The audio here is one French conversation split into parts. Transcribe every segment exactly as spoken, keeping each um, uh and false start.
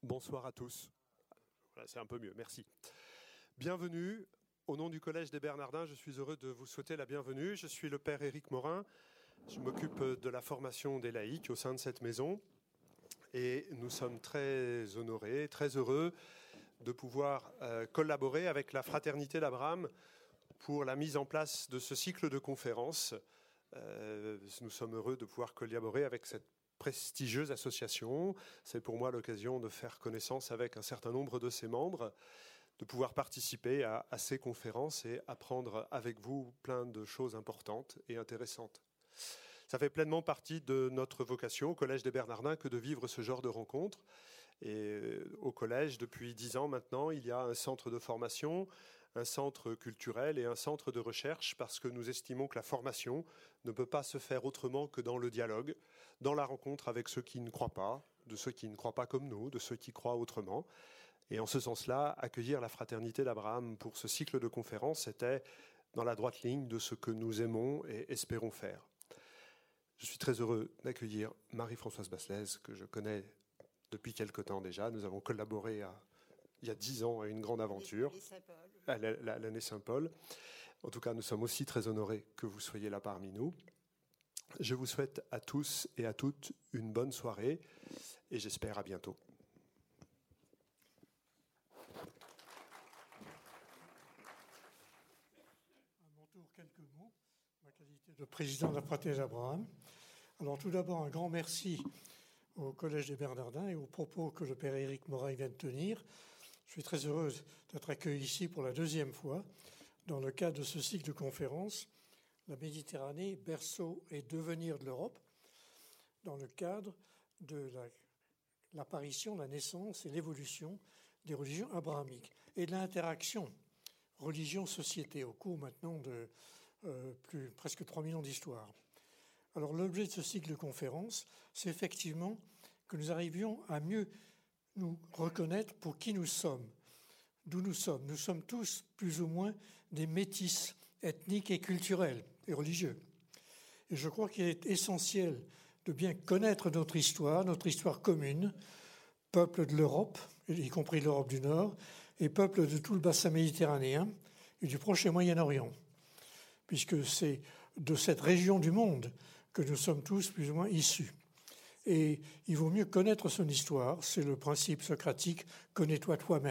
Bonsoir à tous. Voilà, c'est un peu mieux, merci. Bienvenue. Au nom du Collège des Bernardins, je suis heureux de vous souhaiter la bienvenue. Je suis le Père Éric Morin. Je m'occupe de la formation des laïcs au sein de cette maison. Et nous sommes très honorés, très heureux de pouvoir euh, collaborer avec la Fraternité d'Abraham pour la mise en place de ce cycle de conférences. Euh, nous sommes heureux de pouvoir collaborer avec cette prestigieuse association. C'est pour moi l'occasion de faire connaissance avec un certain nombre de ses membres, de pouvoir participer à, à ces conférences et apprendre avec vous plein de choses importantes et intéressantes. Ça fait pleinement partie de notre vocation au Collège des Bernardins que de vivre ce genre de rencontres. Et au collège, depuis dix ans maintenant, il y a un centre de formation, un centre culturel et un centre de recherche parce que nous estimons que la formation ne peut pas se faire autrement que dans le dialogue, dans la rencontre avec ceux qui ne croient pas, de ceux qui ne croient pas comme nous, de ceux qui croient autrement. Et en ce sens-là, accueillir la Fraternité d'Abraham pour ce cycle de conférences était dans la droite ligne de ce que nous aimons et espérons faire. Je suis très heureux d'accueillir Marie-Françoise Basselès, que je connais depuis quelque temps déjà. Nous avons collaboré à, il y a dix ans à une grande aventure, à l'année Saint-Paul. En tout cas, nous sommes aussi très honorés que vous soyez là parmi nous. Je vous souhaite à tous et à toutes une bonne soirée et j'espère à bientôt. À mon tour, quelques mots, ma qualité de président de la Fraternité d'Abraham. Alors tout d'abord, un grand merci au Collège des Bernardins et aux propos que le Père Éric Morin vient de tenir. Je suis très heureuse d'être accueilli ici pour la deuxième fois dans le cadre de ce cycle de conférences « La Méditerranée, berceau et devenir de l'Europe » dans le cadre de la, l'apparition, la naissance et l'évolution des religions abrahamiques et de l'interaction religion-société au cours maintenant de euh, plus, presque trois millions d'histoires. Alors l'objet de ce cycle de conférences, c'est effectivement que nous arrivions à mieux nous reconnaître pour qui nous sommes, d'où nous sommes. Nous sommes tous plus ou moins des métis ethniques et culturels et religieux. Et je crois qu'il est essentiel de bien connaître notre histoire, notre histoire commune, peuple de l'Europe, y compris l'Europe du Nord, et peuple de tout le bassin méditerranéen et du Proche et Moyen-Orient, puisque c'est de cette région du monde que nous sommes tous plus ou moins issus. Et il vaut mieux connaître son histoire, c'est le principe socratique « connais-toi toi-même ».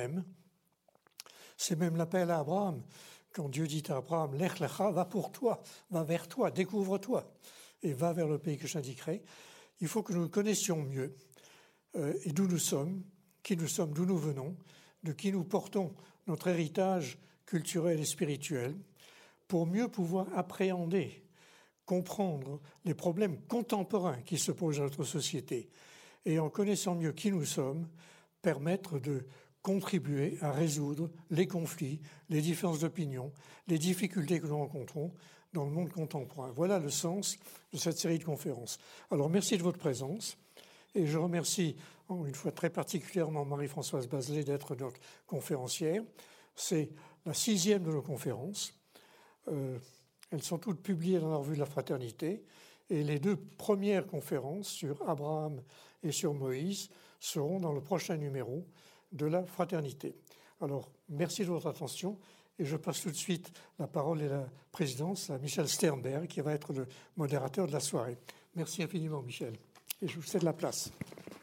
C'est même l'appel à Abraham, quand Dieu dit à Abraham « Lech lecha, va pour toi, va vers toi, découvre-toi et va vers le pays que j'indiquerai ». Il faut que nous nous connaissions mieux euh, et d'où nous sommes, qui nous sommes, d'où nous venons, de qui nous portons notre héritage culturel et spirituel, pour mieux pouvoir appréhender, comprendre les problèmes contemporains qui se posent dans notre société et en connaissant mieux qui nous sommes, permettre de contribuer à résoudre les conflits, les différences d'opinion, les difficultés que nous rencontrons dans le monde contemporain. Voilà le sens de cette série de conférences. Alors merci de votre présence et je remercie une fois très particulièrement Marie-Françoise Basselès d'être notre conférencière. C'est la sixième de nos conférences. Euh, Elles sont toutes publiées dans la revue de la Fraternité et les deux premières conférences sur Abraham et sur Moïse seront dans le prochain numéro de la Fraternité. Alors, merci de votre attention et je passe tout de suite la parole et la présidence à Michel Sternberg qui va être le modérateur de la soirée. Merci infiniment, Michel. Et je vous cède la place.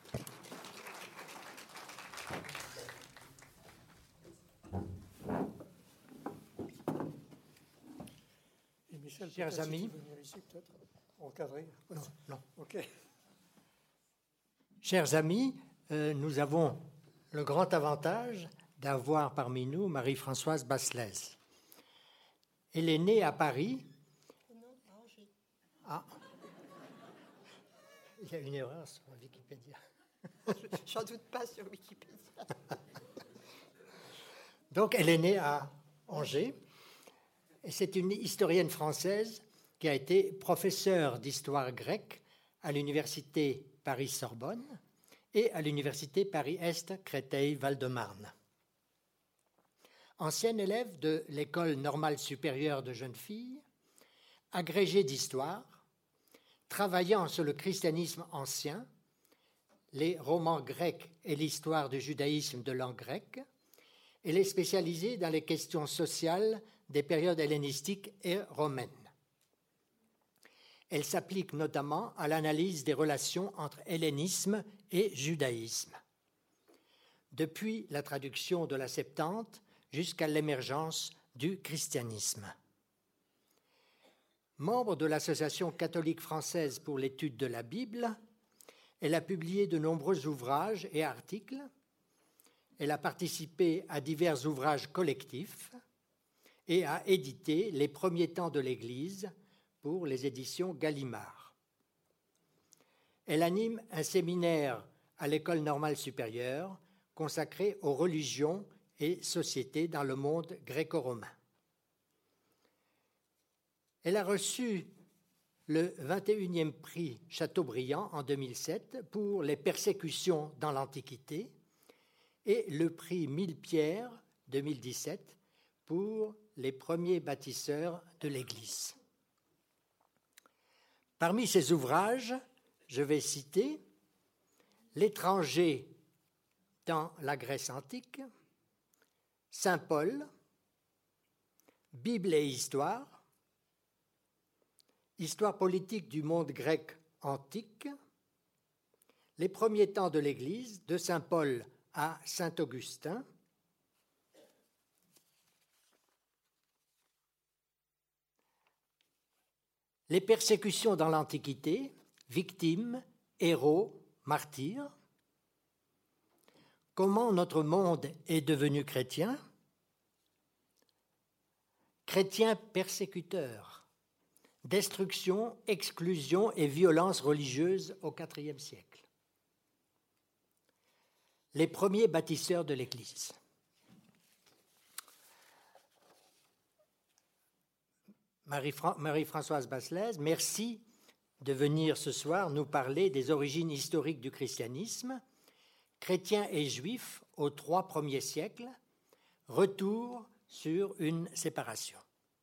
Michel, chers amis, si tu veux venir ici, peut-être, encadrer. Non, non. Ok. Chers amis, euh, nous avons le grand avantage d'avoir parmi nous Marie-Françoise Basselès. Elle est née à Paris. Non, à Angers. Ah. Il y a une erreur sur Wikipédia. J'en doute pas sur Wikipédia. Donc, elle est née à Angers. Et c'est une historienne française qui a été professeure d'histoire grecque à l'université Paris-Sorbonne et à l'université Paris-Est Créteil-Val-de-Marne. Ancienne élève de l'école normale supérieure de jeunes filles, agrégée d'histoire, travaillant sur le christianisme ancien, les romans grecs et l'histoire du judaïsme de langue grecque. Elle est spécialisée dans les questions sociales des périodes hellénistiques et romaines. Elle s'applique notamment à l'analyse des relations entre hellénisme et judaïsme, depuis la traduction de la Septante jusqu'à l'émergence du christianisme. Membre de l'Association catholique française pour l'étude de la Bible, elle a publié de nombreux ouvrages et articles. Elle a participé à divers ouvrages collectifs et a édité Les premiers temps de l'Église pour les éditions Gallimard. Elle anime un séminaire à l'École normale supérieure consacré aux religions et sociétés dans le monde gréco-romain. Elle a reçu le vingt et unième prix Chateaubriand en deux mille sept pour les persécutions dans l'Antiquité et le prix Mille Pierres deux mille dix-sept pour les premiers bâtisseurs de l'Église. Parmi ses ouvrages, je vais citer L'étranger dans la Grèce antique, Saint Paul, Bible et histoire, Histoire politique du monde grec antique, Les premiers temps de l'Église, de Saint Paul à Saint Augustin, Les persécutions dans l'Antiquité, victimes, héros, martyrs, Comment notre monde est devenu chrétien, Chrétiens persécuteurs, destruction, exclusion et violence religieuse au quatrième siècle. Les premiers bâtisseurs de l'Église. Marie-Françoise Basselès, merci de venir ce soir nous parler des origines historiques du christianisme, chrétiens et juifs aux trois premiers siècles, retour sur une séparation.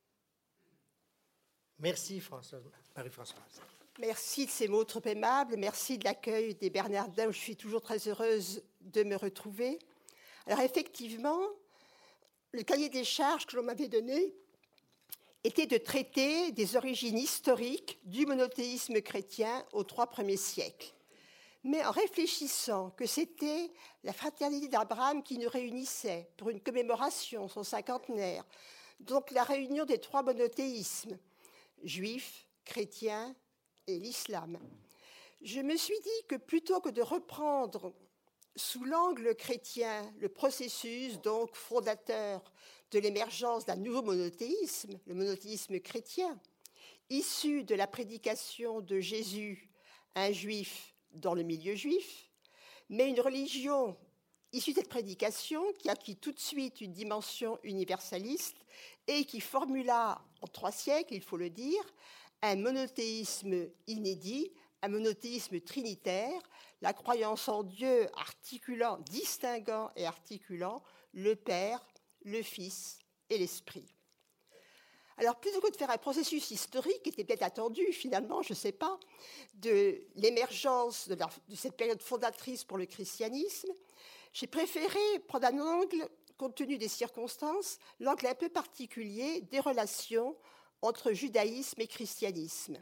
Merci Françoise, Marie-Françoise. Merci de ces mots trop aimables, merci de l'accueil des Bernardins où je suis toujours très heureuse de me retrouver. Alors effectivement, le cahier des charges que l'on m'avait donné était de traiter des origines historiques du monothéisme chrétien aux trois premiers siècles. Mais en réfléchissant que c'était la fraternité d'Abraham qui nous réunissait pour une commémoration, son cinquantenaire, donc la réunion des trois monothéismes, juifs, chrétiens et l'islam, je me suis dit que plutôt que de reprendre sous l'angle chrétien le processus donc fondateur de l'émergence d'un nouveau monothéisme, le monothéisme chrétien, issu de la prédication de Jésus, un juif dans le milieu juif, mais une religion issue de cette prédication qui acquit tout de suite une dimension universaliste et qui formula en trois siècles, il faut le dire, un monothéisme inédit, un monothéisme trinitaire, la croyance en Dieu articulant, distinguant et articulant le Père, le Fils et l'Esprit. Alors, plutôt que de faire un processus historique, qui était peut-être attendu finalement, je ne sais pas, de l'émergence de, la, de cette période fondatrice pour le christianisme, j'ai préféré prendre un angle, compte tenu des circonstances, l'angle un peu particulier des relations entre judaïsme et christianisme.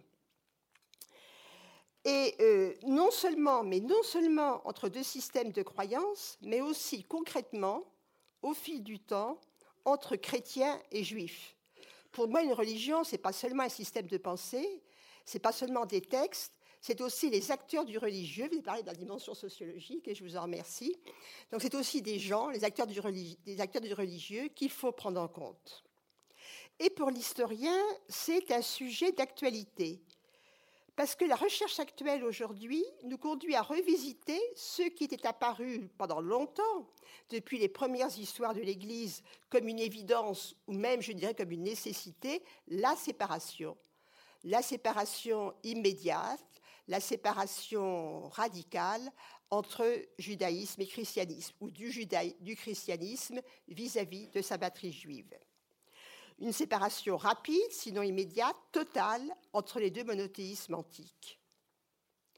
Et euh, non seulement, mais non seulement entre deux systèmes de croyances, mais aussi concrètement, au fil du temps, entre chrétiens et juifs. Pour moi, une religion, ce n'est pas seulement un système de pensée, ce n'est pas seulement des textes, c'est aussi les acteurs du religieux. Vous avez parlé de la dimension sociologique et je vous en remercie. Donc c'est aussi des gens, les acteurs du, religi- des acteurs du religieux qu'il faut prendre en compte. Et pour l'historien, c'est un sujet d'actualité. Parce que la recherche actuelle aujourd'hui nous conduit à revisiter ce qui était apparu pendant longtemps, depuis les premières histoires de l'Église, comme une évidence, ou même, je dirais, comme une nécessité, la séparation. La séparation immédiate, la séparation radicale entre judaïsme et christianisme, ou du, judaï- du christianisme vis-à-vis de sa matrice juive. Une séparation rapide, sinon immédiate, totale, entre les deux monothéismes antiques.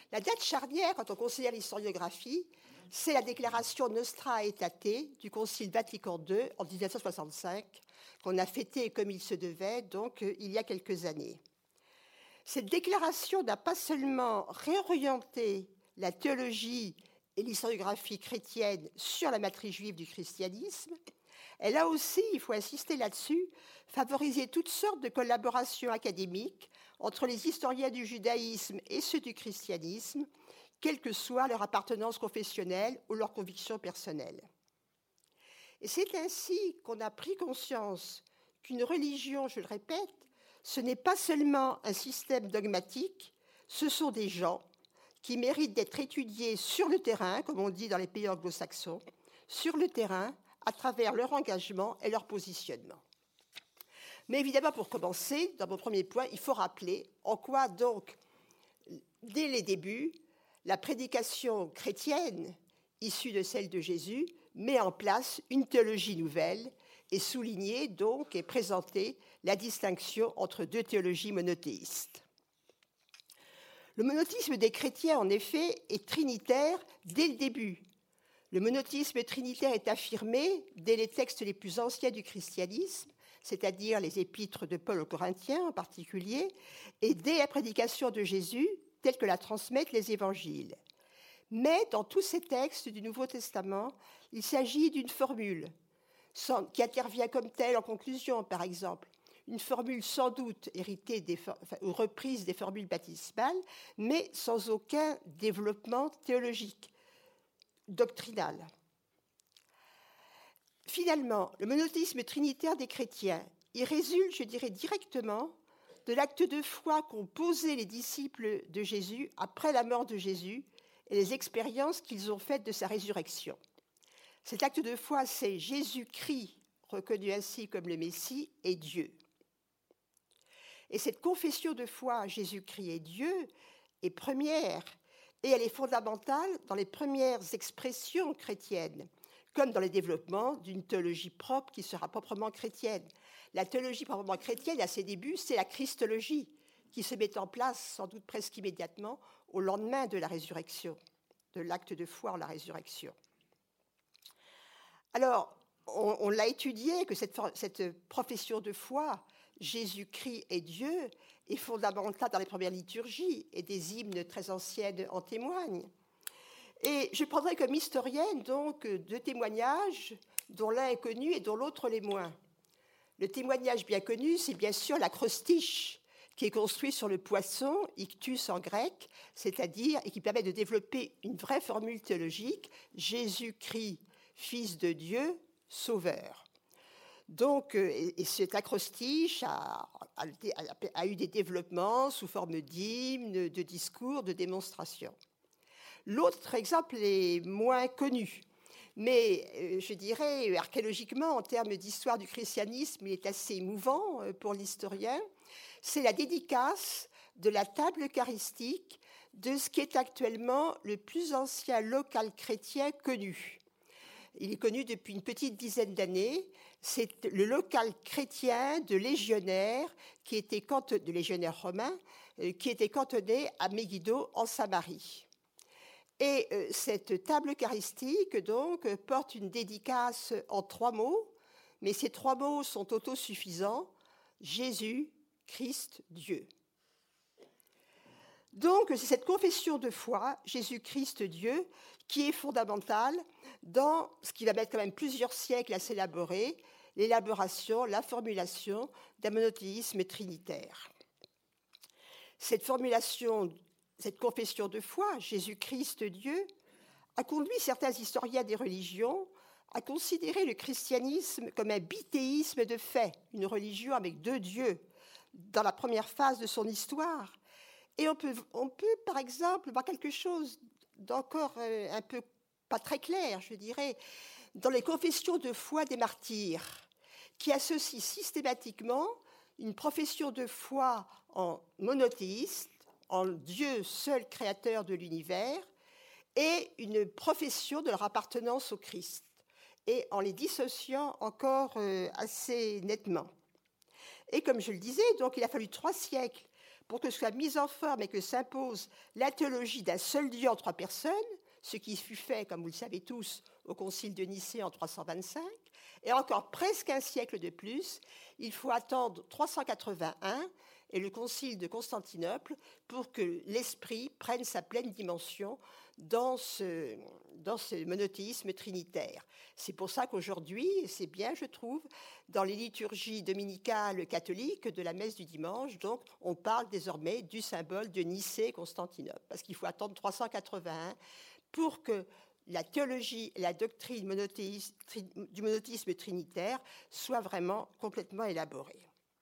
La date charnière, quand on considère l'historiographie, c'est la déclaration Nostra Aetate du Concile Vatican deux en dix-neuf cent soixante-cinq, qu'on a fêté comme il se devait, donc il y a quelques années. Cette déclaration n'a pas seulement réorienté la théologie et l'historiographie chrétienne sur la matrice juive du christianisme, elle a aussi, il faut insister là-dessus, favorisé toutes sortes de collaborations académiques entre les historiens du judaïsme et ceux du christianisme, quelle que soit leur appartenance confessionnelle ou leur conviction personnelle. Et c'est ainsi qu'on a pris conscience qu'une religion, je le répète, ce n'est pas seulement un système dogmatique, ce sont des gens qui méritent d'être étudiés sur le terrain, comme on dit dans les pays anglo-saxons, sur le terrain, à travers leur engagement et leur positionnement. Mais évidemment, pour commencer, dans mon premier point, il faut rappeler en quoi, donc, dès les débuts, la prédication chrétienne, issue de celle de Jésus, met en place une théologie nouvelle et souligner, donc, et présenter la distinction entre deux théologies monothéistes. Le monothéisme des chrétiens, en effet, est trinitaire dès le début. Le monothéisme trinitaire est affirmé dès les textes les plus anciens du christianisme, c'est-à-dire les épîtres de Paul aux Corinthiens en particulier, et dès la prédication de Jésus, telle que la transmettent les évangiles. Mais dans tous ces textes du Nouveau Testament, il s'agit d'une formule sans, qui intervient comme telle en conclusion, par exemple. Une formule sans doute héritée des, enfin, ou reprise des formules baptismales, mais sans aucun développement théologique, doctrinal. Finalement, le monothéisme trinitaire des chrétiens, il résulte, je dirais, directement de l'acte de foi qu'ont posé les disciples de Jésus après la mort de Jésus et les expériences qu'ils ont faites de sa résurrection. Cet acte de foi, c'est Jésus-Christ, reconnu ainsi comme le Messie, et Dieu. Et cette confession de foi, Jésus-Christ est Dieu, est première, et elle est fondamentale dans les premières expressions chrétiennes, comme dans le développement d'une théologie propre qui sera proprement chrétienne. La théologie proprement chrétienne, à ses débuts, c'est la christologie, qui se met en place sans doute presque immédiatement au lendemain de la résurrection, de l'acte de foi en la résurrection. Alors, on, on l'a étudié, que cette, cette profession de foi, Jésus-Christ est Dieu, est fondamentale dans les premières liturgies, et des hymnes très anciennes en témoignent. Et je prendrai comme historienne donc deux témoignages, dont l'un est connu et dont l'autre l'est moins. Le témoignage bien connu, c'est bien sûr l'acrostiche, qui est construit sur le poisson, ictus en grec, c'est-à-dire, et qui permet de développer une vraie formule théologique, Jésus-Christ, Fils de Dieu, Sauveur. Donc, et, et cet acrostiche a, a, a, a eu des développements sous forme d'hymnes, de discours, de démonstrations. L'autre exemple est moins connu, mais euh, je dirais, archéologiquement, en termes d'histoire du christianisme, il est assez émouvant euh, pour l'historien. C'est la dédicace de la table eucharistique de ce qui est actuellement le plus ancien local chrétien connu. Il est connu depuis une petite dizaine d'années. C'est le local chrétien de légionnaires, qui était canton, de légionnaires romains, euh, qui était cantonné à Megiddo, en Samarie. Et euh, cette table eucharistique, donc, porte une dédicace en trois mots, mais ces trois mots sont autosuffisants. Jésus, Christ, Dieu. Donc, c'est cette confession de foi, Jésus-Christ, Dieu, qui est fondamentale dans ce qui va mettre quand même plusieurs siècles à s'élaborer, l'élaboration, la formulation d'un monothéisme trinitaire. Cette formulation, cette confession de foi, Jésus-Christ, Dieu, a conduit certains historiens des religions à considérer le christianisme comme un bithéisme de fait, une religion avec deux dieux, dans la première phase de son histoire. Et on peut, on peut, par exemple, voir quelque chose d'encore un peu pas très clair, je dirais, dans les confessions de foi des martyrs, qui associent systématiquement une profession de foi en monothéiste, en Dieu seul créateur de l'univers, et une profession de leur appartenance au Christ, et en les dissociant encore assez nettement. Et comme je le disais, donc, il a fallu trois siècles pour que soit mise en forme et que s'impose la théologie d'un seul Dieu en trois personnes, ce qui fut fait, comme vous le savez tous, au concile de Nicée en trois cent vingt-cinq, et encore presque un siècle de plus, il faut attendre trois cent quatre-vingt-un et le concile de Constantinople pour que l'esprit prenne sa pleine dimension dans ce, dans ce monothéisme trinitaire. C'est pour ça qu'aujourd'hui, et c'est bien, je trouve, dans les liturgies dominicales catholiques de la messe du dimanche, donc, on parle désormais du symbole de Nicée-Constantinople, parce qu'il faut attendre trois cent quatre-vingt-un pour que la théologie et la doctrine monothéiste, du monothéisme trinitaire soient vraiment complètement élaborées.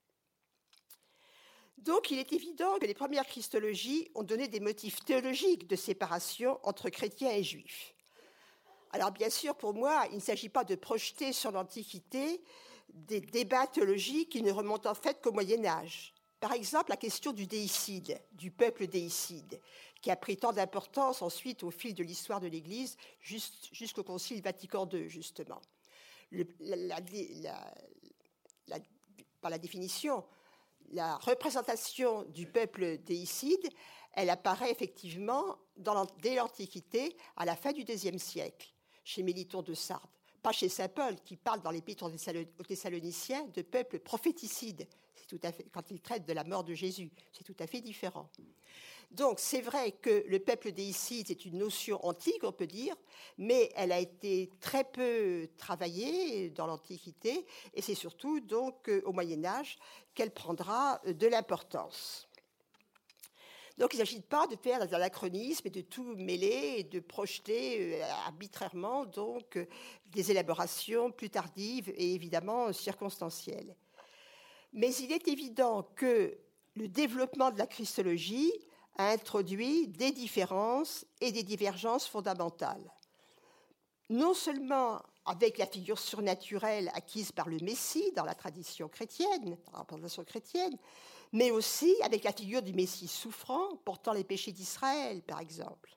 Donc, il est évident que les premières christologies ont donné des motifs théologiques de séparation entre chrétiens et juifs. Alors, bien sûr, pour moi, il ne s'agit pas de projeter sur l'Antiquité des débats théologiques qui ne remontent en fait qu'au Moyen-Âge. Par exemple, la question du déicide, du peuple déicide, qui a pris tant d'importance ensuite au fil de l'histoire de l'Église jusqu'au Concile Vatican deux, justement. Le, la, la, la, la, par la définition, la représentation du peuple déicide, elle apparaît effectivement dans, dès l'Antiquité, à la fin du deuxième siècle, chez Méliton de Sardes. Pas chez saint Paul, qui parle dans l'Épître aux Thessaloniciens de peuple prophéticide. C'est tout à fait, quand il traite de la mort de Jésus, c'est tout à fait différent. Donc, c'est vrai que le peuple déicide, c'est une notion antique, on peut dire, mais elle a été très peu travaillée dans l'Antiquité, et c'est surtout donc au Moyen-Âge qu'elle prendra de l'importance. Donc, il ne s'agit pas de faire des anachronismes et de tout mêler et de projeter arbitrairement donc, des élaborations plus tardives et évidemment circonstancielles. Mais il est évident que le développement de la christologie a introduit des différences et des divergences fondamentales. Non seulement avec la figure surnaturelle acquise par le Messie dans la tradition chrétienne, dans la représentation chrétienne, mais aussi avec la figure du Messie souffrant, portant les péchés d'Israël, par exemple.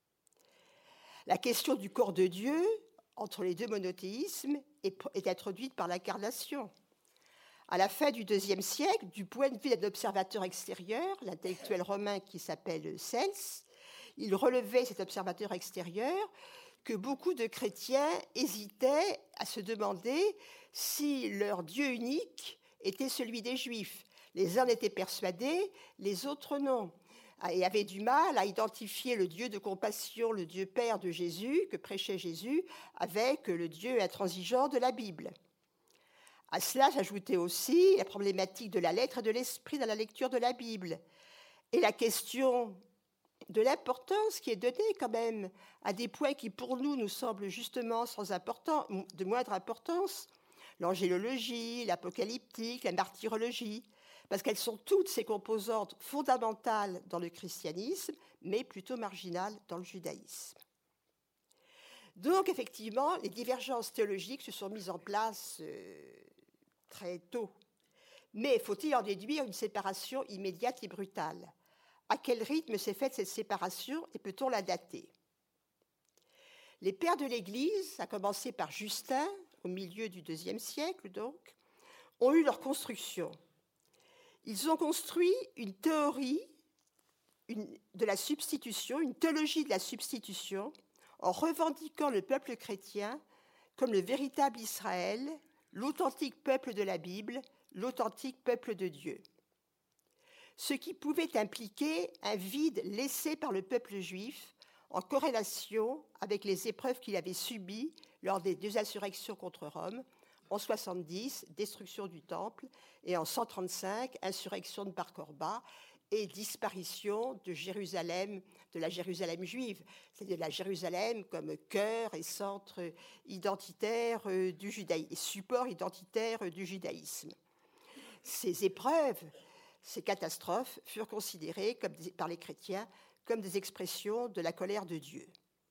La question du corps de Dieu, entre les deux monothéismes, est, est introduite par l'incarnation. À la fin du deuxième siècle, du point de vue d'un observateur extérieur, l'intellectuel romain qui s'appelle Cels, il relevait, cet observateur extérieur, que beaucoup de chrétiens hésitaient à se demander si leur Dieu unique était celui des Juifs. Les uns étaient persuadés, les autres non, et avaient du mal à identifier le Dieu de compassion, le Dieu Père de Jésus, que prêchait Jésus, avec le Dieu intransigeant de la Bible. À cela s'ajoutait aussi la problématique de la lettre et de l'esprit dans la lecture de la Bible, et la question de l'importance qui est donnée quand même à des points qui pour nous nous semblent justement sans importance, de moindre importance, l'angélologie, l'apocalyptique, la martyrologie, parce qu'elles sont toutes ces composantes fondamentales dans le christianisme, mais plutôt marginales dans le judaïsme. Donc, effectivement, les divergences théologiques se sont mises en place euh, très tôt. Mais faut-il en déduire une séparation immédiate et brutale ? À quel rythme s'est faite cette séparation et peut-on la dater ? Les pères de l'Église, à commencer par Justin, au milieu du deuxième siècle donc, ont eu leur construction. Ils ont construit une théorie une, de la substitution, une théologie de la substitution, en revendiquant le peuple chrétien comme le véritable Israël, l'authentique peuple de la Bible, l'authentique peuple de Dieu. Ce qui pouvait impliquer un vide laissé par le peuple juif en corrélation avec les épreuves qu'il avait subies lors des deux insurrections contre Rome, en soixante-dix, destruction du temple, et en cent trente-cinq, insurrection de Bar Korba et disparition de Jérusalem, de la Jérusalem juive, c'est-à-dire de la Jérusalem comme cœur et centre identitaire du judaïsme, et support identitaire du judaïsme. Ces épreuves, ces catastrophes furent considérées comme des, par les chrétiens comme des expressions de la colère de Dieu.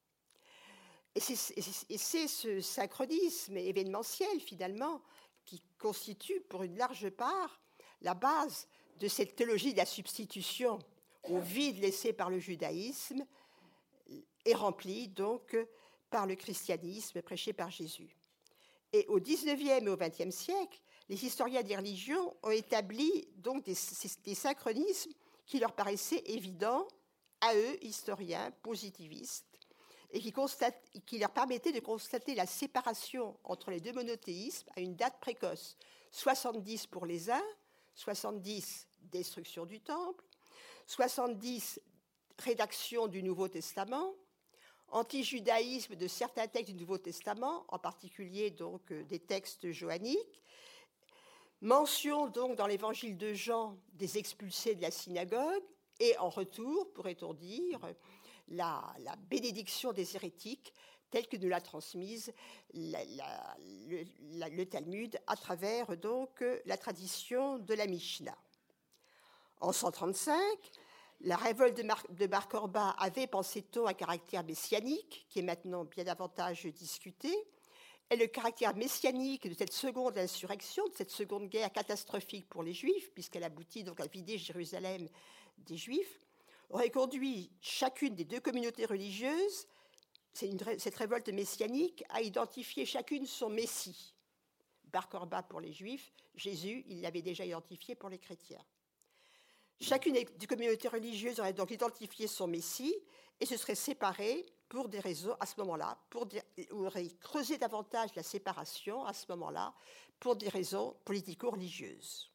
Et c'est, et c'est ce synchronisme événementiel, finalement, qui constitue pour une large part la base de cette théologie de la substitution au vide laissé par le judaïsme et remplie donc par le christianisme prêché par Jésus. Et au dix-neuvième et au vingtième siècle, les historiens des religions ont établi donc des, des synchronismes qui leur paraissait évident, à eux, historiens, positivistes, et qui, constate, qui leur permettait de constater la séparation entre les deux monothéismes à une date précoce. soixante-dix pour les uns, soixante-dix destruction du temple, soixante-dix rédaction du Nouveau Testament, anti-judaïsme de certains textes du Nouveau Testament, en particulier donc des textes johanniques, mention donc dans l'évangile de Jean des expulsés de la synagogue, et en retour, pourrait-on dire, la, la bénédiction des hérétiques telle que nous l'a transmise la, la, le, la, le Talmud à travers donc la tradition de la Mishnah. En cent trente-cinq, la révolte de, Mar- de Bar Korba avait, pensait-on, un caractère messianique, qui est maintenant bien davantage discuté, et le caractère messianique de cette seconde insurrection, de cette seconde guerre catastrophique pour les Juifs, puisqu'elle aboutit donc à vider Jérusalem des Juifs, aurait conduit chacune des deux communautés religieuses, c'est une, cette révolte messianique, à identifier chacune son Messie. Bar Korba pour les Juifs, Jésus, il l'avait déjà identifié pour les chrétiens. Chacune des communautés religieuses aurait donc identifié son Messie et se serait séparée pour des raisons, à ce moment-là, pour des, aurait creusé davantage la séparation à ce moment-là pour des raisons politico-religieuses.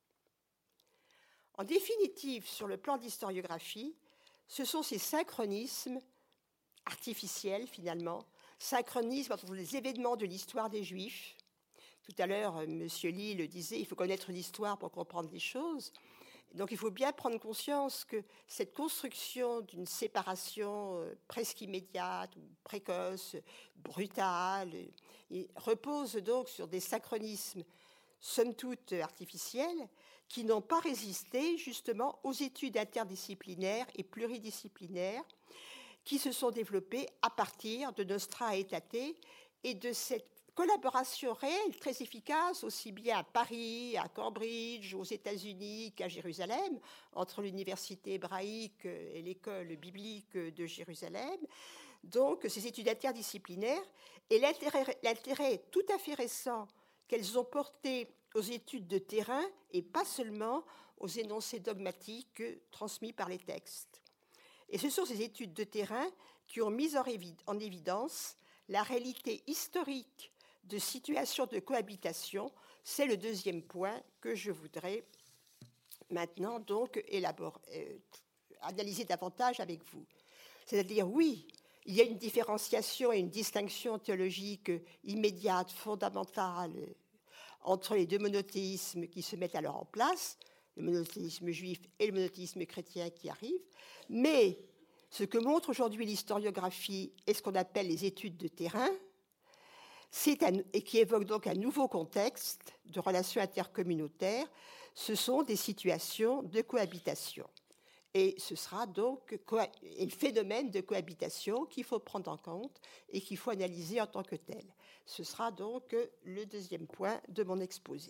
En définitive, sur le plan d'historiographie, ce sont ces synchronismes artificiels, finalement, synchronismes entre les événements de l'histoire des Juifs. Tout à l'heure, M. Lee le disait, il faut connaître l'histoire pour comprendre les choses. Donc il faut bien prendre conscience que cette construction d'une séparation presque immédiate, ou précoce, brutale, repose donc sur des synchronismes somme toute artificiels qui n'ont pas résisté justement aux études interdisciplinaires et pluridisciplinaires qui se sont développées à partir de Nostra Aetate et de cette collaboration réelle très efficace aussi bien à Paris, à Cambridge, aux États-Unis qu'à Jérusalem, entre l'université hébraïque et l'école biblique de Jérusalem. Donc, ces études interdisciplinaires et l'intérêt, l'intérêt tout à fait récent qu'elles ont porté aux études de terrain et pas seulement aux énoncés dogmatiques transmis par les textes. Et ce sont ces études de terrain qui ont mis en, évi- en évidence la réalité historique de situations de cohabitation. C'est le deuxième point que je voudrais maintenant donc élaborer, euh, analyser davantage avec vous. C'est-à-dire, oui, il y a une différenciation et une distinction théologique immédiate, fondamentale, entre les deux monothéismes qui se mettent alors en place, le monothéisme juif et le monothéisme chrétien qui arrivent, mais ce que montre aujourd'hui l'historiographie et ce qu'on appelle les études de terrain, c'est un, et qui évoque donc un nouveau contexte de relations intercommunautaires, ce sont des situations de cohabitation. Et ce sera donc le phénomène de cohabitation qu'il faut prendre en compte et qu'il faut analyser en tant que tel. Ce sera donc le deuxième point de mon exposé.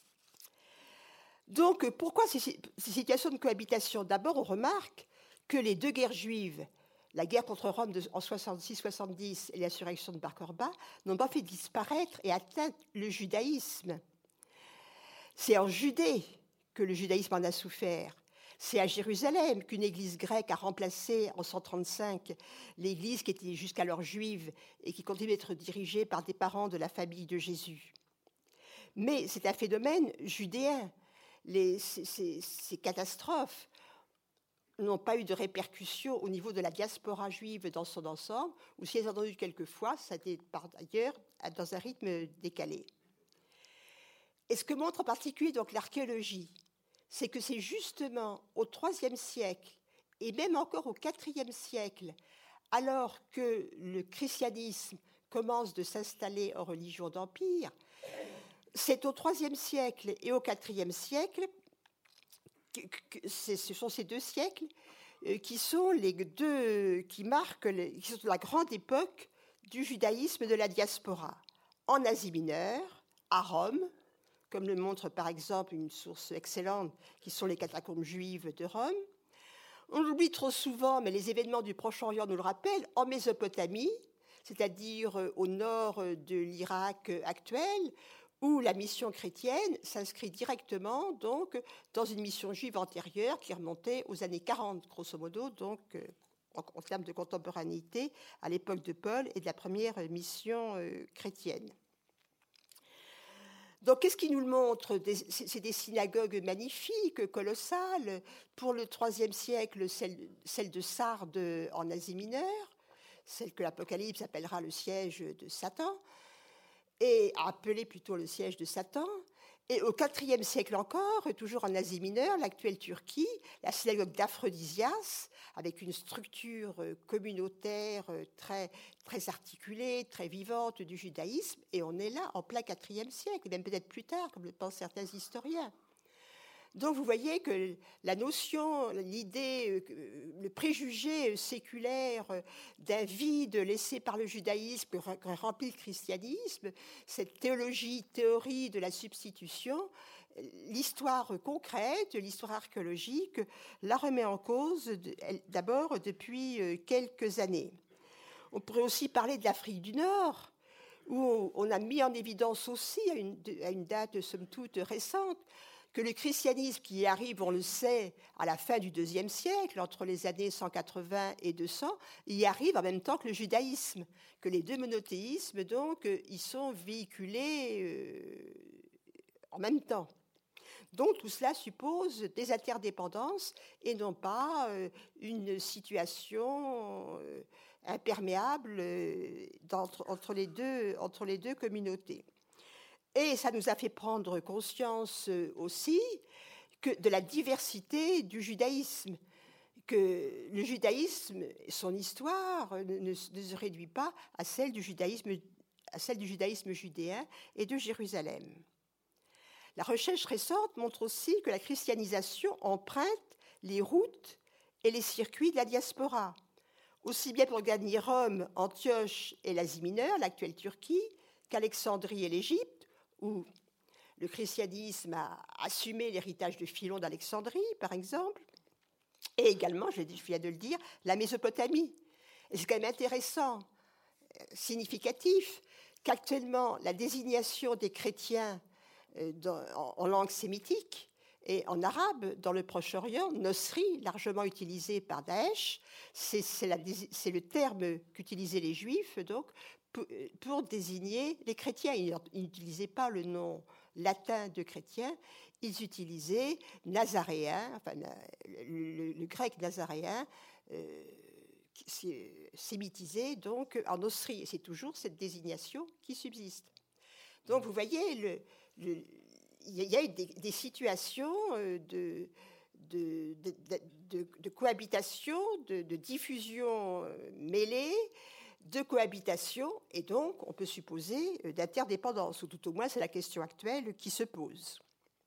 Donc, pourquoi ces, ces situations de cohabitation ? D'abord, on remarque que les deux guerres juives, la guerre contre Rome de, en soixante-six soixante-dix et l'insurrection de Bar Korba, n'ont pas fait disparaître et atteindre le judaïsme. C'est en Judée que le judaïsme en a souffert. C'est à Jérusalem qu'une église grecque a remplacé en cent trente-cinq l'église qui était jusqu'alors juive et qui continue d'être dirigée par des parents de la famille de Jésus. Mais c'est un phénomène judéen. Les, ces, ces, ces catastrophes n'ont pas eu de répercussions au niveau de la diaspora juive dans son ensemble, ou si elles en ont eu quelquefois, ça a été par ailleurs dans un rythme décalé. Et ce que montre en particulier donc l'archéologie, c'est que c'est justement au troisième siècle, et même encore au quatrième siècle, alors que le christianisme commence de s'installer en religion d'empire, c'est au troisième siècle et au quatrième siècle, que ce sont ces deux siècles qui sont les deux qui marquent les, qui sont la grande époque du judaïsme de la diaspora. En Asie mineure, à Rome, comme le montre par exemple une source excellente, qui sont les catacombes juives de Rome. On l'oublie trop souvent, mais les événements du Proche-Orient nous le rappellent, en Mésopotamie, c'est-à-dire au nord de l'Irak actuel, où la mission chrétienne s'inscrit directement donc dans une mission juive antérieure qui remontait aux années quarante, grosso modo, donc en, en termes de contemporanéité, à l'époque de Paul et de la première mission euh, chrétienne. Donc, qu'est-ce qui nous le montre? C'est des synagogues magnifiques, colossales. Pour le troisième siècle, celle, celle de Sardes en Asie mineure, celle que l'Apocalypse appellera le siège de Satan, et appelé plutôt le siège de Satan. Et au quatrième siècle encore, toujours en Asie mineure, l'actuelle Turquie, la synagogue d'Aphrodisias, avec une structure communautaire très, très articulée, très vivante du judaïsme, et on est là en plein quatrième siècle, et même peut-être plus tard, comme le pensent certains historiens. Donc vous voyez que la notion, l'idée, le préjugé séculaire d'un vide laissé par le judaïsme que remplit le christianisme, cette théologie, théorie de la substitution, l'histoire concrète, l'histoire archéologique, la remet en cause d'abord depuis quelques années. On pourrait aussi parler de l'Afrique du Nord, où on a mis en évidence aussi, à une, à une date somme toute récente, que le christianisme qui arrive, on le sait, à la fin du deuxième siècle, entre les années cent quatre-vingts et deux cents, y arrive en même temps que le judaïsme, que les deux monothéismes, donc, y sont véhiculés euh, en même temps. Donc tout cela suppose des interdépendances et non pas euh, une situation euh, imperméable euh, entre, entre, les deux, entre les deux communautés. Et ça nous a fait prendre conscience aussi que de la diversité du judaïsme, que le judaïsme, son histoire, ne, ne se réduit pas à celle du judaïsme, à celle du judaïsme judéen et de Jérusalem. La recherche récente montre aussi que la christianisation emprunte les routes et les circuits de la diaspora, aussi bien pour gagner Rome, Antioche et l'Asie mineure, l'actuelle Turquie, qu'Alexandrie et l'Égypte, où le christianisme a assumé l'héritage de Philon d'Alexandrie, par exemple, et également, je viens de le dire, la Mésopotamie. Et c'est quand même intéressant, significatif, qu'actuellement, la désignation des chrétiens dans, en, en langue sémitique et en arabe, dans le Proche-Orient, Nosri, largement utilisé par Daesh, c'est, c'est, la, c'est le terme qu'utilisaient les Juifs, donc, pour désigner les chrétiens. Ils n'utilisaient pas le nom latin de chrétien, ils utilisaient nazaréen, enfin, le, le, le grec nazaréen, euh, sémitisé donc en Austrie. Et c'est toujours cette désignation qui subsiste. Donc vous voyez, le, le, il y a eu des, des situations de, de, de, de, de cohabitation, de, de diffusion mêlée, de cohabitation, et donc on peut supposer d'interdépendance, ou tout au moins c'est la question actuelle qui se pose.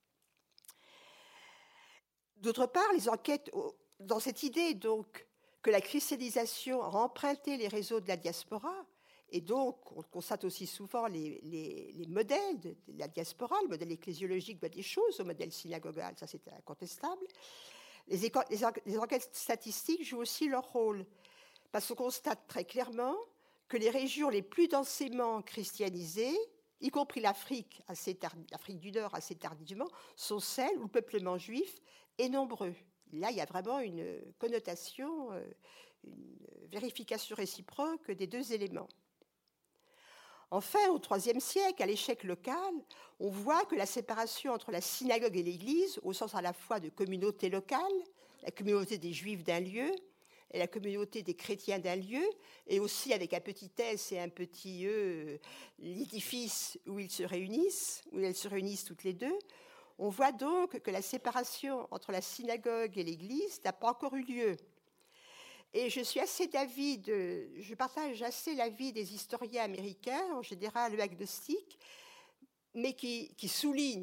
D'autre part, les enquêtes, dans cette idée donc que la christianisation a emprunté les réseaux de la diaspora, et donc on constate aussi souvent les, les, les modèles de la diaspora, le modèle ecclésiologique doit des choses, au modèle synagogal, ça c'est incontestable. Les, éco- les, en- les enquêtes statistiques jouent aussi leur rôle, parce qu'on constate très clairement que les régions les plus densément christianisées, y compris l'Afrique, assez tard, l'Afrique du Nord assez tardivement, sont celles où le peuplement juif est nombreux. Là, il y a vraiment une connotation, une vérification réciproque des deux éléments. Enfin, au troisième siècle, à l'échec local, on voit que la séparation entre la synagogue et l'Église, au sens à la fois de communauté locale, la communauté des Juifs d'un lieu, et la communauté des chrétiens d'un lieu, et aussi avec un petit S et un petit E, l'édifice où ils se réunissent, où elles se réunissent toutes les deux, on voit donc que la séparation entre la synagogue et l'Église n'a pas encore eu lieu. Et je suis assez d'avis, de, je partage assez l'avis des historiens américains, en général agnostiques, mais qui, qui soulignent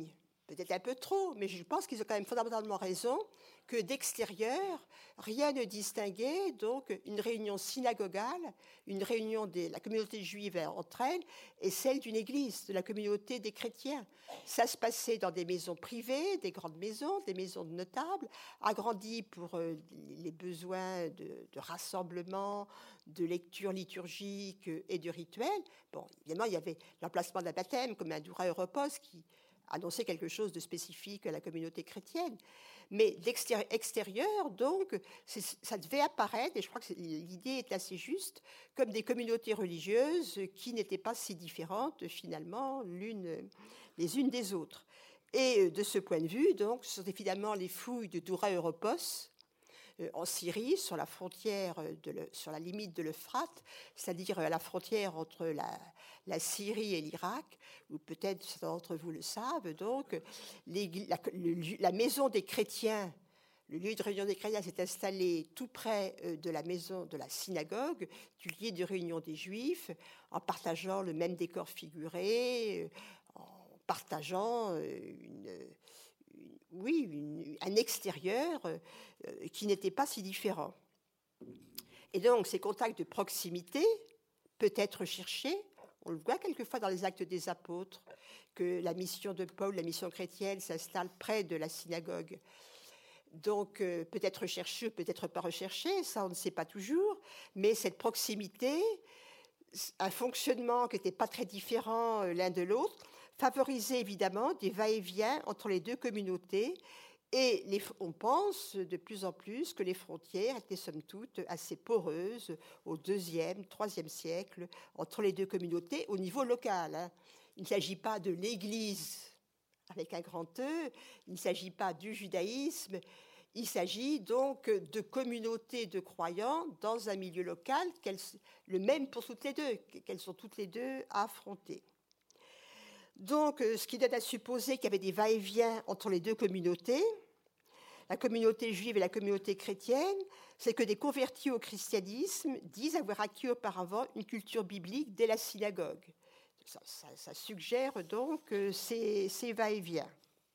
peut-être un peu trop, mais je pense qu'ils ont quand même fondamentalement raison, que d'extérieur, rien ne distinguait donc une réunion synagogale, une réunion de la communauté juive entre elles, et celle d'une église, de la communauté des chrétiens. Ça se passait dans des maisons privées, des grandes maisons, des maisons de notables, agrandies pour euh, les besoins de, de rassemblement, de lecture liturgique et de rituels. Bon, évidemment, il y avait l'emplacement d'un baptême comme un Doura Europos qui annonçait quelque chose de spécifique à la communauté chrétienne. Mais d'extérieur, donc, ça devait apparaître, et je crois que l'idée est assez juste, comme des communautés religieuses qui n'étaient pas si différentes, finalement, l'une, les unes des autres. Et de ce point de vue, donc, ce sont évidemment les fouilles de Doura Europos, en Syrie, sur la frontière, de le, sur la limite de l'Euphrate, c'est-à-dire à la frontière entre la, la Syrie et l'Irak, ou peut-être certains d'entre vous le savent, donc, les, la, le, la maison des chrétiens, le lieu de réunion des chrétiens s'est installé tout près de la maison de la synagogue, du lieu de réunion des Juifs, en partageant le même décor figuré, en partageant une... oui, une, un extérieur euh, qui n'était pas si différent. Et donc, ces contacts de proximité peuvent être recherchés. On le voit quelquefois dans les Actes des Apôtres, que la mission de Paul, la mission chrétienne, s'installe près de la synagogue. Donc, euh, peut-être recherché, peut-être pas recherché, ça on ne sait pas toujours, mais cette proximité, un fonctionnement qui n'était pas très différent euh, l'un de l'autre, favorisait évidemment des va-et-vient entre les deux communautés, et les, on pense de plus en plus que les frontières étaient somme toute assez poreuses au deuxième, troisième siècle entre les deux communautés au niveau local. Hein. Il ne s'agit pas de l'Église avec un grand E, il ne s'agit pas du judaïsme, il s'agit donc de communautés de croyants dans un milieu local, le même pour toutes les deux, qu'elles sont toutes les deux affrontées. Donc, ce qui donne à supposer qu'il y avait des va-et-vient entre les deux communautés, la communauté juive et la communauté chrétienne, c'est que des convertis au christianisme disent avoir acquis auparavant une culture biblique dès la synagogue. Ça, ça, ça suggère donc ces, ces va-et-vient.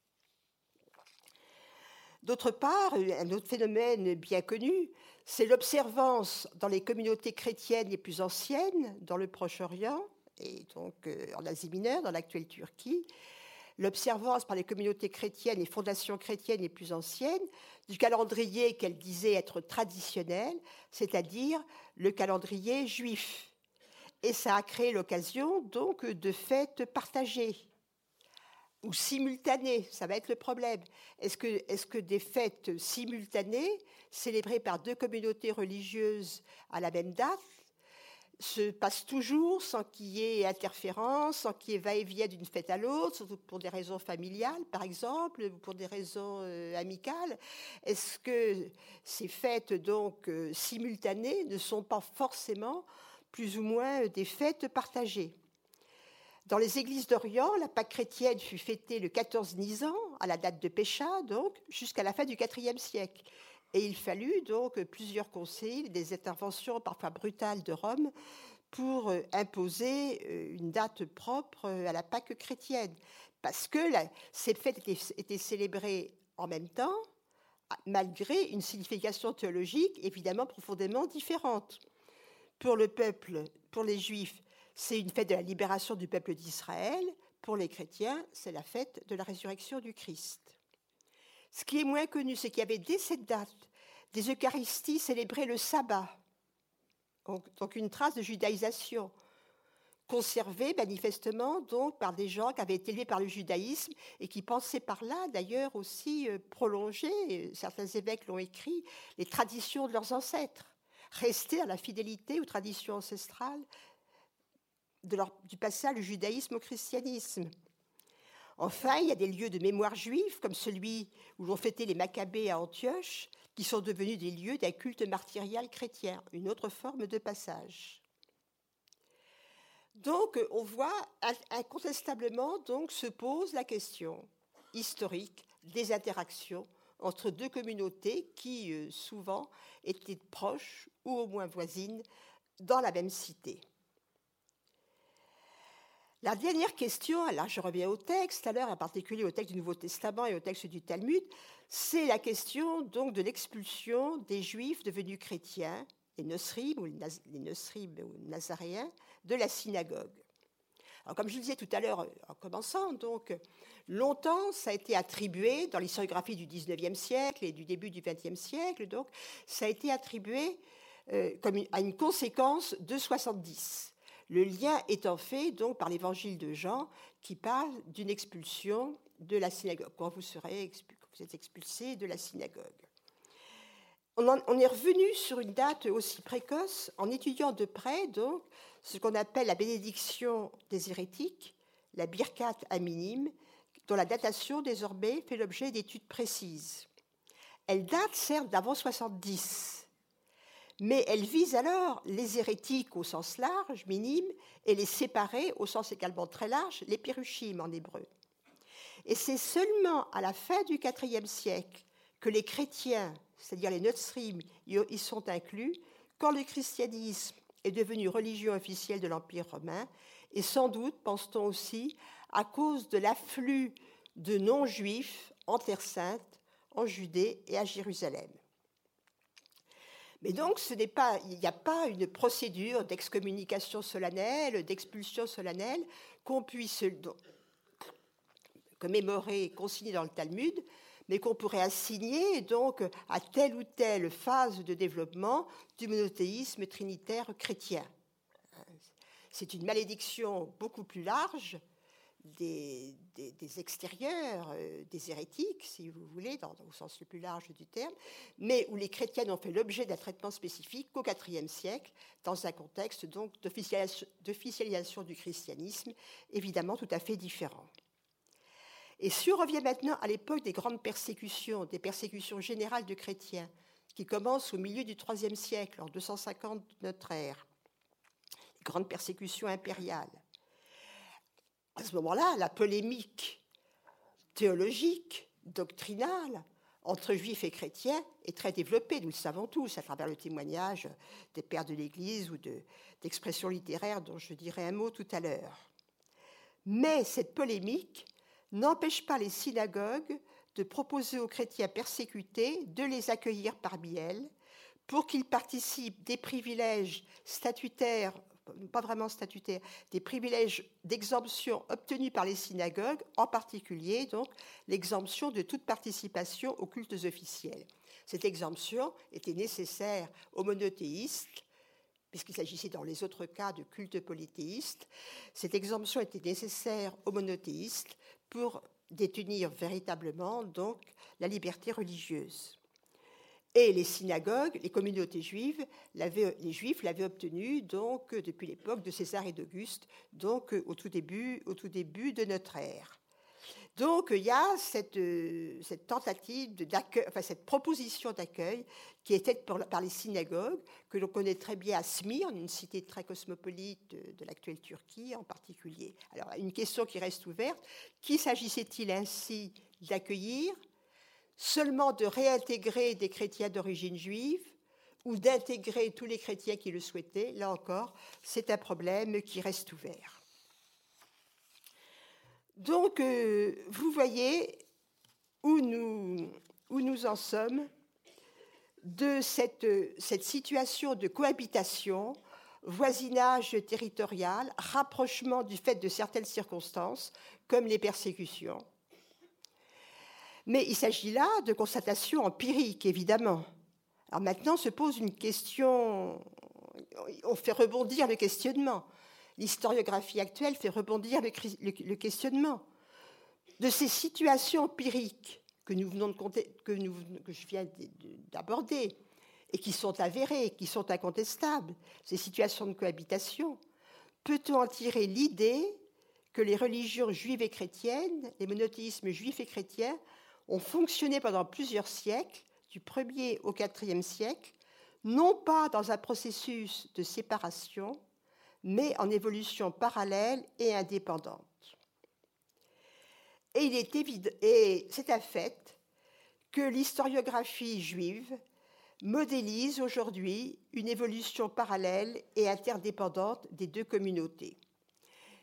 D'autre part, un autre phénomène bien connu, c'est l'observance dans les communautés chrétiennes les plus anciennes, dans le Proche-Orient, et donc euh, en Asie mineure, dans l'actuelle Turquie, l'observance par les communautés chrétiennes et fondations chrétiennes les plus anciennes du calendrier qu'elles disaient être traditionnel, c'est-à-dire le calendrier juif. Et ça a créé l'occasion donc de fêtes partagées ou simultanées, ça va être le problème. Est-ce que, est-ce que des fêtes simultanées, célébrées par deux communautés religieuses à la même date, se passe toujours sans qu'il y ait interférence, sans qu'il y ait va-et-vient d'une fête à l'autre, surtout pour des raisons familiales, par exemple, ou pour des raisons euh, amicales. Est-ce que ces fêtes donc euh, simultanées ne sont pas forcément plus ou moins des fêtes partagées? Dans les églises d'Orient, la Pâque chrétienne fut fêtée le quatorze Nisan, à la date de Pécha, donc, jusqu'à la fin du quatrième siècle. Et il fallut donc plusieurs conciles, des interventions parfois brutales de Rome pour imposer une date propre à la Pâque chrétienne. Parce que la, ces fêtes étaient, étaient célébrées en même temps, malgré une signification théologique évidemment profondément différente. Pour le peuple, pour les Juifs, c'est une fête de la libération du peuple d'Israël. Pour les chrétiens, c'est la fête de la résurrection du Christ. Ce qui est moins connu, c'est qu'il y avait dès cette date des Eucharisties célébrées le sabbat, donc, donc une trace de judaïsation, conservée manifestement donc par des gens qui avaient été élevés par le judaïsme et qui pensaient par là d'ailleurs aussi euh, prolonger, certains évêques l'ont écrit, les traditions de leurs ancêtres, rester à la fidélité aux traditions ancestrales de leur, du passage du judaïsme au christianisme. Enfin, il y a des lieux de mémoire juifs, comme celui où l'on fêtait les Maccabées à Antioche, qui sont devenus des lieux d'un culte martyrial chrétien, une autre forme de passage. Donc, on voit incontestablement donc, se pose la question historique des interactions entre deux communautés qui, euh, souvent, étaient proches ou au moins voisines dans la même cité. La dernière question, là je reviens au texte, alors en particulier au texte du Nouveau Testament et au texte du Talmud, c'est la question donc de l'expulsion des Juifs devenus chrétiens, les Nosrim ou les, Naz- les Nosrim ou Nazaréens, de la synagogue. Alors, comme je le disais tout à l'heure en commençant, donc, longtemps ça a été attribué dans l'historiographie du dix-neuvième siècle et du début du vingtième siècle, donc ça a été attribué euh, comme une, à une conséquence de soixante-dix. Le lien étant fait donc par l'évangile de Jean qui parle d'une expulsion de la synagogue, quand vous, serez expu- quand vous êtes expulsé de la synagogue. On, en, on est revenu sur une date aussi précoce en étudiant de près donc ce qu'on appelle la bénédiction des hérétiques, la Birkat Aminim, dont la datation désormais fait l'objet d'études précises. Elle date certes d'avant soixante-dix, mais elle vise alors les hérétiques au sens large, minime, et les séparés au sens également très large, les pirushim en hébreu. Et c'est seulement à la fin du quatrième siècle que les chrétiens, c'est-à-dire les Nosrim, y sont inclus, quand le christianisme est devenu religion officielle de l'Empire romain, et sans doute, pense-t-on aussi, à cause de l'afflux de non-juifs en Terre sainte, en Judée et à Jérusalem. Mais donc, ce n'est pas, il n'y a pas une procédure d'excommunication solennelle, d'expulsion solennelle qu'on puisse commémorer, consigner dans le Talmud, mais qu'on pourrait assigner donc à telle ou telle phase de développement du monothéisme trinitaire chrétien. C'est une malédiction beaucoup plus large des, des, des extérieurs, euh, des hérétiques, si vous voulez, dans, au sens le plus large du terme, mais où les chrétiens ont fait l'objet d'un traitement spécifique qu'au quatrième siècle, dans un contexte donc d'officialisation, d'officialisation du christianisme, évidemment tout à fait différent. Et si on revient maintenant à l'époque des grandes persécutions, des persécutions générales de chrétiens, qui commencent au milieu du troisième siècle, en deux cent cinquante de notre ère, les grandes persécutions impériales, à ce moment-là, la polémique théologique, doctrinale, entre juifs et chrétiens est très développée, nous le savons tous, à travers le témoignage des pères de l'Église ou de, d'expressions littéraires dont je dirai un mot tout à l'heure. Mais cette polémique n'empêche pas les synagogues de proposer aux chrétiens persécutés de les accueillir parmi elles pour qu'ils participent des privilèges statutaires, pas vraiment statutaires, des privilèges d'exemption obtenus par les synagogues, en particulier donc l'exemption de toute participation aux cultes officiels. Cette exemption était nécessaire aux monothéistes, puisqu'il s'agissait dans les autres cas de cultes polythéistes. Cette exemption était nécessaire aux monothéistes pour détenir véritablement donc la liberté religieuse. Et les synagogues, les communautés juives, les Juifs l'avaient obtenu donc depuis l'époque de César et d'Auguste, donc au tout début, au tout début de notre ère. Donc il y a cette, cette tentative d'accueil, enfin cette proposition d'accueil qui est faite par les synagogues, que l'on connaît très bien à Smyrne, une cité très cosmopolite de, de l'actuelle Turquie en particulier. Alors une question qui reste ouverte, qui s'agissait-il ainsi d'accueillir ? Seulement de réintégrer des chrétiens d'origine juive ou d'intégrer tous les chrétiens qui le souhaitaient? Là encore, c'est un problème qui reste ouvert. Donc, euh, vous voyez où nous, où nous en sommes de cette, cette situation de cohabitation, voisinage territorial, rapprochement du fait de certaines circonstances, comme les persécutions. Mais il s'agit là de constatations empiriques, évidemment. Alors maintenant se pose une question, on fait rebondir le questionnement. L'historiographie actuelle fait rebondir le, le, le questionnement. De ces situations empiriques que, nous venons de compter, que, nous, que je viens d'aborder, et qui sont avérées, qui sont incontestables, ces situations de cohabitation, peut-on en tirer l'idée que les religions juives et chrétiennes, les monothéismes juifs et chrétiens, ont fonctionné pendant plusieurs siècles, du premier au quatrième siècle, non pas dans un processus de séparation, mais en évolution parallèle et indépendante. Et, il est évident, et c'est un fait que l'historiographie juive modélise aujourd'hui une évolution parallèle et interdépendante des deux communautés.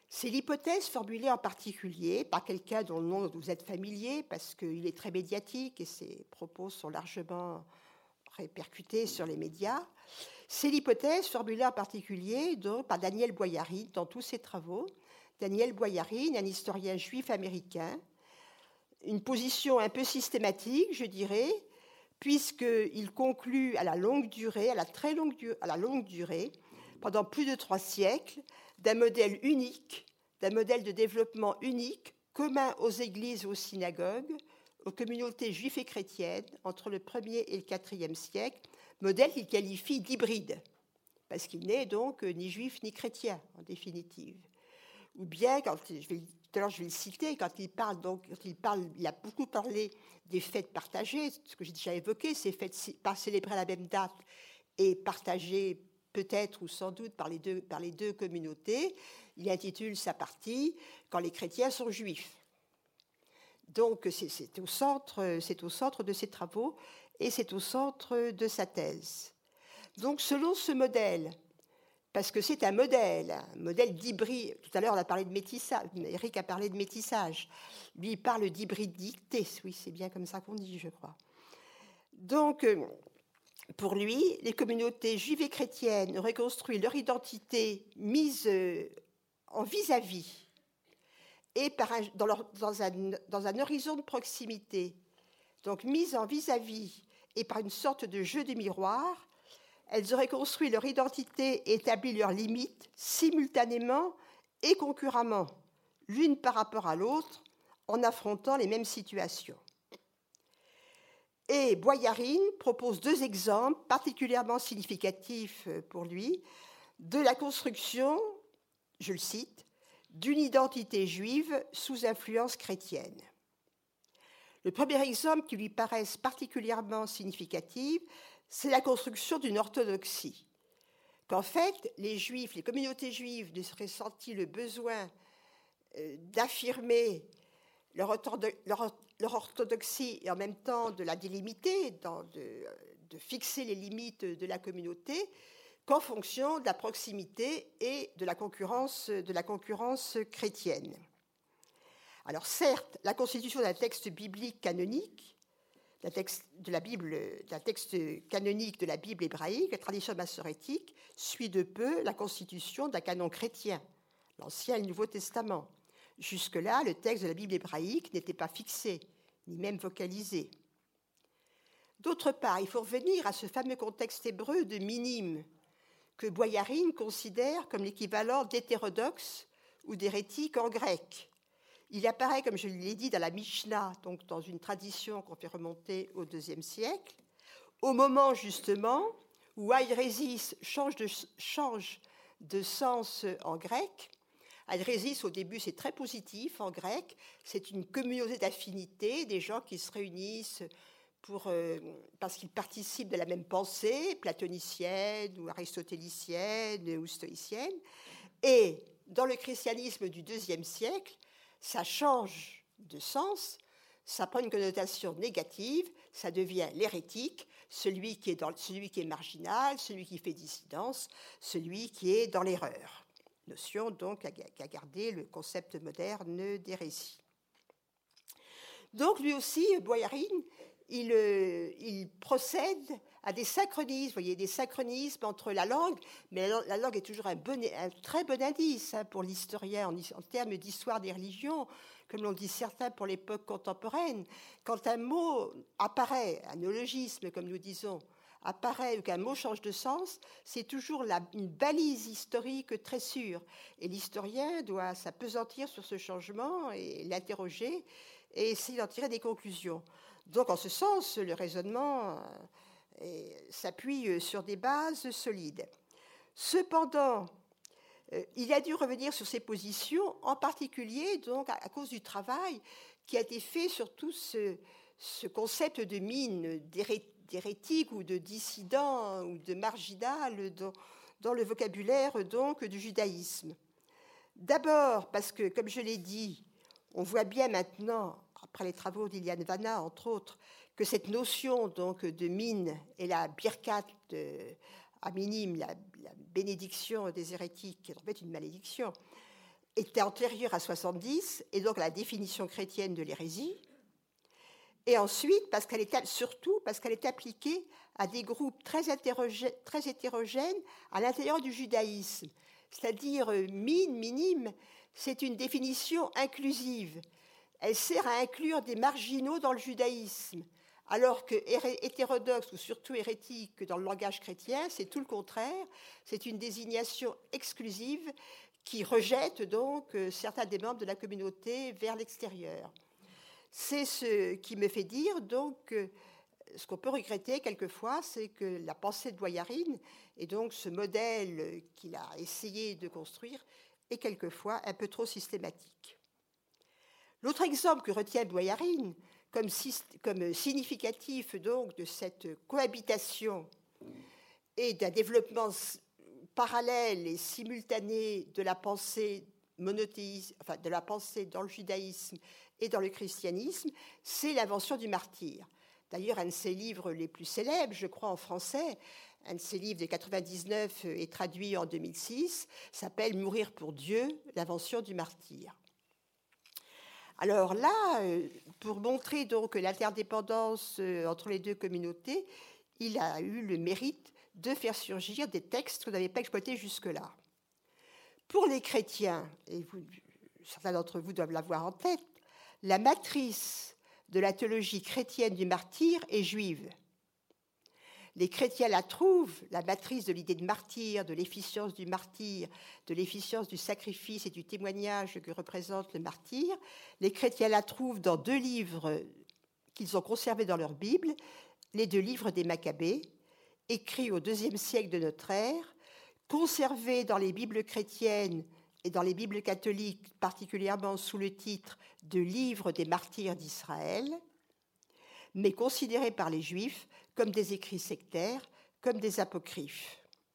C'est l'hypothèse formulée en particulier par quelqu'un dont le nom vous êtes familier, parce qu'il est très médiatique et ses propos sont largement répercutés sur les médias. C'est l'hypothèse formulée en particulier donc, par Daniel Boyarin dans tous ses travaux. Daniel Boyarin, un historien juif américain, une position un peu systématique, je dirais, puisqu'il conclut à la longue durée, à la très longue, du- à la longue durée, pendant plus de trois siècles, d'un modèle unique, d'un modèle de développement unique, commun aux églises et aux synagogues, aux communautés juives et chrétiennes, entre le premier et le quatrième siècle, modèle qu'il qualifie d'hybride, parce qu'il n'est donc ni juif ni chrétien, en définitive. Ou bien, quand, je vais, tout à l'heure je vais le citer, quand il parle, donc, quand il parle, il a beaucoup parlé des fêtes partagées, ce que j'ai déjà évoqué, ces fêtes pas célébrées à la même date et partagées peut-être ou sans doute par les deux, par les deux communautés. Il intitule sa partie « Quand les chrétiens sont juifs ». Donc c'est, c'est, au centre, c'est au centre de ses travaux et c'est au centre de sa thèse. Donc selon ce modèle, parce que c'est un modèle, un modèle d'hybride. Tout à l'heure, on a parlé de métissage. Eric a parlé de métissage. Lui, il parle d'hybridité. Oui, c'est bien comme ça qu'on dit, je crois. Donc, pour lui, les communautés juives et chrétiennes reconstruisent leur identité mise en vis-à-vis et par un, dans, leur, dans, un, dans un horizon de proximité, donc mise en vis-à-vis et par une sorte de jeu de miroir. Elles auraient construit leur identité et établi leurs limites simultanément et concurremment, l'une par rapport à l'autre, en affrontant les mêmes situations. Et Boyarin propose deux exemples particulièrement significatifs pour lui de la construction, je le cite, d'une identité juive sous influence chrétienne. Le premier exemple qui lui paraisse particulièrement significatif, c'est la construction d'une orthodoxie. Qu'en fait, les Juifs, les communautés juives ne seraient senti le besoin d'affirmer leur, leur, leur orthodoxie et en même temps de la délimiter, dans, de, de fixer les limites de la communauté, qu'en fonction de la proximité et de la concurrence, de la concurrence chrétienne. Alors certes, la constitution d'un texte biblique canonique, d'un texte de la Bible, d'un texte canonique de la Bible hébraïque, la tradition massorétique, suit de peu la constitution d'un canon chrétien, l'Ancien et le Nouveau Testament. Jusque-là, le texte de la Bible hébraïque n'était pas fixé, ni même vocalisé. D'autre part, il faut revenir à ce fameux contexte hébreu de minime, que Boyarin considère comme l'équivalent d'hétérodoxe ou d'hérétique en grec. Il apparaît, comme je l'ai dit, dans la Mishnah, donc dans une tradition qu'on fait remonter au deuxième siècle, au moment justement où airésis change de, change de sens en grec. Airésis, au début, c'est très positif en grec. C'est une communauté d'affinité, des gens qui se réunissent pour, euh, parce qu'ils participent de la même pensée, platonicienne ou aristotélicienne ou stoïcienne. Et dans le christianisme du deuxième siècle, ça change de sens, ça prend une connotation négative, ça devient l'hérétique, celui qui est, dans, celui qui est marginal, celui qui fait dissidence, celui qui est dans l'erreur. Notion donc qui a gardé le concept moderne d'hérésie. Donc lui aussi, Boyarin, il, il procède à des synchronismes, vous voyez, des synchronismes entre la langue, mais la, la langue est toujours un, bon, un très bon indice hein, pour l'historien en, en termes d'histoire des religions, comme l'ont dit certains pour l'époque contemporaine. Quand un mot apparaît, un néologisme, comme nous disons, apparaît ou qu'un mot change de sens, c'est toujours la, une balise historique très sûre. Et l'historien doit s'appesantir sur ce changement et l'interroger et essayer d'en tirer des conclusions. Donc, en ce sens, le raisonnement Et s'appuie sur des bases solides. Cependant, il a dû revenir sur ses positions, en particulier donc à cause du travail qui a été fait sur tout ce, ce concept de mine, d'hérétique ou de dissident ou de marginal dans, dans le vocabulaire donc du judaïsme. D'abord parce que, comme je l'ai dit, on voit bien maintenant, après les travaux d'Iliane Vanna, entre autres, que cette notion donc de mine et la birkat de, à minime, la, la bénédiction des hérétiques, qui est en fait une malédiction, était antérieure à soixante-dix, et donc à la définition chrétienne de l'hérésie. Et ensuite, parce qu'elle est, surtout parce qu'elle est appliquée à des groupes très hétérogènes, très hétérogènes à l'intérieur du judaïsme. C'est-à-dire mine, minime, c'est une définition inclusive. Elle sert à inclure des marginaux dans le judaïsme, alors que hétérodoxe ou surtout hérétique dans le langage chrétien, c'est tout le contraire. C'est une désignation exclusive qui rejette donc certains des membres de la communauté vers l'extérieur. C'est ce qui me fait dire donc ce qu'on peut regretter quelquefois, c'est que la pensée de Boyarin et donc ce modèle qu'il a essayé de construire est quelquefois un peu trop systématique. L'autre exemple que retient Boyarin comme, comme significatif donc de cette cohabitation et d'un développement parallèle et simultané de la pensée monothéiste, enfin de la pensée dans le judaïsme et dans le christianisme, c'est l'invention du martyr. D'ailleurs, un de ses livres les plus célèbres, je crois en français, un de ses livres de quatre-vingt-dix-neuf est traduit en deux mille six, s'appelle « Mourir pour Dieu, l'invention du martyr ». Alors là, pour montrer donc l'interdépendance entre les deux communautés, il a eu le mérite de faire surgir des textes qu'on n'avait pas exploités jusque-là. Pour les chrétiens, et vous, certains d'entre vous doivent l'avoir en tête, la matrice de la théologie chrétienne du martyr est juive. Les chrétiens la trouvent, la matrice de l'idée de martyr, de l'efficience du martyr, de l'efficience du sacrifice et du témoignage que représente le martyr. Les chrétiens la trouvent dans deux livres qu'ils ont conservés dans leur Bible, les deux livres des Maccabées, écrits au deuxième siècle de notre ère, conservés dans les Bibles chrétiennes et dans les Bibles catholiques, particulièrement sous le titre de Livre des martyrs d'Israël, mais considérés par les Juifs comme des écrits sectaires, comme des apocryphes.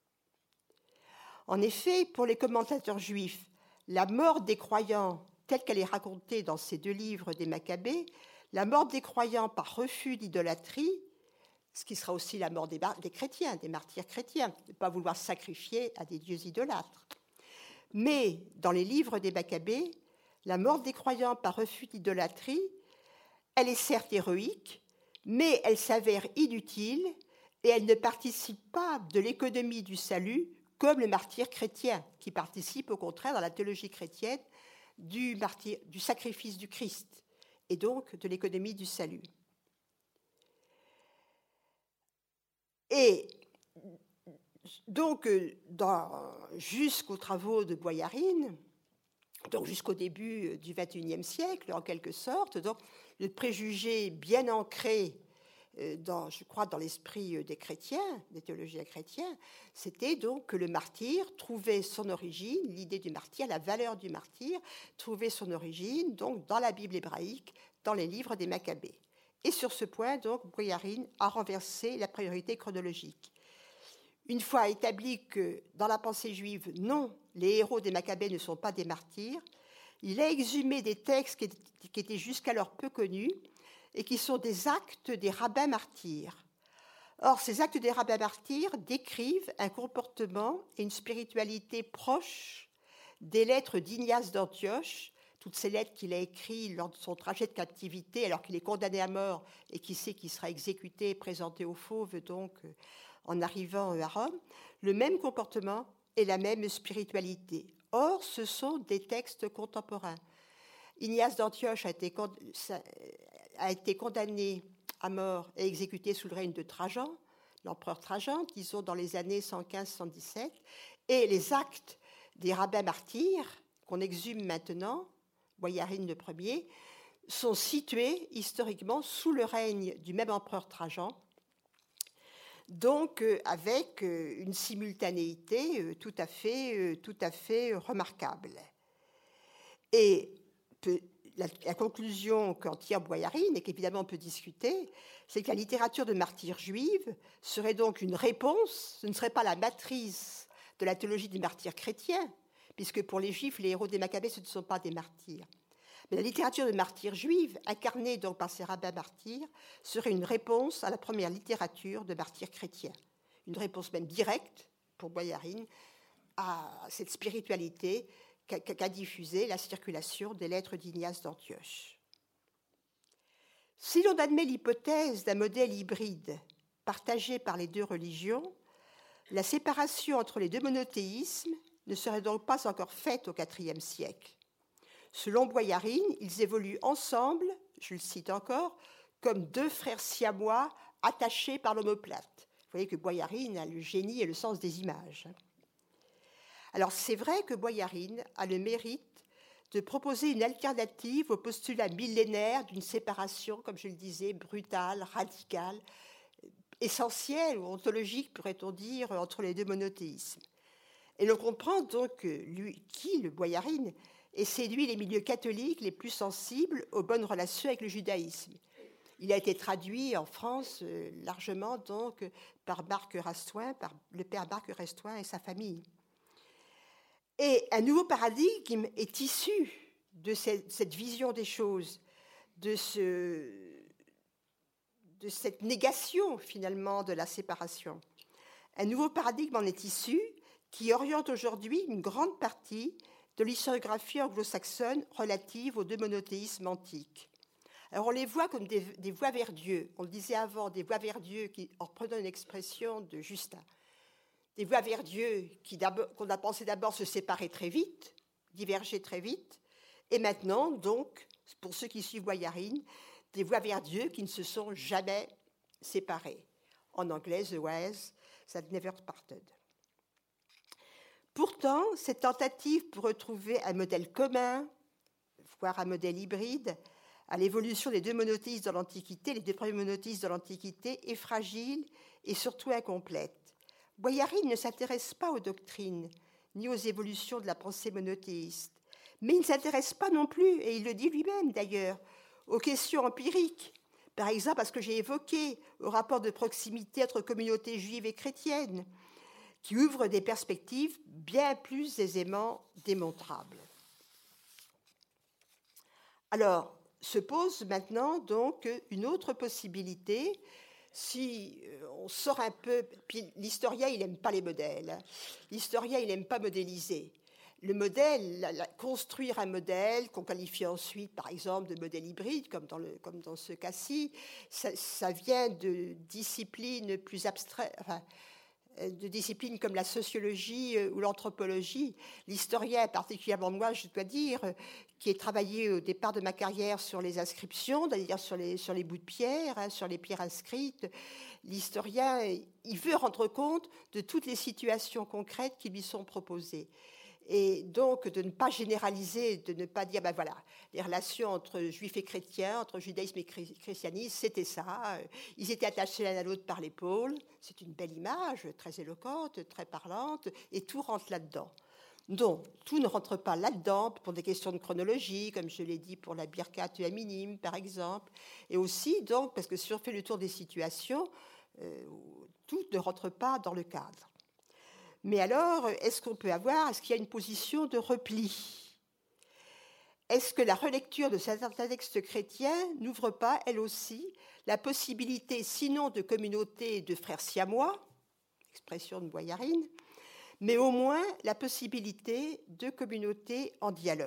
En effet, pour les commentateurs juifs, la mort des croyants, telle qu'elle est racontée dans ces deux livres des Maccabées, la mort des croyants par refus d'idolâtrie, ce qui sera aussi la mort des, des chrétiens, des martyrs chrétiens, de ne pas vouloir sacrifier à des dieux idolâtres. Mais dans les livres des Maccabées, la mort des croyants par refus d'idolâtrie, elle est certes héroïque, mais elle s'avère inutile et elle ne participe pas de l'économie du salut comme le martyr chrétien, qui participe au contraire dans la théologie chrétienne du, martyr, du sacrifice du Christ et donc de l'économie du salut. Et donc, jusqu'aux travaux de Boyarin, donc jusqu'au début du vingt et unième siècle, en quelque sorte, donc, le préjugé bien ancré, dans, je crois, dans l'esprit des chrétiens, des théologiens chrétiens, c'était donc que le martyr trouvait son origine, l'idée du martyr, la valeur du martyr, trouvait son origine donc dans la Bible hébraïque, dans les livres des Maccabées. Et sur ce point, donc, Boyarin a renversé la priorité chronologique. Une fois établi que dans la pensée juive, non, les héros des Maccabées ne sont pas des martyrs, il a exhumé des textes qui étaient jusqu'alors peu connus et qui sont des actes des rabbins martyrs. Or, ces actes des rabbins martyrs décrivent un comportement et une spiritualité proches des lettres d'Ignace d'Antioche, toutes ces lettres qu'il a écrites lors de son trajet de captivité, alors qu'il est condamné à mort et qui sait qu'il sera exécuté et présenté aux fauves, donc en arrivant à Rome, le même comportement et la même spiritualité. Or, ce sont des textes contemporains. Ignace d'Antioche a été, a été condamné à mort et exécuté sous le règne de Trajan, l'empereur Trajan, disons dans les années cent quinze cent dix-sept, et les actes des rabbins martyrs, qu'on exhume maintenant, Boyarin le premier, sont situés historiquement sous le règne du même empereur Trajan, donc euh, avec euh, une simultanéité euh, tout à fait, euh, tout à fait remarquable. Et peu, la, la conclusion qu'en tire Boyarin, et qu'évidemment on peut discuter, c'est que la littérature de martyrs juive serait donc une réponse, ce ne serait pas la matrice de la théologie du martyr chrétien, puisque pour les Juifs, les héros des Maccabées, ce ne sont pas des martyrs. Mais la littérature de martyrs juive, incarnée donc par ces rabbins martyrs, serait une réponse à la première littérature de martyrs chrétiens. Une réponse même directe, pour Boyarin, à cette spiritualité qu'a, qu'a diffusé la circulation des lettres d'Ignace d'Antioche. Si l'on admet l'hypothèse d'un modèle hybride partagé par les deux religions, la séparation entre les deux monothéismes ne serait donc pas encore faite au quatrième siècle. Selon Boyarin, ils évoluent ensemble, je le cite encore, comme deux frères siamois attachés par l'omoplate. Vous voyez que Boyarin a le génie et le sens des images. Alors c'est vrai que Boyarin a le mérite de proposer une alternative au postulat millénaire d'une séparation, comme je le disais, brutale, radicale, essentielle ou ontologique, pourrait-on dire, entre les deux monothéismes. Et l'on comprend donc que lui, qui, le Boyarin, ait séduit les milieux catholiques les plus sensibles aux bonnes relations avec le judaïsme. Il a été traduit en France euh, largement donc par Marc Rastoin, par le père Marc Rastoin et sa famille. Et un nouveau paradigme est issu de cette, cette vision des choses, de, ce, de cette négation finalement de la séparation. Un nouveau paradigme en est issu qui oriente aujourd'hui une grande partie de l'historiographie anglo-saxonne relative aux deux monothéismes antiques. Alors on les voit comme des, des voies vers Dieu. On le disait avant, des voies vers Dieu, qui, en reprenant une expression de Justin. Des voies vers Dieu qui qu'on a pensé d'abord se séparer très vite, diverger très vite, et maintenant, donc, pour ceux qui suivent Boyarin, des voies vers Dieu qui ne se sont jamais séparées. En anglais, the ways that never parted. Pourtant, cette tentative pour retrouver un modèle commun, voire un modèle hybride, à l'évolution des deux monothéismes dans l'Antiquité, les deux premiers monothéismes dans l'Antiquité, est fragile et surtout incomplète. Boyarin ne s'intéresse pas aux doctrines, ni aux évolutions de la pensée monothéiste, mais il ne s'intéresse pas non plus, et il le dit lui-même d'ailleurs, aux questions empiriques, par exemple à ce que j'ai évoqué, au rapport de proximité entre communautés juives et chrétiennes, qui ouvrent des perspectives bien plus aisément démontrables. Alors, se pose maintenant donc une autre possibilité. Si on sort un peu, puis l'historien, il n'aime pas les modèles. L'historien, il n'aime pas modéliser. Le modèle, la, la, construire un modèle qu'on qualifie ensuite, par exemple, de modèle hybride, comme dans, le, comme dans ce cas-ci, ça, ça vient de disciplines plus abstraites, enfin, de disciplines comme la sociologie ou l'anthropologie. L'historien, particulièrement moi, je dois dire, qui ai travaillé au départ de ma carrière sur les inscriptions, c'est-à-dire sur les, sur les bouts de pierre, hein, sur les pierres inscrites, l'historien, il veut rendre compte de toutes les situations concrètes qui lui sont proposées. Et donc, de ne pas généraliser, de ne pas dire, ben voilà, les relations entre juifs et chrétiens, entre judaïsme et christianisme, c'était ça. Ils étaient attachés l'un à l'autre par l'épaule. C'est une belle image, très éloquente, très parlante, et tout rentre là-dedans. Donc, tout ne rentre pas là-dedans pour des questions de chronologie, comme je l'ai dit pour la Birkat et la Minime, par exemple. Et aussi, donc, parce que si on fait le tour des situations, euh, tout ne rentre pas dans le cadre. Mais alors, est-ce qu'on peut avoir, est-ce qu'il y a une position de repli ? Est-ce que la relecture de certains textes chrétiens n'ouvre pas, elle aussi, la possibilité, sinon de communauté de frères siamois, expression de Boyarin, mais au moins la possibilité de communauté en dialogue ?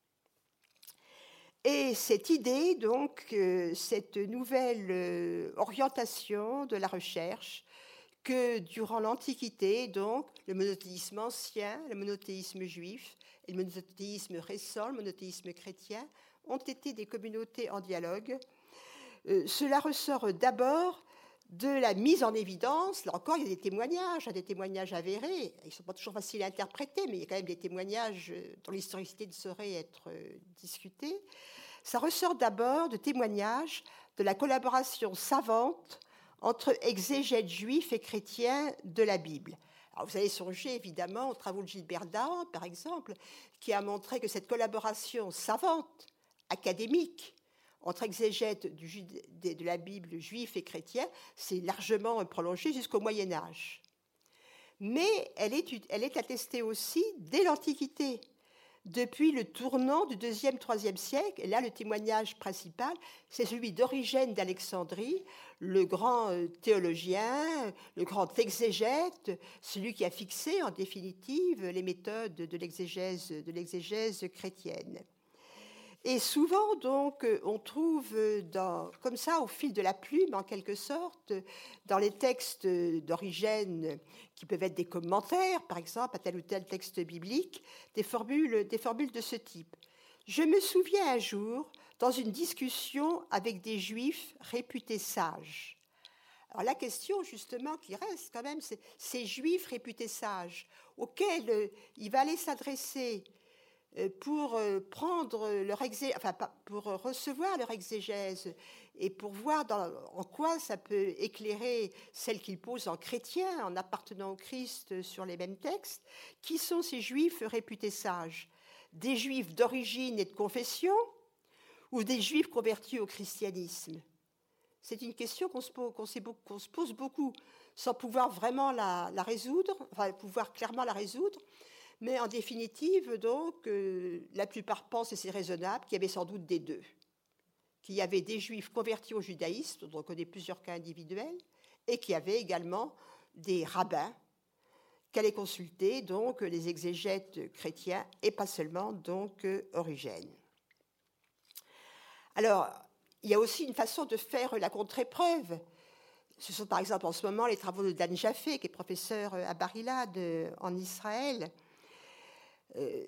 Et cette idée, donc, euh, cette nouvelle orientation de la recherche, que durant l'Antiquité, donc, le monothéisme ancien, le monothéisme juif et le monothéisme récent, le monothéisme chrétien, ont été des communautés en dialogue. Euh, cela ressort d'abord de la mise en évidence, là encore, il y a des témoignages, des témoignages avérés, ils ne sont pas toujours faciles à interpréter, mais il y a quand même des témoignages dont l'historicité ne saurait être discutée. Ça ressort d'abord de témoignages de la collaboration savante entre exégètes juifs et chrétiens de la Bible. Alors vous avez songé évidemment aux travaux de Gilbert Dahan, par exemple, qui a montré que cette collaboration savante, académique, entre exégètes du, de, de la Bible juifs et chrétiens, s'est largement prolongée jusqu'au Moyen Âge. Mais elle est, elle est attestée aussi dès l'Antiquité, depuis le tournant du deuxième troisième siècle. Et là, le témoignage principal, c'est celui d'Origène d'Alexandrie, le grand théologien, le grand exégète, celui qui a fixé en définitive les méthodes de l'exégèse, de l'exégèse chrétienne. Et souvent, donc, on trouve dans, comme ça, au fil de la plume, en quelque sorte, dans les textes d'Origène, qui peuvent être des commentaires, par exemple, à tel ou tel texte biblique, des formules, des formules de ce type. Je me souviens un jour, dans une discussion avec des Juifs réputés sages. Alors la question, justement, qui reste quand même, c'est ces Juifs réputés sages, auxquels il va aller s'adresser pour prendre leur exé... enfin, pour recevoir leur exégèse et pour voir dans... en quoi ça peut éclairer celle qu'ils posent en chrétien, en appartenant au Christ sur les mêmes textes. Qui sont ces Juifs réputés sages? Des Juifs d'origine et de confession ou des Juifs convertis au christianisme? C'est une question qu'on se pose, qu'on sait beaucoup, qu'on se pose beaucoup, sans pouvoir vraiment la, la résoudre, enfin pouvoir clairement la résoudre. Mais en définitive, donc, euh, la plupart pensent, et c'est raisonnable, qu'il y avait sans doute des deux. Qu'il y avait des Juifs convertis au judaïsme, dont on connaît plusieurs cas individuels, et qu'il y avait également des rabbins qu'allaient consulter donc les exégètes chrétiens, et pas seulement donc Origène. Alors, il y a aussi une façon de faire la contre-épreuve. Ce sont par exemple en ce moment les travaux de Dan Jaffé, qui est professeur à Bar-Ilan en Israël. Euh,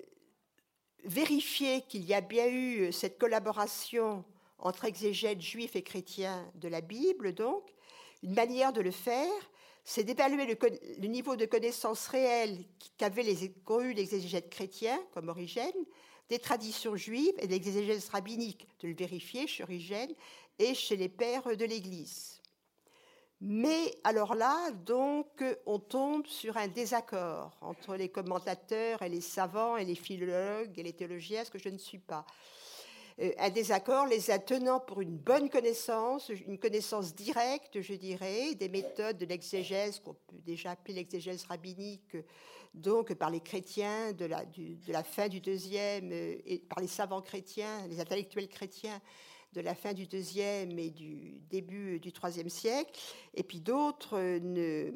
vérifier qu'il y a bien eu cette collaboration entre exégètes juifs et chrétiens de la Bible, donc, une manière de le faire, c'est d'évaluer le, le niveau de connaissance réelle qu'avaient les, qu'ont eu les exégètes chrétiens, comme Origène, des traditions juives et de l'exégèse rabbinique, de le vérifier chez Origène et chez les pères de l'Église. Mais alors là, donc, on tombe sur un désaccord entre les commentateurs et les savants et les philologues et les théologiens, ce que je ne suis pas. Un désaccord les attenant pour une bonne connaissance, une connaissance directe, je dirais, des méthodes de l'exégèse, qu'on peut déjà appeler l'exégèse rabbinique, donc par les chrétiens de la, du, de la fin du deuxième, et par les savants chrétiens, les intellectuels chrétiens, de la fin du deuxième et du début du troisième siècle, et puis d'autres ne,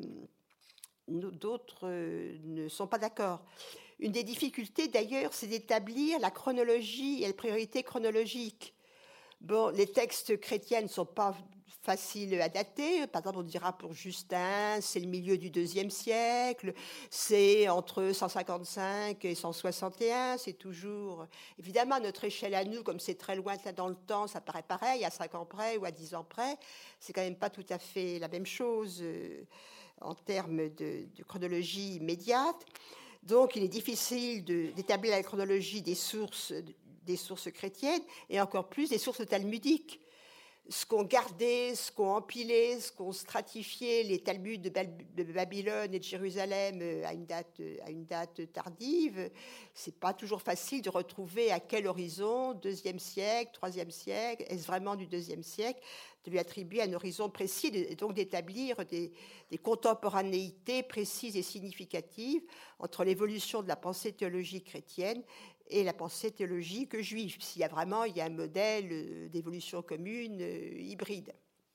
d'autres ne sont pas d'accord. Une des difficultés, d'ailleurs, c'est d'établir la chronologie et la priorité chronologique. Bon, les textes chrétiens ne sont pas faciles à dater. Par exemple, on dira pour Justin, c'est le milieu du deuxième siècle, c'est entre cent cinquante-cinq et cent soixante et un, c'est toujours... Évidemment, à notre échelle à nous, comme c'est très lointain dans le temps, ça paraît pareil, à cinq ans près ou à dix ans près, c'est quand même pas tout à fait la même chose euh, en termes de, de chronologie immédiate. Donc, il est difficile de, d'établir la chronologie des sources, des sources chrétiennes et encore plus des sources talmudiques. Ce qu'ont gardé, ce qu'ont empilé, ce qu'ont stratifié les Talmuds de, de Babylone et de Jérusalem à une date, à une date tardive, c'est pas toujours facile de retrouver à quel horizon, deuxième siècle, troisième siècle, est-ce vraiment du deuxième siècle, de lui attribuer un horizon précis et donc d'établir des, des contemporanéités précises et significatives entre l'évolution de la pensée théologique chrétienne et la pensée théologique juive, s'il y a vraiment il y a un modèle d'évolution commune euh, hybride.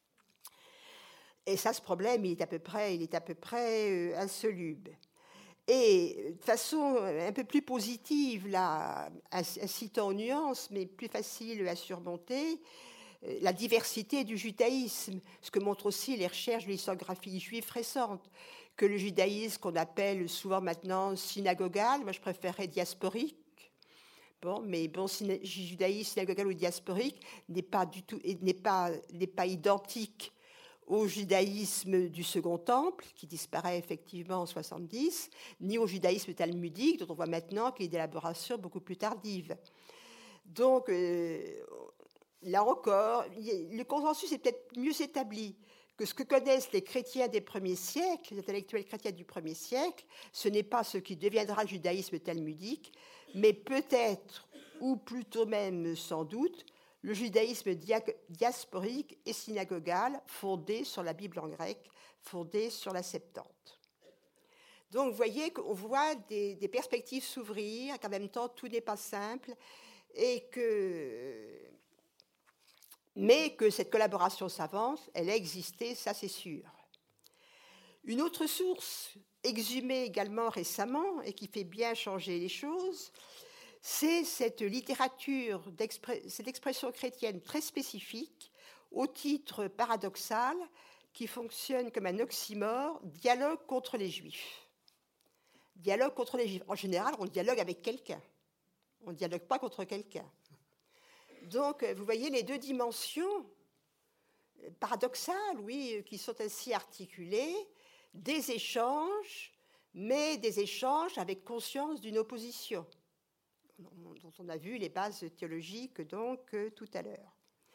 Et ça, ce problème, il est à peu près, il est à peu près euh, insoluble. Et de façon un peu plus positive, là, incitant aux nuances, mais plus facile à surmonter, euh, la diversité du judaïsme, ce que montrent aussi les recherches de l'historiographie juive récente, que le judaïsme qu'on appelle souvent maintenant synagogal, moi je préférerais diasporique. Bon, mais bon, judaïsme, synagogal ou diasporique n'est pas du tout, n'est pas, n'est pas identique au judaïsme du Second Temple, qui disparaît effectivement en soixante-dix, ni au judaïsme talmudique, dont on voit maintenant qu'il y a des élaborations beaucoup plus tardives. Donc, euh, là encore, le consensus est peut-être mieux établi que ce que connaissent les chrétiens des premiers siècles, les intellectuels chrétiens du premier siècle, ce n'est pas ce qui deviendra le judaïsme talmudique, mais peut-être, ou plutôt même sans doute, le judaïsme diasporique et synagogal fondé sur la Bible en grec, fondé sur la Septante. Donc, vous voyez qu'on voit des, des perspectives s'ouvrir, qu'en même temps, tout n'est pas simple, et que, mais que cette collaboration savante, elle a existé, ça c'est sûr. Une autre source, exhumée également récemment, et qui fait bien changer les choses, c'est cette littérature, cette expression chrétienne très spécifique, au titre paradoxal, qui fonctionne comme un oxymore, dialogue contre les Juifs. Dialogue contre les Juifs. En général, on dialogue avec quelqu'un. On ne dialogue pas contre quelqu'un. Donc, vous voyez les deux dimensions paradoxales, oui, qui sont ainsi articulées, des échanges, mais des échanges avec conscience d'une opposition, dont on a vu les bases théologiques donc tout à l'heure.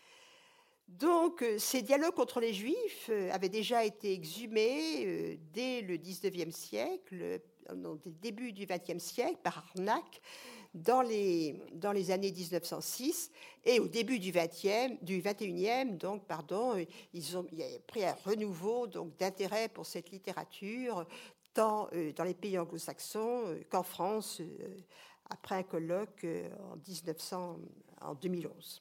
Donc, ces dialogues contre les Juifs avaient déjà été exhumés dès le dix-neuvième siècle, au début du vingtième siècle, par Harnack, dans les, dans les années mille neuf cent six, et au début du vingtième, du vingt et unième, donc, pardon, ils ont il y a pris un renouveau donc, d'intérêt pour cette littérature, tant euh, dans les pays anglo-saxons euh, qu'en France, euh, après un colloque euh, en, dix-neuf cents, en deux mille onze.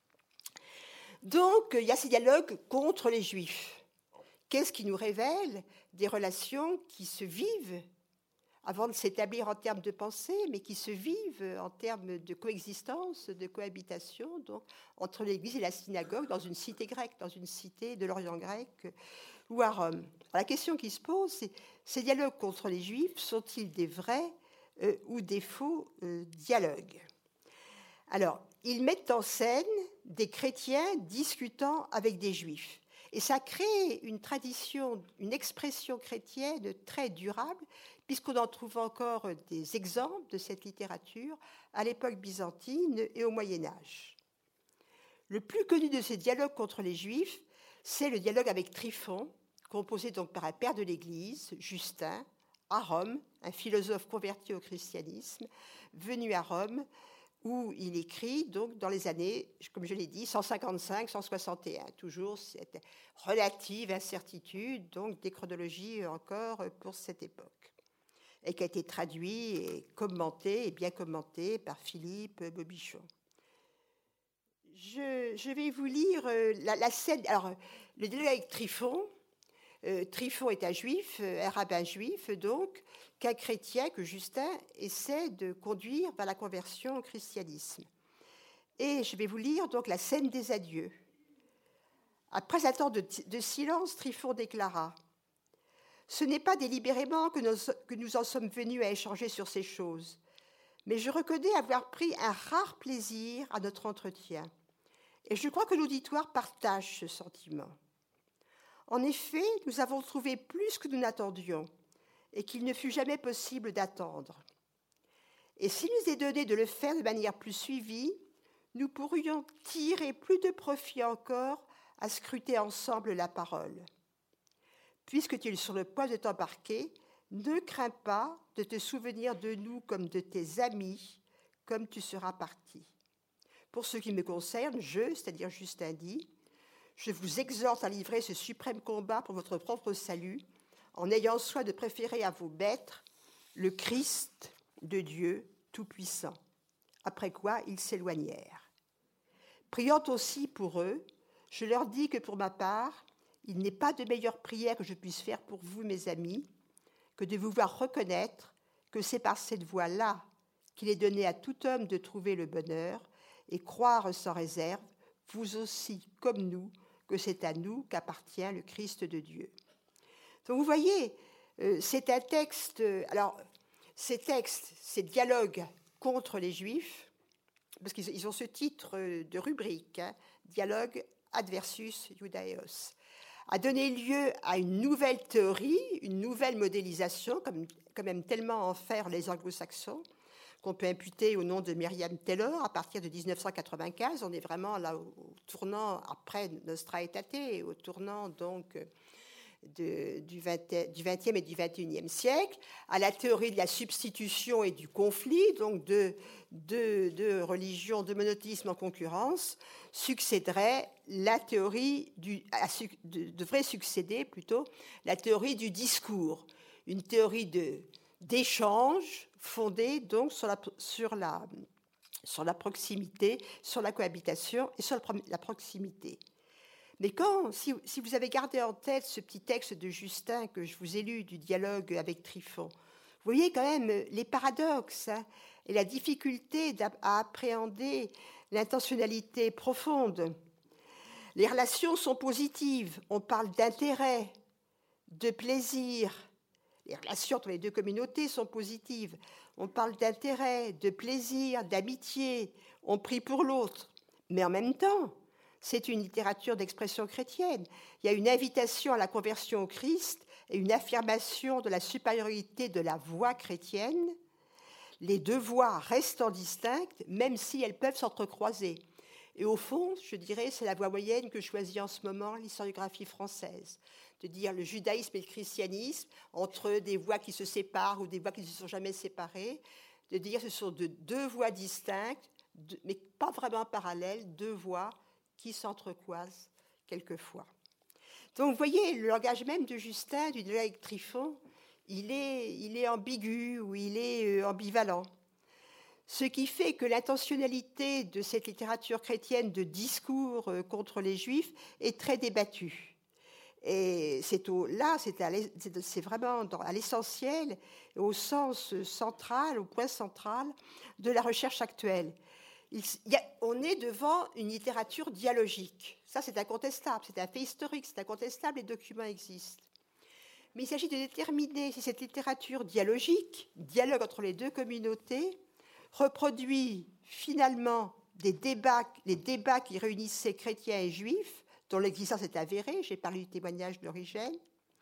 Donc, il y a ces dialogues contre les Juifs. Qu'est-ce qui nous révèle? Des relations qui se vivent avant de s'établir en termes de pensée, mais qui se vivent en termes de coexistence, de cohabitation, donc, entre l'Église et la synagogue dans une cité grecque, dans une cité de l'Orient grec ou à Rome. Alors, la question qui se pose, c'est ces dialogues contre les Juifs sont-ils des vrais euh, ou des faux euh, dialogues? Alors, ils mettent en scène des chrétiens discutant avec des Juifs. Et ça crée une tradition, une expression chrétienne très durable, puisqu'on en trouve encore des exemples de cette littérature à l'époque byzantine et au Moyen-Âge. Le plus connu de ces dialogues contre les Juifs, c'est le dialogue avec Tryphon, composé donc par un père de l'Église, Justin, à Rome, un philosophe converti au christianisme, venu à Rome, où il écrit donc dans les années, comme je l'ai dit, cent cinquante-cinq cent soixante et un, toujours cette relative incertitude, donc des chronologies encore pour cette époque, et qui a été traduit et commenté, et bien commenté par Philippe Bobichon. Je, je vais vous lire la, la scène. Alors, le dialogue avec Tryphon. Euh, Tryphon est un juif, un rabbin juif, donc, qu'un chrétien, que Justin, essaie de conduire vers la conversion au christianisme. Et je vais vous lire donc la scène des adieux. Après un temps de, de silence, Tryphon déclara « Ce n'est pas délibérément que nous, que nous en sommes venus à échanger sur ces choses, mais je reconnais avoir pris un rare plaisir à notre entretien. Et je crois que l'auditoire partage ce sentiment. En effet, nous avons trouvé plus que nous n'attendions, et qu'il ne fut jamais possible d'attendre. Et s'il nous est donné de le faire de manière plus suivie, nous pourrions tirer plus de profit encore à scruter ensemble la parole. Puisque tu es sur le point de t'embarquer, ne crains pas de te souvenir de nous comme de tes amis, comme tu seras parti. Pour ce qui me concerne, je, c'est-à-dire Justin dit, je vous exhorte à livrer ce suprême combat pour votre propre salut, en ayant soin de préférer à vos maîtres le Christ de Dieu Tout-Puissant. Après quoi, ils s'éloignèrent. Priant aussi pour eux, je leur dis que pour ma part, il n'est pas de meilleure prière que je puisse faire pour vous, mes amis, que de vous voir reconnaître que c'est par cette voie-là qu'il est donné à tout homme de trouver le bonheur et croire sans réserve, vous aussi comme nous, que c'est à nous qu'appartient le Christ de Dieu. Donc vous voyez, euh, c'est un texte, euh, alors ces textes, ces dialogues contre les Juifs, parce qu'ils ils ont ce titre de rubrique, hein, Dialogue adversus Judaeos, a donné lieu à une nouvelle théorie, une nouvelle modélisation, comme, comme aiment tellement en faire les anglo-saxons, qu'on peut imputer au nom de Miriam Taylor à partir de dix-neuf cent quatre-vingt-quinze. On est vraiment là au, au tournant, après Nostra Aetate, au tournant donc de, du, vingtième, du vingtième et du vingt et unième siècle, à la théorie de la substitution et du conflit, donc de, de, de religions, de monothéisme en concurrence, succéderait la théorie du, à, de, devrait succéder plutôt la théorie du discours. une théorie de, d'échange fondée donc sur la, sur, la, sur la proximité, sur la cohabitation et sur la, la proximité. Mais quand, si, si vous avez gardé en tête ce petit texte de Justin que je vous ai lu du dialogue avec Tryphon, vous voyez quand même les paradoxes hein, et la difficulté à appréhender l'intentionnalité profonde. Les relations sont positives, on parle d'intérêt, de plaisir. Les relations entre les deux communautés sont positives. On parle d'intérêt, de plaisir, d'amitié, on prie pour l'autre. Mais en même temps, c'est une littérature d'expression chrétienne. Il y a une invitation à la conversion au Christ et une affirmation de la supériorité de la voie chrétienne. Les deux voies restant distinctes, même si elles peuvent s'entrecroiser. Et au fond, je dirais, c'est la voie moyenne que choisit en ce moment l'historiographie française, de dire le judaïsme et le christianisme, entre des voies qui se séparent ou des voies qui ne se sont jamais séparées, de dire ce sont de deux voies distinctes, mais pas vraiment parallèles, deux voies qui s'entrecroisent quelquefois. Donc, vous voyez, le langage même de Justin, du dialogue avec Tryphon, il est, il est ambigu ou il est ambivalent. Ce qui fait que l'intentionnalité de cette littérature chrétienne de discours contre les Juifs est très débattue. Et c'est au, là, c'est, à, c'est vraiment dans, à l'essentiel, au sens central, au point central de la recherche actuelle. Il y a, on est devant une littérature dialogique. Ça, c'est incontestable. C'est un fait historique, c'est incontestable, les documents existent. Mais il s'agit de déterminer si cette littérature dialogique, dialogue entre les deux communautés, reproduit finalement des débats, les débats qui réunissaient chrétiens et juifs, dont l'existence est avérée, j'ai parlé du témoignage d'Origène,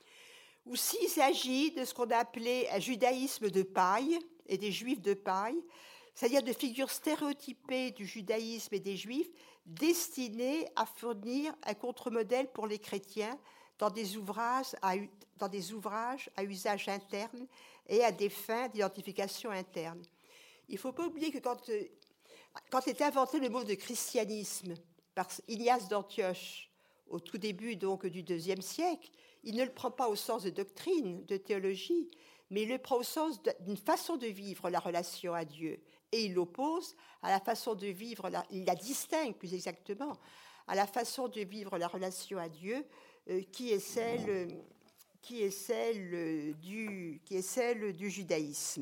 ou s'il s'agit de ce qu'on a appelé un judaïsme de paille et des juifs de paille, c'est-à-dire de figures stéréotypées du judaïsme et des juifs destinées à fournir un contre-modèle pour les chrétiens dans des ouvrages à, dans des ouvrages à usage interne et à des fins d'identification interne. Il ne faut pas oublier que quand, quand est inventé le mot de christianisme par Ignace d'Antioche, au tout début donc du deuxième siècle, il ne le prend pas au sens de doctrine, de théologie, mais il le prend au sens d'une façon de vivre la relation à Dieu. Et il l'oppose à la façon de vivre, la, il la distingue plus exactement, à la façon de vivre la relation à Dieu euh, qui est celle, euh, qui est celle du, qui est celle du judaïsme.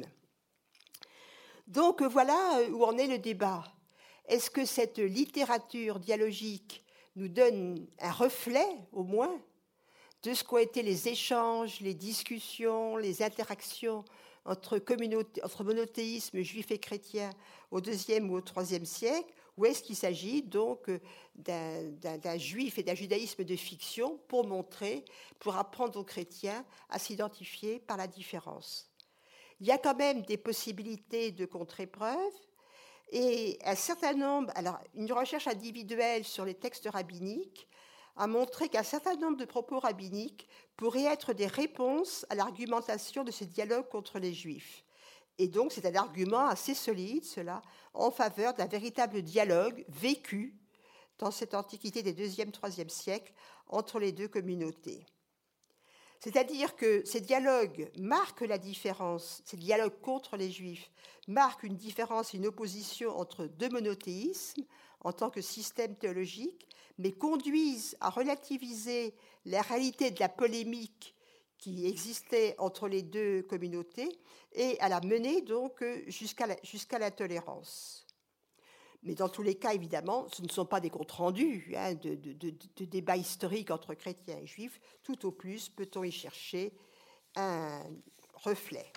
Donc voilà où en est le débat. Est-ce que cette littérature dialogique nous donne un reflet, au moins, de ce qu'ont été les échanges, les discussions, les interactions entre, entre monothéisme juif et chrétien au deuxième ou au troisième siècle, ou est-ce qu'il s'agit donc d'un, d'un, d'un juif et d'un judaïsme de fiction pour montrer, pour apprendre aux chrétiens à s'identifier par la différence? Il y a quand même des possibilités de contre-épreuves et un certain nombre, alors une recherche individuelle sur les textes rabbiniques a montré qu'un certain nombre de propos rabbiniques pourraient être des réponses à l'argumentation de ce dialogue contre les Juifs. Et donc c'est un argument assez solide, cela, en faveur d'un véritable dialogue vécu dans cette antiquité des deuxième, troisième siècles entre les deux communautés. C'est-à-dire que ces dialogues marquent la différence, ces dialogues contre les Juifs marquent une différence, une opposition entre deux monothéismes en tant que système théologique, mais conduisent à relativiser la réalité de la polémique qui existait entre les deux communautés et à la mener donc jusqu'à la, jusqu'à la tolérance. Mais dans tous les cas, évidemment, ce ne sont pas des comptes rendus hein, de, de, de, de débats historiques entre chrétiens et juifs. Tout au plus, peut-on y chercher un reflet.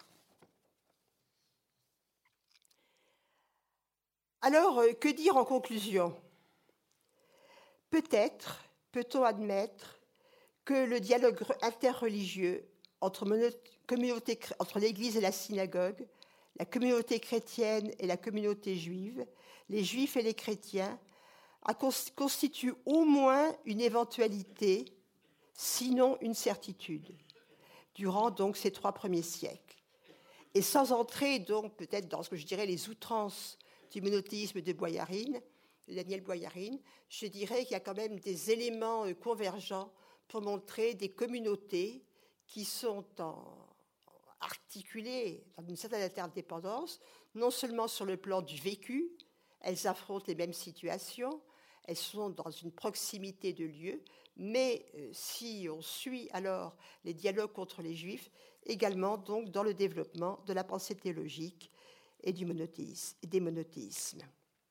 Alors, que dire en conclusion ? Peut-être peut-on admettre que le dialogue interreligieux entre, communauté, entre l'Église et la synagogue, la communauté chrétienne et la communauté juive, les juifs et les chrétiens, constitue au moins une éventualité, sinon une certitude, durant donc ces trois premiers siècles. Et sans entrer donc peut-être dans ce que je dirais les outrances du monothéisme de Boyarin, de Daniel Boyarin, je dirais qu'il y a quand même des éléments convergents pour montrer des communautés qui sont en, articulées dans une certaine interdépendance, non seulement sur le plan du vécu, elles affrontent les mêmes situations, elles sont dans une proximité de lieux, mais euh, si on suit alors les dialogues contre les Juifs, également donc dans le développement de la pensée théologique et du monothéisme, et des monothéismes.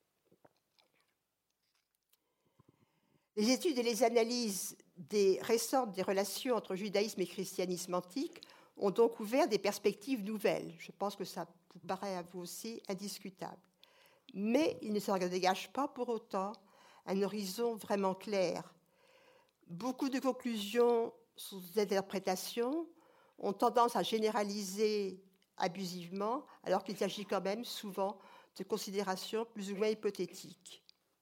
Les études et les analyses des récentes des relations entre judaïsme et christianisme antique ont donc ouvert des perspectives nouvelles. Je pense que ça vous paraît à vous aussi indiscutable. Mais il ne se dégage pas pour autant un horizon vraiment clair. Beaucoup de conclusions sous interprétations ont tendance à généraliser abusivement, alors qu'il s'agit quand même souvent de considérations plus ou moins hypothétiques.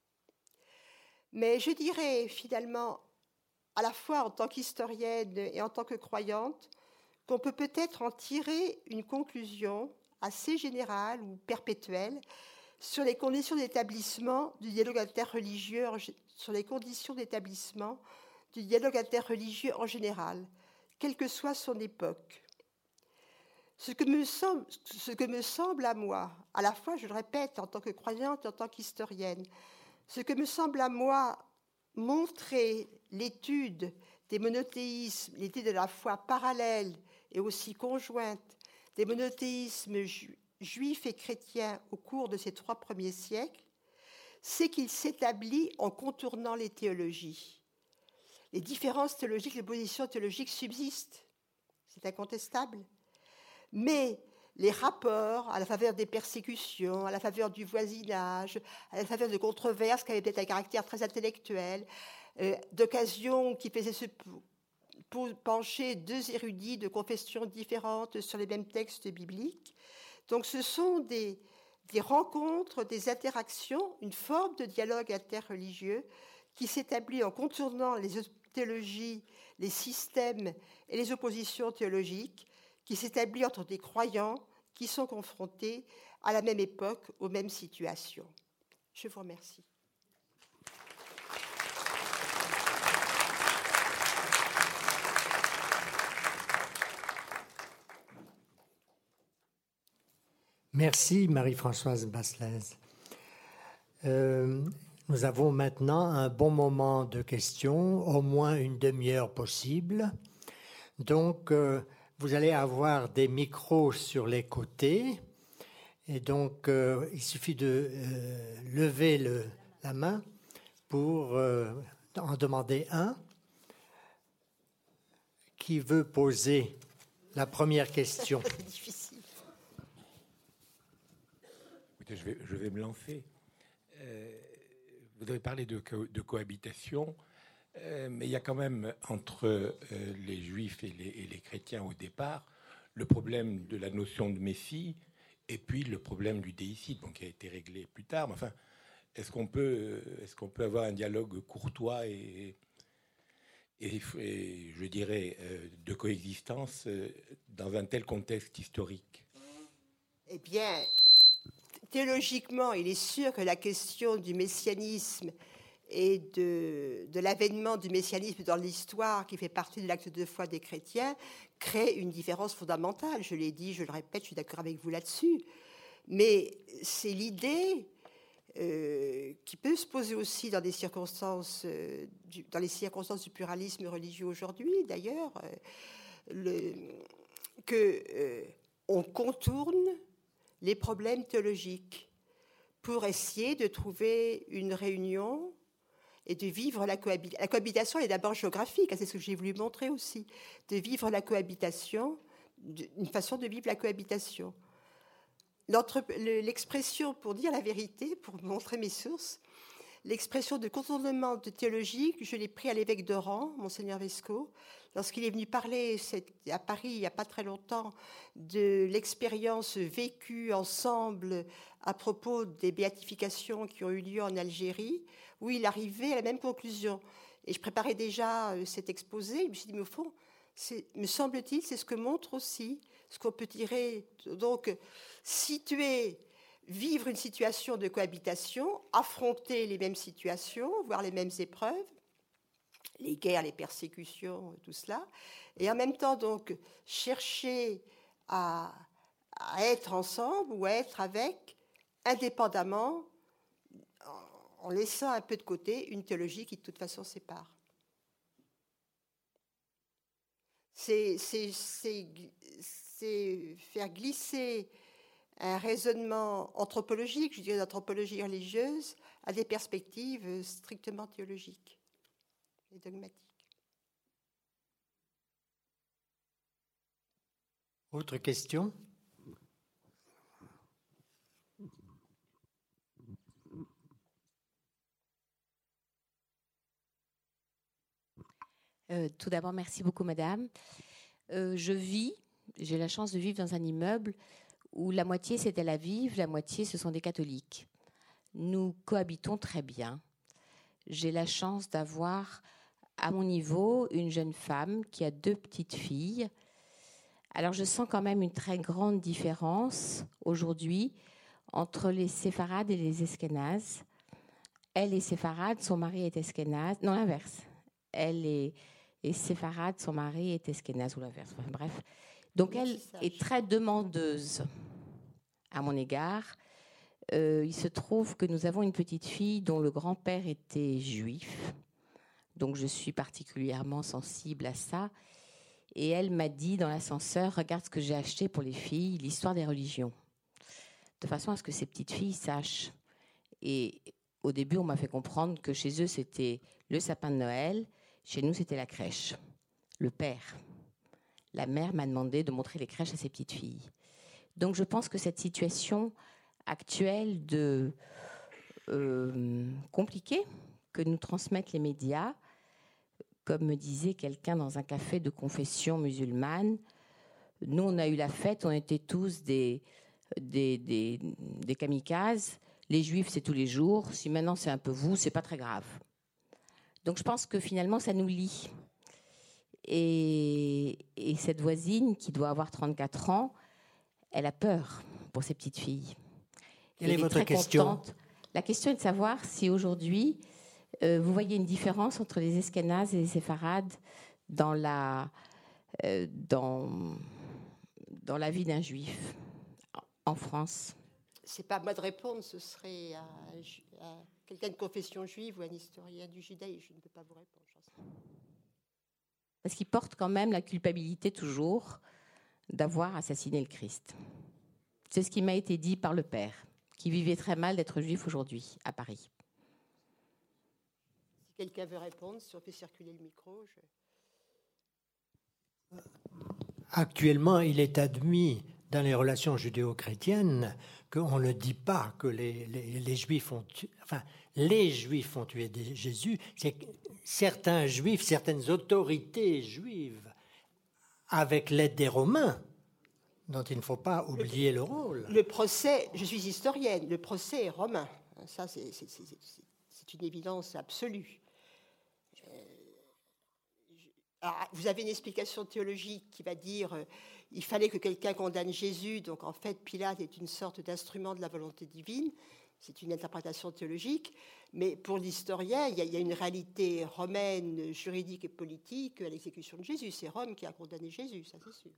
Mais je dirais finalement, à la fois en tant qu'historienne et en tant que croyante, qu'on peut peut-être en tirer une conclusion assez générale ou perpétuelle sur les conditions d'établissement du dialogue interreligieux, sur les conditions d'établissement du dialogue interreligieux en général, quelle que soit son époque. Ce que me semble, ce que me semble à moi, à la fois, je le répète, en tant que croyante et en tant qu'historienne, ce que me semble à moi montrer l'étude des monothéismes, l'étude de la foi parallèle et aussi conjointe des monothéismes ju- juifs et chrétiens au cours de ces trois premiers siècles, c'est qu'il s'établit en contournant les théologies. Les différences théologiques, les positions théologiques subsistent, c'est incontestable. Mais les rapports à la faveur des persécutions, à la faveur du voisinage, à la faveur de controverses qui avaient peut-être un caractère très intellectuel, euh, d'occasions qui faisaient se pencher deux érudits de confessions différentes sur les mêmes textes bibliques. Donc ce sont des, des rencontres, des interactions, une forme de dialogue interreligieux qui s'établit en contournant les théologies, les systèmes et les oppositions théologiques, qui s'établit entre des croyants qui sont confrontés à la même époque, aux mêmes situations. Je vous remercie. Merci Marie-Françoise Basselès. Euh, nous avons maintenant un bon moment de questions, au moins une demi-heure possible. Donc, euh, vous allez avoir des micros sur les côtés. Et donc, euh, il suffit de euh, lever le, la main pour euh, en demander un. Qui veut poser la première question? C'est difficile. Écoutez, je vais, je vais me lancer. Euh, vous avez parlé de, co- de cohabitation, euh, mais il y a quand même entre euh, les juifs et les, et les chrétiens au départ le problème de la notion de Messie et puis le problème du déicide, bon, qui a été réglé plus tard. Mais enfin, est-ce qu'on peut, est-ce qu'on peut avoir un dialogue courtois et, et, et je dirais, euh, de coexistence euh, dans un tel contexte historique? Eh bien, théologiquement, il est sûr que la question du messianisme et de, de l'avènement du messianisme dans l'histoire, qui fait partie de l'acte de foi des chrétiens, crée une différence fondamentale. Je l'ai dit, je le répète, je suis d'accord avec vous là-dessus. Mais c'est l'idée euh, qui peut se poser aussi dans des circonstances, euh, du, dans les circonstances du pluralisme religieux aujourd'hui, d'ailleurs, euh, le, que euh, on contourne les problèmes théologiques pour essayer de trouver une réunion et de vivre la cohabitation. La cohabitation est d'abord géographique, c'est ce que j'ai voulu montrer aussi, de vivre la cohabitation, une façon de vivre la cohabitation. L'expression, pour dire la vérité, pour montrer mes sources, l'expression de contournement de théologique, je l'ai pris à l'évêque d'Oran, Monseigneur Vesco, lorsqu'il est venu parler à Paris il n'y a pas très longtemps de l'expérience vécue ensemble à propos des béatifications qui ont eu lieu en Algérie, où il arrivait à la même conclusion. Et je préparais déjà cet exposé, je me suis dit, mais au fond, me semble-t-il, c'est ce que montre aussi, ce qu'on peut tirer. Donc, situer, vivre une situation de cohabitation, affronter les mêmes situations, voir les mêmes épreuves, les guerres, les persécutions, tout cela, et en même temps donc chercher à, à être ensemble ou à être avec, indépendamment, en, en laissant un peu de côté une théologie qui de toute façon sépare. C'est, c'est, c'est, c'est faire glisser un raisonnement anthropologique, je dirais d'anthropologie religieuse, à des perspectives strictement théologiques et dogmatiques. Autre question ? Euh, tout d'abord, merci beaucoup, madame. Euh, je vis, j'ai la chance de vivre dans un immeuble où la moitié, c'est Tel Aviv, la moitié, ce sont des catholiques. Nous cohabitons très bien. J'ai la chance d'avoir, à mon niveau, une jeune femme qui a deux petites filles. Alors, je sens quand même une très grande différence aujourd'hui entre les séfarades et les eskénazes. Elle est séfarade, son mari est eskénaze. Non, l'inverse. Elle est, est séfarade, son mari est eskénaze, ou l'inverse. Enfin, bref. Donc, elle est très demandeuse à mon égard. Euh, il se trouve que nous avons une petite fille dont le grand-père était juif. Donc, je suis particulièrement sensible à ça. Et elle m'a dit dans l'ascenseur, regarde ce que j'ai acheté pour les filles, l'histoire des religions. De façon à ce que ces petites filles sachent. Et au début, on m'a fait comprendre que chez eux, c'était le sapin de Noël. Chez nous, c'était la crèche. Le père. La mère m'a demandé de montrer les crèches à ses petites filles. Donc, je pense que cette situation actuelle de euh, compliquée que nous transmettent les médias, comme me disait quelqu'un dans un café de confession musulmane, nous, on a eu la fête, on était tous des, des, des, des kamikazes. Les juifs, c'est tous les jours. Si maintenant, c'est un peu vous, c'est pas très grave. Donc, je pense que finalement, ça nous lie. Et, et cette voisine, qui doit avoir trente-quatre ans, elle a peur pour ses petites filles. Quelle est votre question ? La question est de savoir si aujourd'hui, euh, vous voyez une différence entre les eskénazes et les séfarades dans la, euh, dans, dans la vie d'un juif en France. C'est pas à moi de répondre, ce serait à, à quelqu'un de confession juive ou un historien du judaïsme. Je ne peux pas vous répondre. Parce qu'il porte quand même la culpabilité toujours d'avoir assassiné le Christ. C'est ce qui m'a été dit par le père, qui vivait très mal d'être juif aujourd'hui, à Paris. Si quelqu'un veut répondre, si on fait circuler le micro... Je... Actuellement, il est admis dans les relations judéo-chrétiennes qu'on ne dit pas que les, les, les Juifs ont tué, enfin, les Juifs ont tué Jésus. C'est que certains Juifs, certaines autorités juives, avec l'aide des Romains, dont il ne faut pas oublier le, le rôle. Le procès, je suis historienne, le procès est romain. Ça, c'est, c'est, c'est, c'est une évidence absolue. Alors, vous avez une explication théologique qui va dire euh, il fallait que quelqu'un condamne Jésus, donc en fait Pilate est une sorte d'instrument de la volonté divine. C'est une interprétation théologique, mais pour l'historien, il y a, il y a une réalité romaine, juridique et politique à l'exécution de Jésus. C'est Rome qui a condamné Jésus, ça c'est sûr.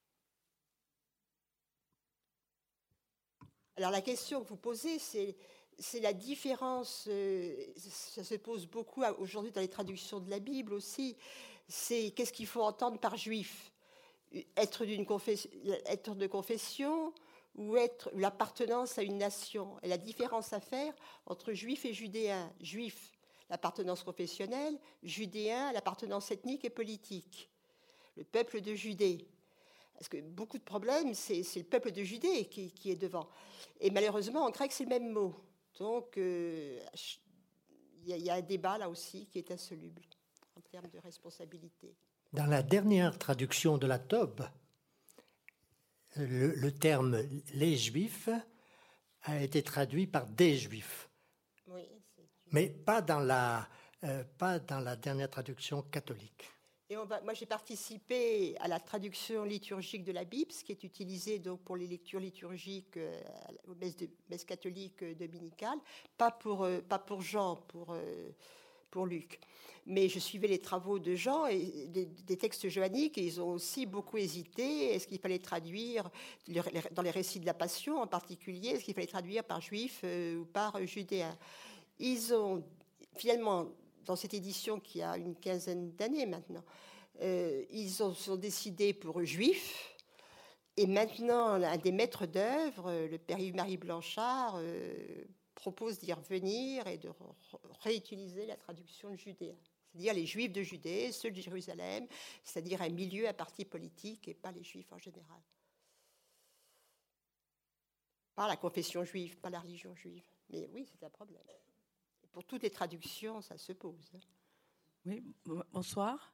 Alors la question que vous posez, c'est, c'est la différence, euh, ça se pose beaucoup aujourd'hui dans les traductions de la Bible aussi, c'est qu'est-ce qu'il faut entendre par juif ? Être, d'une confession, être de confession ou être l'appartenance à une nation. Et la différence à faire entre juif et judéen. Juif, l'appartenance confessionnelle, judéen, l'appartenance ethnique et politique. Le peuple de Judée. Parce que beaucoup de problèmes, c'est, c'est le peuple de Judée qui, qui est devant. Et malheureusement, en grec, c'est le même mot. Donc, il euh, y, y a un débat là aussi qui est insoluble en termes de responsabilité. Dans la dernière traduction de la Tob, le, le terme « les Juifs » a été traduit par « des Juifs oui, ». Mais pas dans, la, euh, pas dans la dernière traduction catholique. Et on va, moi, j'ai participé à la traduction liturgique de la Bible, ce qui est utilisé donc pour les lectures liturgiques euh, aux messes, de, messes catholiques euh, dominicales, pas pour, euh, pas pour Jean, pour, euh, pour Luc. Mais je suivais les travaux de Jean et des, des textes johanniques, et ils ont aussi beaucoup hésité. Est-ce qu'il fallait traduire, dans les récits de la Passion en particulier, est-ce qu'il fallait traduire par juif euh, ou par judéen? Ils ont finalement, dans cette édition qui a une quinzaine d'années maintenant, euh, ils ont, sont décidés pour juif. Et maintenant, un des maîtres d'œuvre, le père Yves-Marie Blanchard, euh, propose d'y revenir et de réutiliser la traduction de judéen. C'est-à-dire les Juifs de Judée, ceux de Jérusalem, c'est-à-dire un milieu, un parti politique, et pas les Juifs en général. Pas la confession juive, pas la religion juive. Mais oui, c'est un problème. Et pour toutes les traductions, ça se pose. Oui, bonsoir.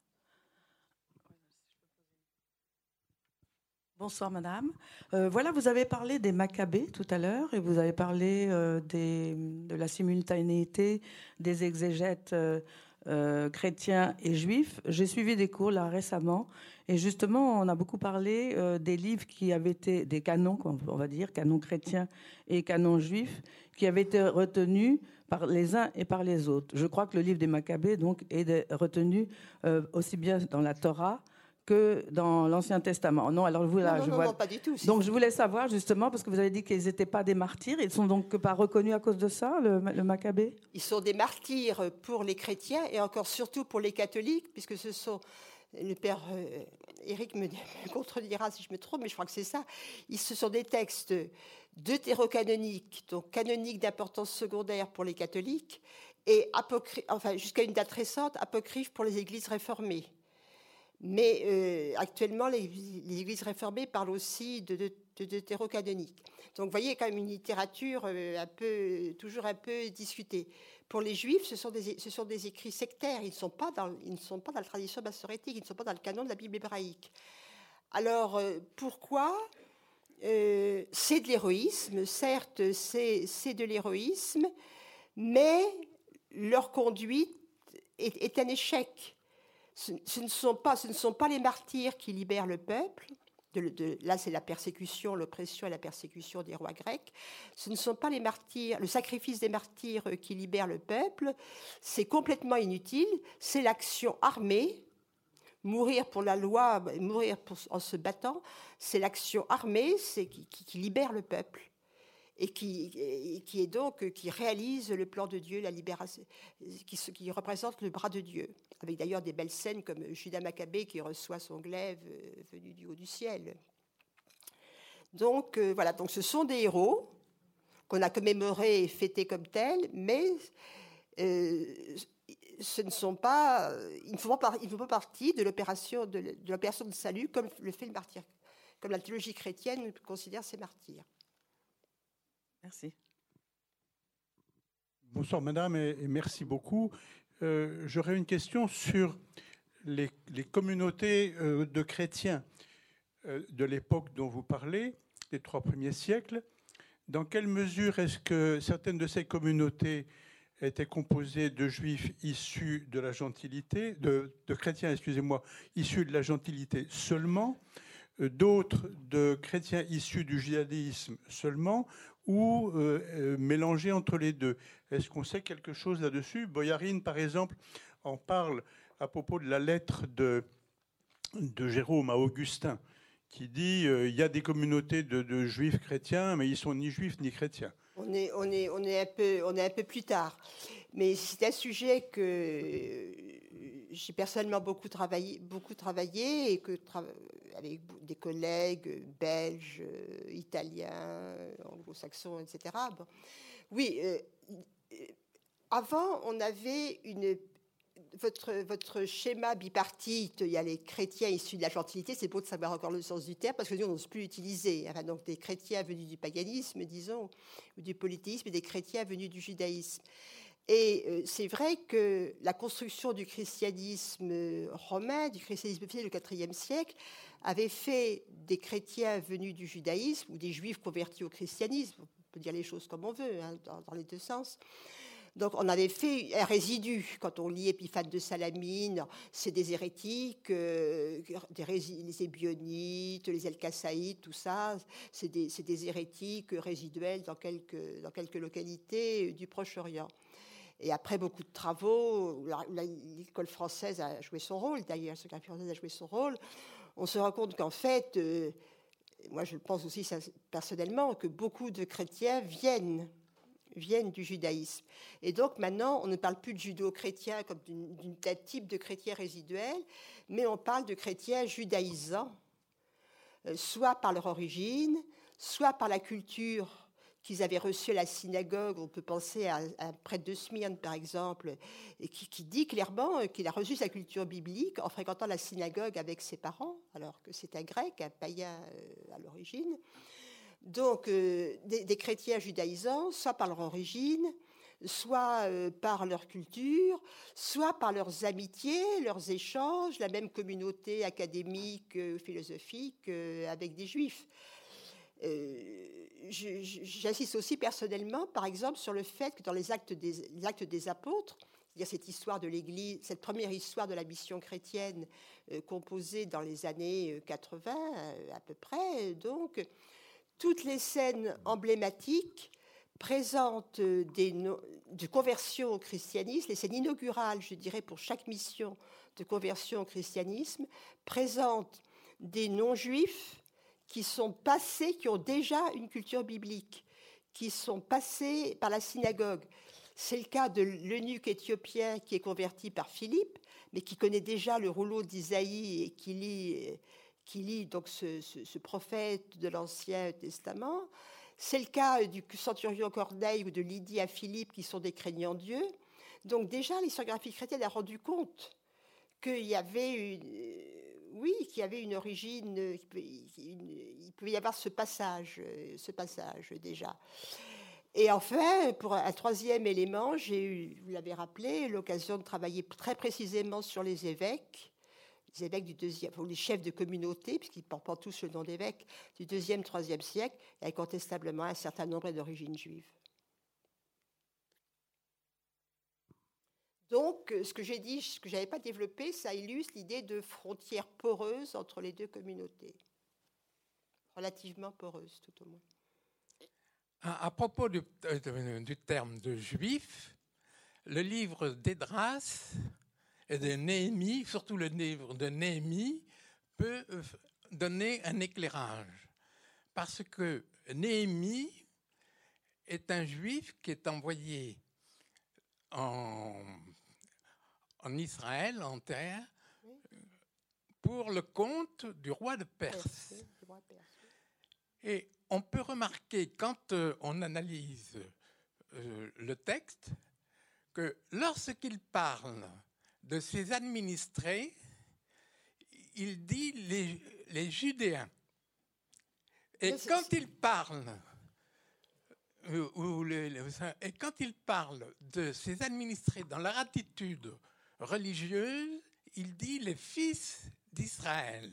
Bonsoir, madame. Euh, voilà, vous avez parlé des Maccabées tout à l'heure, et vous avez parlé euh, des, de la simultanéité des exégètes euh, Euh, chrétiens et juifs. J'ai suivi des cours là récemment et justement on a beaucoup parlé euh, des livres qui avaient été, des canons on va dire, canons chrétiens et canons juifs, qui avaient été retenus par les uns et par les autres. Je crois que le livre des Maccabées donc est de, retenu euh, aussi bien dans la Torah que dans l'Ancien Testament. Non, alors vous là, non, non, je non, vois. Non, pas du tout. Donc je voulais savoir justement, parce que vous avez dit qu'ils n'étaient pas des martyrs, ils sont donc pas reconnus à cause de ça, le, le Maccabée? Ils sont des martyrs pour les chrétiens et encore surtout pour les catholiques, puisque ce sont, le père euh, Éric me, me contredira si je me trompe, mais je crois que c'est ça. Ils, ce sont des textes deutérocanoniques, donc canoniques d'importance secondaire pour les catholiques, et apocry- enfin jusqu'à une date récente, apocryphes pour les églises réformées. Mais euh, actuellement, les, les églises réformées parlent aussi de, de, de deutérocanonique. Donc, vous voyez, quand même une littérature euh, un peu, toujours un peu discutée. Pour les Juifs, ce sont des, ce sont des écrits sectaires. Ils ne sont pas dans, ils ne sont pas dans la tradition massorétique. Ils ne sont pas dans le canon de la Bible hébraïque. Alors, euh, pourquoi euh, c'est de l'héroïsme. Certes, c'est, c'est de l'héroïsme, mais leur conduite est, est un échec. Ce, ce, ne sont pas, ce ne sont pas les martyrs qui libèrent le peuple. De, de, là, c'est la persécution, l'oppression et la persécution des rois grecs. Ce ne sont pas les martyrs, le sacrifice des martyrs qui libère le peuple. C'est complètement inutile. C'est l'action armée. Mourir pour la loi, mourir pour, en se battant, c'est l'action armée, c'est qui, qui, qui libère le peuple. Et qui, et qui est donc qui réalise le plan de Dieu, la libération, qui, qui représente le bras de Dieu, avec d'ailleurs des belles scènes comme Judas Maccabée qui reçoit son glaive venu du haut du ciel. Donc euh, voilà, donc ce sont des héros qu'on a commémorés et fêtés comme tels, mais euh, ce ne sont pas, ils ne font pas, ils ne font pas partie de l'opération de, de l'opération de salut comme le fait le martyr, comme la théologie chrétienne considère ces martyrs. Merci. Bonsoir madame et, et merci beaucoup. Euh, j'aurais une question sur les, les communautés euh, de chrétiens euh, de l'époque dont vous parlez, les trois premiers siècles. Dans quelle mesure est-ce que certaines de ces communautés étaient composées de juifs issus de la gentilité, de, de chrétiens, excusez-moi, issus de la gentilité seulement, euh, d'autres de chrétiens issus du judaïsme seulement, ou euh, euh, mélangés entre les deux? Est-ce qu'on sait quelque chose là-dessus? Boyarine, par exemple, en parle à propos de la lettre de, de Jérôme à Augustin, qui dit euh, il y a des communautés de, de juifs chrétiens, mais ils sont ni juifs ni chrétiens. On est, on est, on est un peu, on est un peu plus tard. Mais c'est un sujet que j'ai personnellement beaucoup travaillé, beaucoup travaillé et que avec des collègues belges, italiens, anglo-saxons, et cetera. Bon. Oui, euh, avant, on avait une votre, votre schéma bipartite. Il y a les chrétiens issus de la gentilité. C'est beau de savoir encore le sens du terme parce que nous, on n'ose plus l'utiliser. Enfin, donc, des chrétiens venus du paganisme, disons, ou du polythéisme, et des chrétiens venus du judaïsme. Et euh, c'est vrai que la construction du christianisme romain, du christianisme fidèle du quatrième siècle, avait fait des chrétiens venus du judaïsme ou des juifs convertis au christianisme, on peut dire les choses comme on veut, hein, dans, dans les deux sens. Donc on avait fait un résidu. Quand on lit Épiphane de Salamine, c'est des hérétiques, euh, des rési- les Ébionites, les Elkassaïtes, tout ça, c'est des, c'est des hérétiques résiduels dans quelques, dans quelques localités du Proche-Orient. Et après beaucoup de travaux, l'école française a joué son rôle, d'ailleurs, l'école française a joué son rôle, on se rend compte qu'en fait, euh, moi je le pense aussi ça, personnellement, que beaucoup de chrétiens viennent, viennent du judaïsme. Et donc maintenant, on ne parle plus de judo-chrétiens comme d'un type de chrétien résiduel, mais on parle de chrétiens judaïsants, euh, soit par leur origine, soit par la culture qu'ils avaient reçu à la synagogue. On peut penser à un prêtre de Smyrne, par exemple, et qui, qui dit clairement qu'il a reçu sa culture biblique en fréquentant la synagogue avec ses parents, alors que c'est un grec, un païen à l'origine. Donc, euh, des, des chrétiens judaïsants, soit par leur origine, soit euh, par leur culture, soit par leurs amitiés, leurs échanges, la même communauté académique, euh, philosophique, euh, avec des juifs. Euh, J'insiste aussi personnellement, par exemple, sur le fait que dans les actes des, les actes des apôtres, c'est-à-dire cette histoire de l'Église, cette première histoire de la mission chrétienne euh, composée dans les années quatre-vingts euh, à peu près, donc toutes les scènes emblématiques présentent des no- de conversion au christianisme, les scènes inaugurales, je dirais, pour chaque mission de conversion au christianisme, présentent des non-juifs qui sont passés, qui ont déjà une culture biblique, qui sont passés par la synagogue. C'est le cas de l'eunuque éthiopien qui est converti par Philippe, mais qui connaît déjà le rouleau d'Isaïe et qui lit, qui lit donc ce, ce, ce prophète de l'Ancien Testament. C'est le cas du centurion Corneille ou de Lydie à Philippe, qui sont des craignants Dieu. Donc déjà, l'historiographie chrétienne a rendu compte qu'il y avait une... Oui, qu'il y avait une origine, il pouvait y avoir ce passage, ce passage déjà. Et enfin, pour un troisième élément, j'ai eu, vous l'avez rappelé, l'occasion de travailler très précisément sur les évêques, les évêques du deuxième, ou les chefs de communauté, puisqu'ils portent tous le nom d'évêques, du deuxième, troisième siècle, et incontestablement un certain nombre d'origines juives. Donc, ce que j'ai dit, ce que je n'avais pas développé, ça illustre l'idée de frontières poreuses entre les deux communautés. Relativement poreuses, tout au moins. À, à propos du, euh, du terme de juif, le livre d'Esdras et de Néhémie, surtout le livre de Néhémie, peut donner un éclairage. Parce que Néhémie est un juif qui est envoyé en... en Israël, en terre, pour le compte du roi de Perse. Et on peut remarquer, quand on analyse le texte, que lorsqu'il parle de ses administrés, il dit les, les Judéens. Et quand il parle... Ou les, les, et quand il parle de ses administrés dans leur attitude religieuse, il dit les fils d'Israël.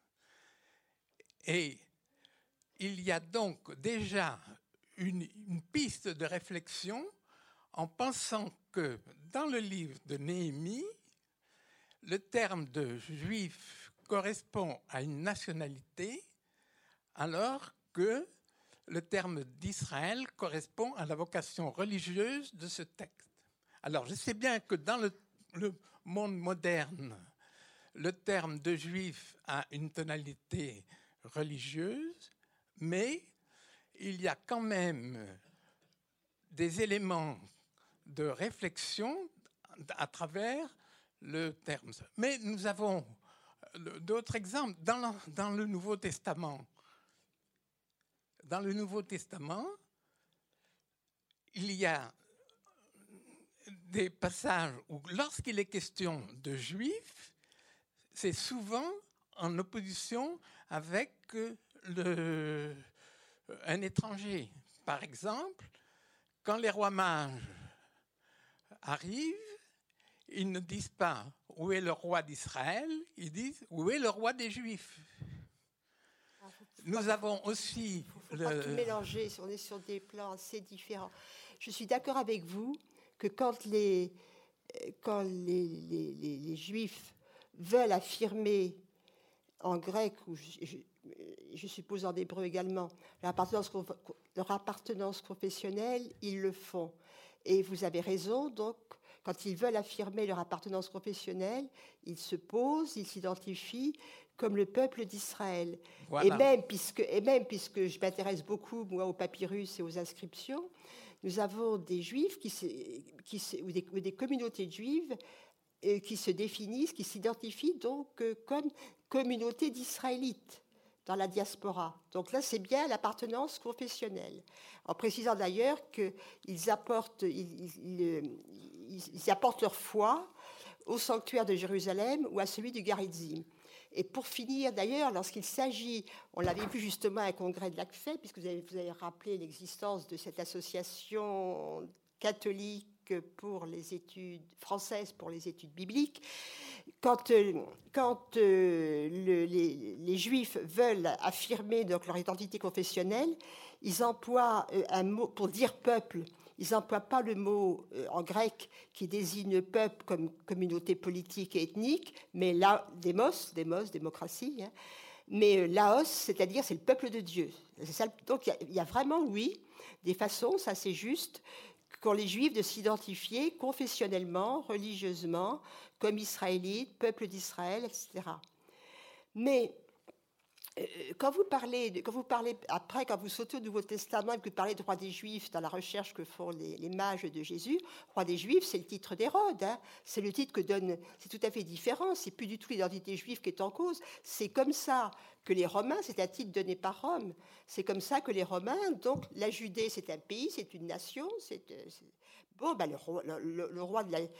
Et il y a donc déjà une, une piste de réflexion en pensant que dans le livre de Néhémie, le terme de juif correspond à une nationalité, alors que le terme d'Israël correspond à la vocation religieuse de ce texte. Alors, je sais bien que dans le, le monde moderne, le terme de juif a une tonalité religieuse, mais il y a quand même des éléments de réflexion à travers le terme. Mais nous avons d'autres exemples dans le, dans le Nouveau Testament. Dans le Nouveau Testament, il y a des passages où, lorsqu'il est question de juifs, c'est souvent en opposition avec le, un étranger. Par exemple, quand les rois mages arrivent, ils ne disent pas « Où est le roi d'Israël ?» ils disent « Où est le roi des Juifs ?» Nous avons aussi... Il ne faut pas tout mélanger, on est sur des plans assez différents. Je suis d'accord avec vous que quand les, quand les, les, les, les Juifs veulent affirmer en grec, ou je, je, je suppose en hébreu également, leur appartenance, leur appartenance confessionnelle, ils le font. Et vous avez raison, donc, quand ils veulent affirmer leur appartenance confessionnelle, ils se posent, ils s'identifient comme le peuple d'Israël. Voilà. Et même puisque, et même puisque je m'intéresse beaucoup, moi, aux papyrus et aux inscriptions, nous avons des juifs qui se, qui se, ou, des, ou des communautés juives euh, qui se définissent, qui s'identifient donc euh, comme communauté d'Israélites dans la diaspora. Donc là, c'est bien l'appartenance confessionnelle. En précisant d'ailleurs qu'ils apportent, ils, ils, ils, ils apportent leur foi au sanctuaire de Jérusalem ou à celui du Garitzim. Et pour finir, d'ailleurs, lorsqu'il s'agit, on l'avait vu justement à un congrès de l'A C F E, puisque vous avez, vous avez rappelé l'existence de cette association catholique pour les études françaises pour les études bibliques, quand, quand euh, le, les, les Juifs veulent affirmer donc leur identité confessionnelle, ils emploient euh, un mot pour dire peuple. Ils n'emploient pas le mot euh, en grec qui désigne peuple comme communauté politique et ethnique, mais la, démos, démos, démocratie, hein, mais euh, laos, c'est-à-dire c'est le peuple de Dieu. C'est ça, donc il y, y a vraiment, oui, des façons, ça c'est juste, qu'ont les Juifs de s'identifier confessionnellement, religieusement, comme Israélites, peuple d'Israël, et cetera. Mais euh, quand vous parlez, de, quand vous parlez après, quand vous sautez au Nouveau Testament et que vous parlez de roi des Juifs dans la recherche que font les, les mages de Jésus, roi des Juifs, c'est le titre d'Hérode. Hein, c'est le titre que donne. C'est tout à fait différent. C'est plus du tout l'identité juive qui est en cause. C'est comme ça que les Romains, c'est un titre donné par Rome. C'est comme ça que les Romains, donc la Judée, c'est un pays, c'est une nation. C'est, c'est... Bon, ben, le, roi, le, le roi de la.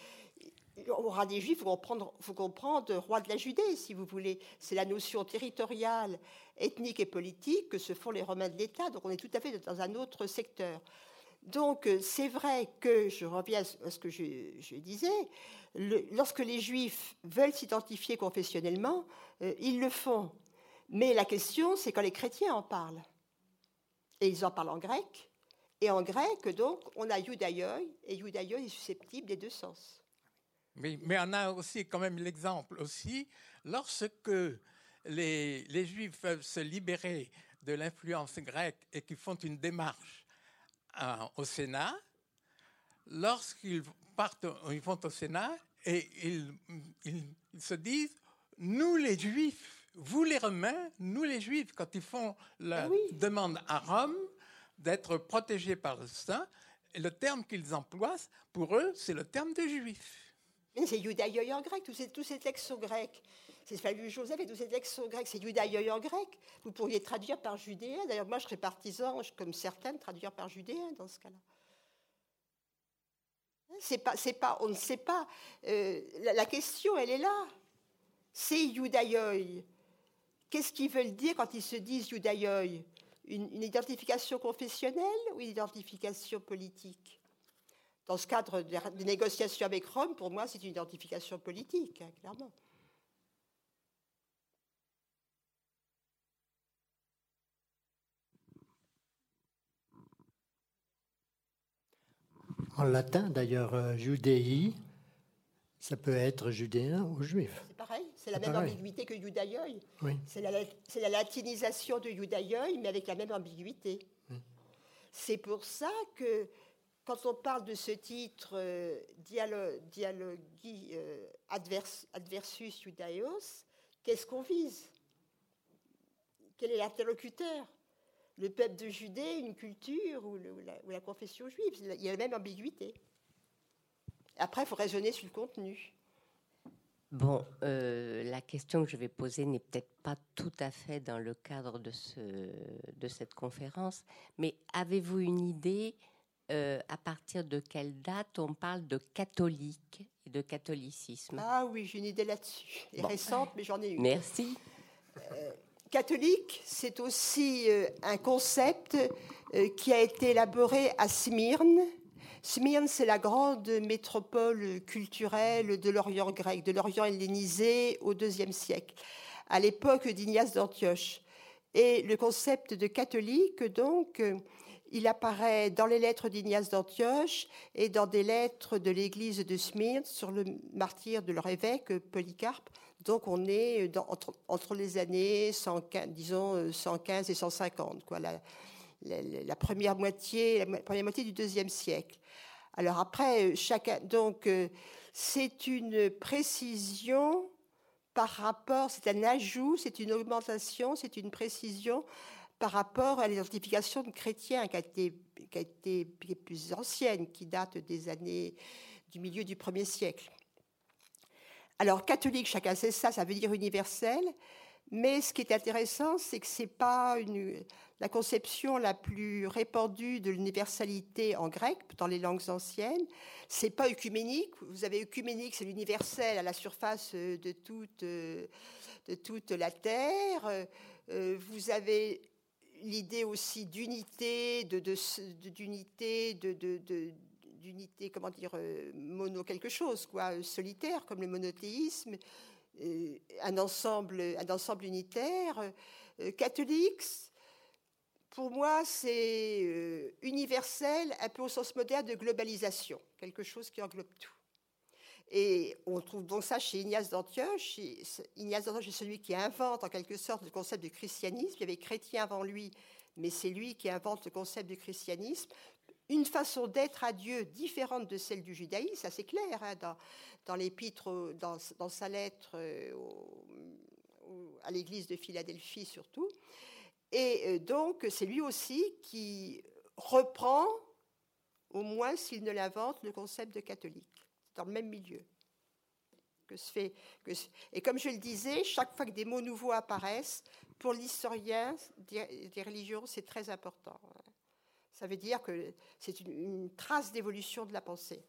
Au roi des Juifs, il faut comprendre, faut comprendre roi de la Judée, si vous voulez. C'est la notion territoriale, ethnique et politique que se font les Romains de l'État. Donc on est tout à fait dans un autre secteur. Donc c'est vrai que, je reviens à ce que je, je disais, le, lorsque les Juifs veulent s'identifier confessionnellement, euh, ils le font. Mais la question, c'est quand les chrétiens en parlent. Et ils en parlent en grec. Et en grec, donc, on a Iudaioi, et Iudaioi est susceptible des deux sens. Oui, mais on a aussi quand même l'exemple aussi, lorsque les, les Juifs peuvent se libérer de l'influence grecque et qu'ils font une démarche à, au Sénat, lorsqu'ils partent, ils vont au Sénat et ils, ils, ils se disent, nous les Juifs, vous les Romains, nous les Juifs, quand ils font la oui. demande à Rome d'être protégés par le Saint, le terme qu'ils emploient, pour eux, c'est le terme de Juifs. Mais c'est Iudaioi en grec, tous ces, tous ces textes sont grecs. C'est Flavius Joseph et tous ces textes sont grecs, c'est Iudaioi en grec. Vous pourriez traduire par judéen. D'ailleurs, moi, je serais partisan, comme certains, de traduire par judéen dans ce cas-là. C'est pas, c'est pas, on ne sait pas. Euh, la, la question, elle est là. C'est Iudaioi. Qu'est-ce qu'ils veulent dire quand ils se disent Iudaioi ? une, une identification confessionnelle ou une identification politique ? Dans ce cadre des négociations avec Rome, pour moi, c'est une identification politique, hein, clairement. En latin, d'ailleurs, euh, judéi, ça peut être judéen ou juif. C'est pareil, c'est la c'est même pareil. ambiguïté que Iudaioi. Oui. C'est la, c'est la latinisation de Iudaioi, mais avec la même ambiguïté. Oui. C'est pour ça que quand on parle de ce titre euh, Dialo- Dialogi euh, advers, Adversus Iudaios, qu'est-ce qu'on vise ? Quel est l'interlocuteur ? Le peuple de Judée, une culture ou, le, ou, la, ou la confession juive ? Il y a la même ambiguïté. Après, il faut raisonner sur le contenu. Bon, euh, la question que je vais poser n'est peut-être pas tout à fait dans le cadre de, ce, de cette conférence, mais avez-vous une idée Euh, à partir de quelle date on parle de catholique et de catholicisme ? Ah oui, j'ai une idée là-dessus. Elle est bon. récente, mais j'en ai une. Merci. Euh, catholique, c'est aussi euh, un concept euh, qui a été élaboré à Smyrne. Smyrne, c'est la grande métropole culturelle de l'Orient grec, de l'Orient hellénisé au deuxième siècle, à l'époque d'Ignace d'Antioche. Et le concept de catholique, donc... Euh, il apparaît dans les lettres d'Ignace d'Antioche et dans des lettres de l'église de Smyrne sur le martyre de leur évêque, Polycarpe. Donc on est dans, entre, entre les années cent quinze, disons cent quinze et cent cinquante, quoi, la, la, la, première moitié, la première moitié du deuxième siècle. Alors après, chacun, donc euh, c'est une précision par rapport, c'est un ajout, c'est une augmentation, c'est une précision par rapport à l'identification de chrétiens qui a été, qui a été plus ancienne, qui date des années du milieu du premier siècle. Alors catholique, chacun sait ça, ça veut dire universel, mais ce qui est intéressant, c'est que c'est pas une, la conception la plus répandue de l'universalité en grec, dans les langues anciennes. C'est pas œcuménique. Vous avez œcuménique, c'est l'universel à la surface de toute, de toute la terre. Vous avez l'idée aussi d'unité, de, de, d'unité, de, de, de, d'unité, comment dire, mono quelque chose, quoi, solitaire, comme le monothéisme, un ensemble, un ensemble unitaire. Catholique, pour moi, c'est universel, un peu au sens moderne de globalisation, quelque chose qui englobe tout. Et on trouve donc ça chez Ignace d'Antioche. Ignace d'Antioche est celui qui invente en quelque sorte le concept du christianisme. Il y avait chrétien avant lui, mais c'est lui qui invente le concept du christianisme. Une façon d'être à Dieu différente de celle du judaïsme, ça c'est clair, hein, dans, dans l'épître, dans, dans sa lettre au, au, à l'église de Philadelphie surtout. Et donc c'est lui aussi qui reprend, au moins s'il ne l'invente, le concept de catholique. Dans le même milieu. Que se fait, que se, et comme je le disais, chaque fois que des mots nouveaux apparaissent, pour l'historien des, des religions, c'est très important. Ça veut dire que c'est une, une trace d'évolution de la pensée.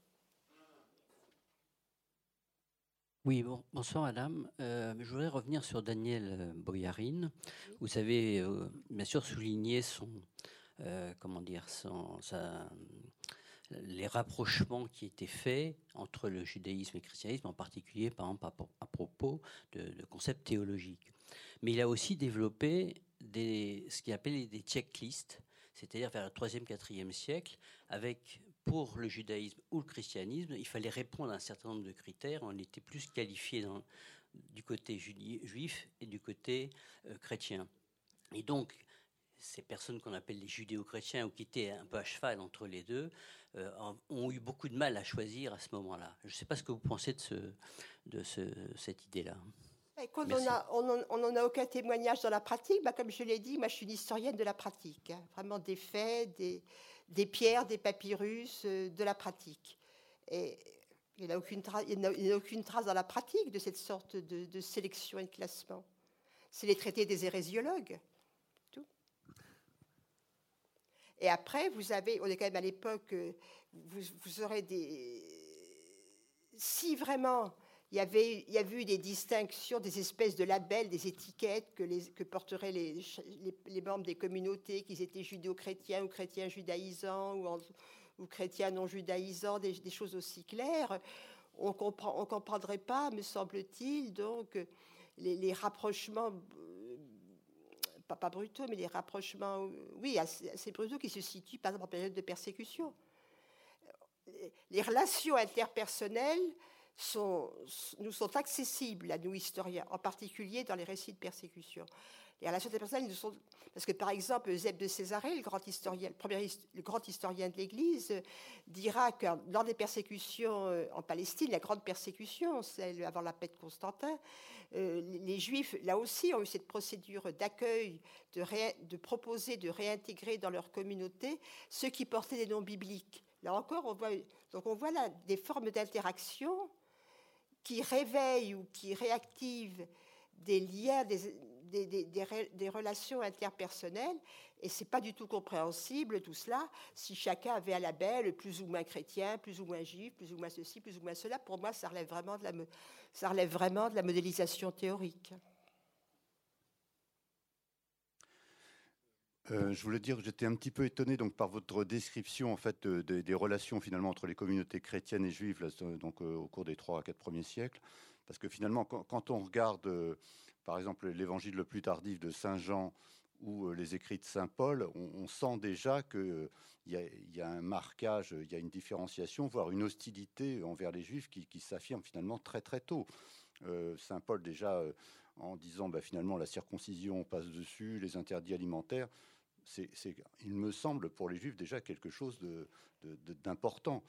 Oui, bon, bonsoir madame. Euh, je voudrais revenir sur Daniel Boyarin. Oui. Vous avez euh, bien sûr souligné son, euh, comment dire, son, sa... les rapprochements qui étaient faits entre le judaïsme et le christianisme, en particulier, par exemple, à, à propos de, de concepts théologiques. Mais il a aussi développé des, ce qu'il appelait des checklists, c'est-à-dire vers le troisième, quatrième siècle, avec, pour le judaïsme ou le christianisme, il fallait répondre à un certain nombre de critères. On était plus qualifié dans, du côté juif et du côté euh, chrétien. Et donc, ces personnes qu'on appelle les judéo-chrétiens ou qui étaient un peu à cheval entre les deux euh, ont eu beaucoup de mal à choisir à ce moment-là. Je ne sais pas ce que vous pensez de, ce, de ce, cette idée-là. On n'en a aucun témoignage dans la pratique. Bah, comme je l'ai dit, moi je suis une historienne de la pratique. Hein, vraiment des faits, des, des pierres, des papyrus, euh, de la pratique. Et il n'y a, a aucune trace dans la pratique de cette sorte de, de sélection et de classement. C'est les traités des hérésiologues. Et après, vous avez, on est quand même à l'époque, vous, vous aurez des... Si vraiment il y avait, il y avait eu des distinctions, des espèces de labels, des étiquettes que, les, que porteraient les, les, les membres des communautés, qu'ils étaient judéo-chrétiens ou chrétiens judaïsants ou, en, ou chrétiens non judaïsants, des, des choses aussi claires, on ne comprendrait pas, me semble-t-il, donc les, les rapprochements... Pas, pas brutaux, mais les rapprochements, oui, assez, assez brutaux qui se situent, par exemple, en période de persécution. Les relations interpersonnelles sont, nous sont accessibles à nous, historiens, en particulier dans les récits de persécution. Les relations interpersonnelles nous sont... Parce que, par exemple, Eusèbe de Césarée, le grand historien, le premier, le grand historien de l'Église, dira que lors des persécutions en Palestine, la grande persécution, celle avant la paix de Constantin, euh, les Juifs, là aussi, ont eu cette procédure d'accueil, de, ré, de proposer de réintégrer dans leur communauté ceux qui portaient des noms bibliques. Là encore, on voit, donc on voit là des formes d'interaction qui réveillent ou qui réactivent des liens, des, des, des, des, des relations interpersonnelles, et c'est pas du tout compréhensible tout cela si chacun avait un label plus ou moins chrétien, plus ou moins juif, plus ou moins ceci, plus ou moins cela. Pour moi, ça relève vraiment de la, ça relève vraiment de la modélisation théorique. Euh, je voulais dire que j'étais un petit peu étonné donc, par votre description en fait, de, de, des relations finalement, entre les communautés chrétiennes et juives là, donc, euh, au cours des trois à quatre premiers siècles. Parce que finalement, quand, quand on regarde, euh, par exemple, l'évangile le plus tardif de Saint Jean ou euh, les écrits de Saint Paul, on, on sent déjà qu'il euh, y, y a un marquage, il y a une différenciation, voire une hostilité envers les juifs qui, qui s'affirme finalement très très tôt. Euh, Saint Paul déjà, euh, en disant bah, finalement la circoncision passe dessus, les interdits alimentaires, C'est, c'est, il me semble, pour les Juifs, déjà quelque chose de, de, de, d'important.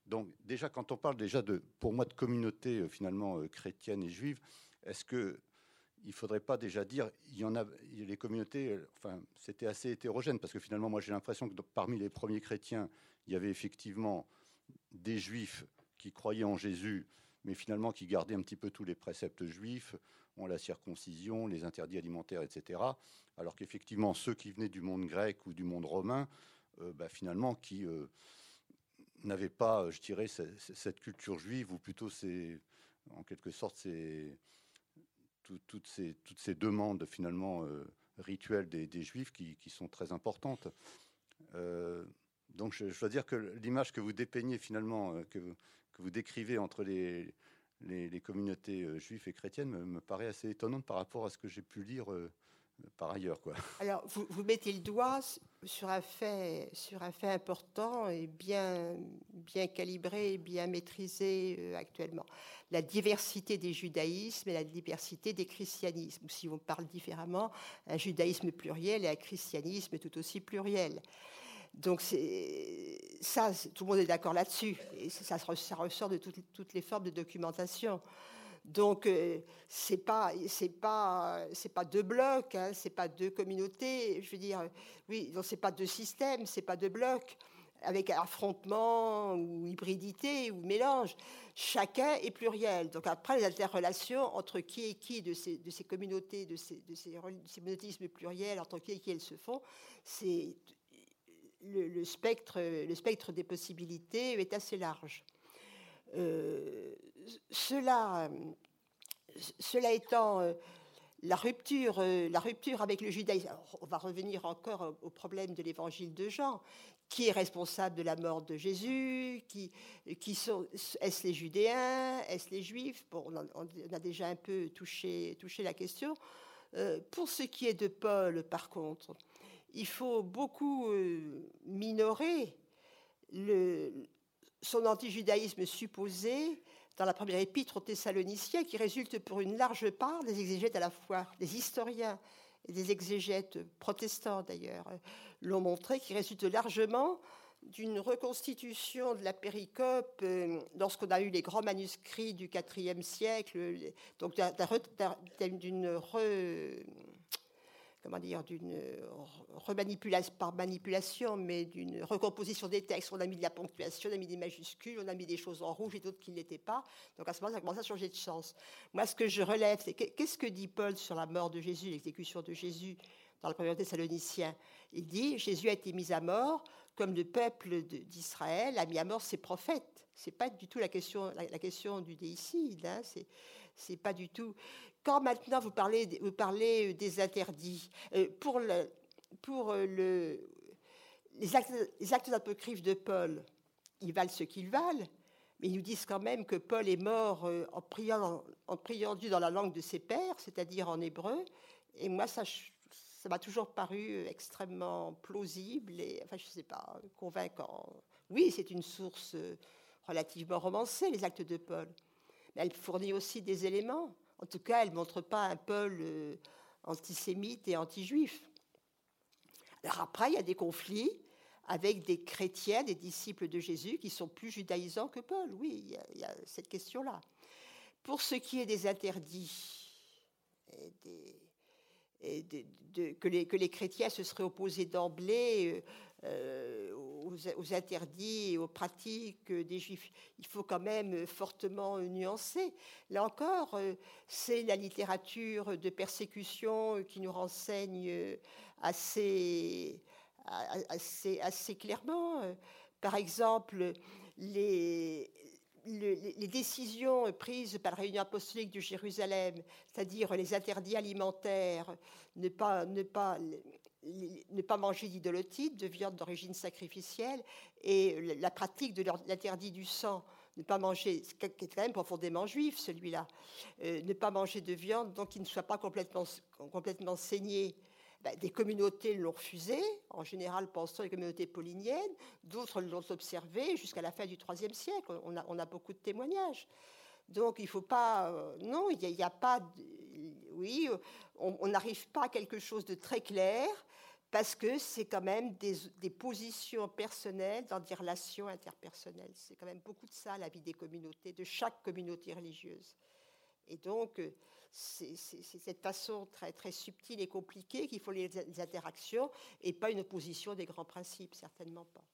Donc déjà, quand on parle déjà de, pour moi, de communauté euh, finalement euh, chrétienne et juive, est-ce que il ne faudrait pas déjà dire, il y en a, les communautés, enfin, c'était assez hétérogène, parce que finalement, moi, j'ai l'impression que parmi les premiers chrétiens, il y avait effectivement des juifs qui croyaient en Jésus, mais finalement qui gardaient un petit peu tous les préceptes juifs, on la circoncision, les interdits alimentaires, et cetera. Alors qu'effectivement, ceux qui venaient du monde grec ou du monde romain, euh, bah, finalement, qui euh, n'avaient pas, je dirais, cette culture juive, ou plutôt, c'est, en quelque sorte, c'est tout, toutes, ces, toutes ces demandes, finalement, euh, rituelles des, des juifs qui, qui sont très importantes. Euh, donc, je, je dois dire que l'image que vous dépeignez, finalement, que, que vous décrivez entre les... Les, les communautés euh, juives et chrétiennes me, me paraît assez étonnante par rapport à ce que j'ai pu lire euh, par ailleurs, quoi. Alors, vous, vous mettez le doigt sur un fait, sur un fait important et bien, bien calibré et bien maîtrisé euh, actuellement. La diversité des judaïsmes et la diversité des christianismes. Ou si on parle différemment, un judaïsme pluriel et un christianisme tout aussi pluriel. Donc, c'est, ça, tout le monde est d'accord là-dessus. Et ça, ça ressort de toutes, toutes les formes de documentation. Donc, euh, c'est pas, c'est pas, c'est pas deux blocs, hein, c'est pas deux communautés. Je veux dire, oui, donc c'est pas deux systèmes, c'est pas deux blocs avec affrontement ou hybridité ou mélange. Chacun est pluriel. Donc après, les interrelations entre qui et qui de ces, de ces communautés, de ces, de ces, de ces monothéismes pluriels, entre qui et qui elles se font, c'est Le, le, spectre, le spectre des possibilités est assez large. Euh, cela, cela étant, euh, la, rupture, euh, la rupture avec le judaïsme, alors, on va revenir encore au problème de l'évangile de Jean. Qui est responsable de la mort de Jésus? Qui, qui sont, est-ce les Judéens? Est-ce les Juifs? Bon, on, a, on a déjà un peu touché, touché la question. Euh, pour ce qui est de Paul, par contre, il faut beaucoup euh, minorer le, son antijudaïsme supposé dans la première épître aux Thessaloniciens, qui résulte pour une large part des exégètes à la fois, des historiens et des exégètes protestants d'ailleurs, l'ont montré, qui résulte largement d'une reconstitution de la péricope euh, lorsqu'on a eu les grands manuscrits du quatrième siècle, donc d'un, d'un, d'une re... comment dire, d'une remanipulation, par manipulation, mais d'une recomposition des textes. On a mis de la ponctuation, on a mis des majuscules, on a mis des choses en rouge et d'autres qui ne l'étaient pas. Donc à ce moment-là, ça commence à changer de sens. Moi, ce que je relève, c'est qu'est-ce que dit Paul sur la mort de Jésus, l'exécution de Jésus dans le premier Thessaloniciens? Il dit, Jésus a été mis à mort comme le peuple d'Israël a mis à mort ses prophètes. C'est pas du tout la question, la, la question du déicide, hein, c'est, c'est pas du tout... Quand maintenant vous parlez, vous parlez des interdits, euh, pour, le, pour le, les, actes, les actes apocryphes de Paul, ils valent ce qu'ils valent, mais ils nous disent quand même que Paul est mort euh, en, priant, en priant Dieu dans la langue de ses pères, c'est-à-dire en hébreu, et moi ça, ça m'a toujours paru extrêmement plausible et, enfin je ne sais pas, convaincant. Oui, c'est une source relativement romancée, les actes de Paul, mais elle fournit aussi des éléments. En tout cas, elle ne montre pas un Paul euh, antisémite et anti-juif. Alors après, il y a des conflits avec des chrétiens, des disciples de Jésus, qui sont plus judaïsants que Paul. Oui, il y a, il y a cette question-là. Pour ce qui est des interdits, et des, et de, de, que, les, que les chrétiens se seraient opposés d'emblée euh, aux, aux interdits et aux pratiques des Juifs, il faut quand même fortement nuancer. Là encore, c'est la littérature de persécution qui nous renseigne assez, assez, assez clairement. Par exemple, les... Le, les décisions prises par la réunion apostolique de Jérusalem, c'est-à-dire les interdits alimentaires, ne pas, ne pas, ne pas manger d'idolotite, de viande d'origine sacrificielle, et la pratique de l'interdit du sang, ne pas manger, qui est quand même profondément juif celui-là, euh, ne pas manger de viande, donc qui ne soit pas complètement, complètement saignée. Ben, des communautés l'ont refusé, en général pensant les communautés pauliniennes, d'autres l'ont observé jusqu'à la fin du troisième siècle. On a, on a beaucoup de témoignages. Donc il ne faut pas... Euh, non, il n'y a, a pas... De, oui, on n'arrive pas à quelque chose de très clair, parce que c'est quand même des, des positions personnelles dans des relations interpersonnelles. C'est quand même beaucoup de ça, la vie des communautés, de chaque communauté religieuse. Et donc, c'est, c'est, c'est cette façon très, très subtile et compliquée qu'il faut les, les interactions, et pas une opposition des grands principes, certainement pas.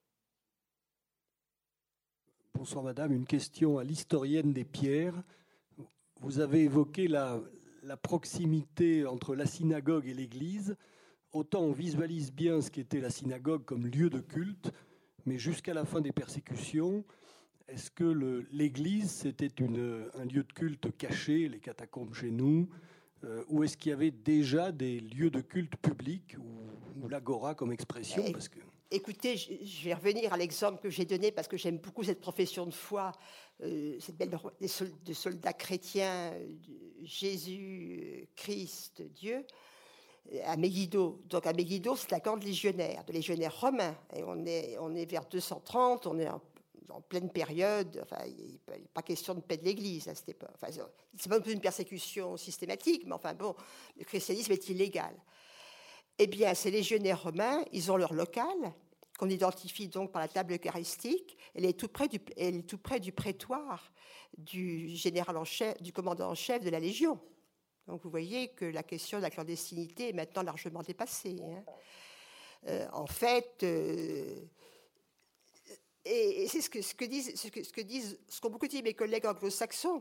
Bonsoir Madame, une question à l'historienne des pierres. Vous avez évoqué la, la proximité entre la synagogue et l'église. Autant on visualise bien ce qu'était la synagogue comme lieu de culte, mais jusqu'à la fin des persécutions, est-ce que le, l'église, c'était une, un lieu de culte caché, les catacombes chez nous, euh, ou est-ce qu'il y avait déjà des lieux de culte publics, ou, ou l'agora comme expression parce que... Écoutez, je vais revenir à l'exemple que j'ai donné parce que j'aime beaucoup cette profession de foi, euh, cette belle de soldats chrétiens, Jésus, Christ, Dieu, à Megiddo. Donc à Megiddo, c'est la camp de légionnaires, de légionnaires romains. Et on est, on est vers deux cent trente, on est en, en pleine période. Enfin, il n'est pas question de paix de l'Église à cette époque. Enfin, c'est pas une persécution systématique, mais enfin bon, le christianisme est illégal. Eh bien, ces légionnaires romains, ils ont leur local, qu'on identifie donc par la table eucharistique. Elle est tout près du, elle est tout près du prétoire du général en chef, du commandant en chef de la Légion. Donc, vous voyez que la question de la clandestinité est maintenant largement dépassée. Hein. Euh, en fait, euh, et, et c'est ce que, ce que disent, ce que, ce que disent, ce qu'ont beaucoup dit mes collègues anglo-saxons.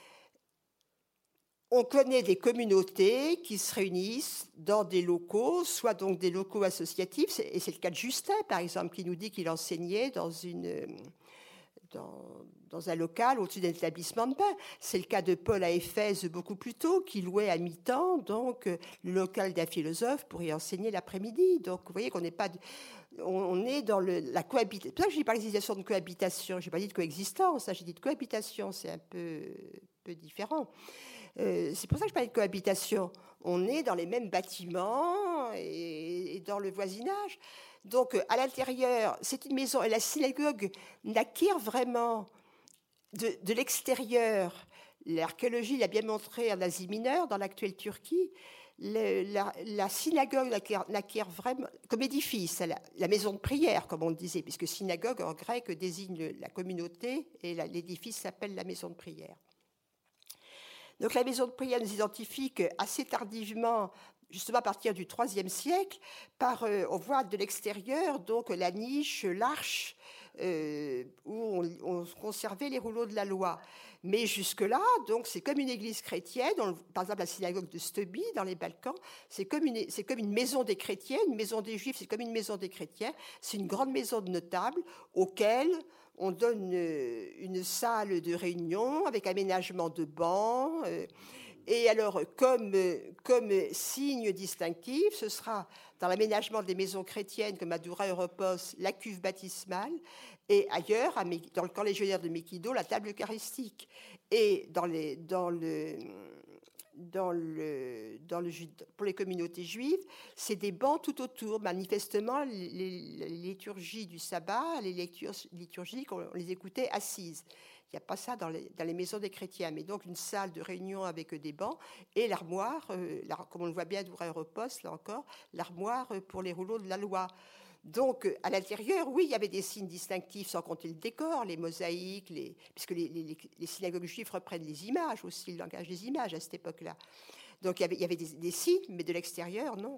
On connaît des communautés qui se réunissent dans des locaux, soit donc des locaux associatifs, et c'est le cas de Justin, par exemple, qui nous dit qu'il enseignait dans, une, dans, dans un local au-dessus d'un établissement de bain. C'est le cas de Paul à Éphèse beaucoup plus tôt, qui louait à mi-temps donc, le local d'un philosophe pour y enseigner l'après-midi. Donc vous voyez qu'on n'est pas... On est dans le, la cohabitation. C'est pour ça que j'ai parlé de cohabitation, je n'ai pas dit de coexistence, j'ai dit de cohabitation, c'est un peu, peu différent. Euh, c'est pour ça que je parlais de cohabitation. On est dans les mêmes bâtiments et, et dans le voisinage. Donc, à l'intérieur, c'est une maison. Et la synagogue n'acquiert vraiment de, de l'extérieur. L'archéologie l'a bien montré en Asie mineure, dans l'actuelle Turquie. Le, la, la synagogue n'acquiert, n'acquiert vraiment, comme édifice, la, la maison de prière, comme on le disait, puisque synagogue en grec désigne la communauté et la, l'édifice s'appelle la maison de prière. Donc la maison de prière nous identifie assez tardivement, justement à partir du troisième siècle, par, euh, on voit de l'extérieur donc la niche, l'arche, euh, où on, on conservait les rouleaux de la loi. Mais jusque-là, donc c'est comme une église chrétienne, on, par exemple la synagogue de Stubby dans les Balkans, c'est comme, une, c'est comme une maison des chrétiens, une maison des juifs, c'est comme une maison des chrétiens, c'est une grande maison de notables auquel on donne une salle de réunion avec aménagement de bancs. Et alors, comme, comme signe distinctif, ce sera dans l'aménagement des maisons chrétiennes comme à Doura Europos, la cuve baptismale, et ailleurs, dans le camp légionnaire de Megiddo, la table eucharistique. Et dans, les, dans le... Dans le, dans le, pour les communautés juives, c'est des bancs tout autour. Manifestement, les, les liturgies du sabbat, les lectures liturgiques, on, on les écoutait assises. Il n'y a pas ça dans les, dans les maisons des chrétiens, mais donc une salle de réunion avec des bancs et l'armoire, euh, la, comme on le voit bien à Doura Europos, là encore, l'armoire pour les rouleaux de la loi. Donc, à l'intérieur, oui, il y avait des signes distinctifs, sans compter le décor, les mosaïques, les, puisque les, les, les synagogues juives reprennent les images aussi, le langage des images à cette époque-là. Donc, il y avait, il y avait des, des signes, mais de l'extérieur, non.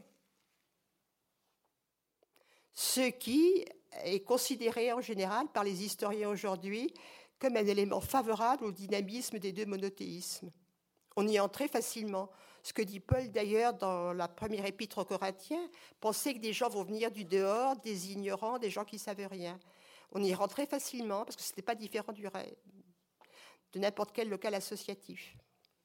Ce qui est considéré en général par les historiens aujourd'hui comme un élément favorable au dynamisme des deux monothéismes. On y entrait facilement. Ce que dit Paul d'ailleurs dans la première épître aux Corinthiens, penser que des gens vont venir du dehors, des ignorants, des gens qui ne savent rien. On y rentrait facilement parce que ce n'était pas différent du, de n'importe quel local associatif.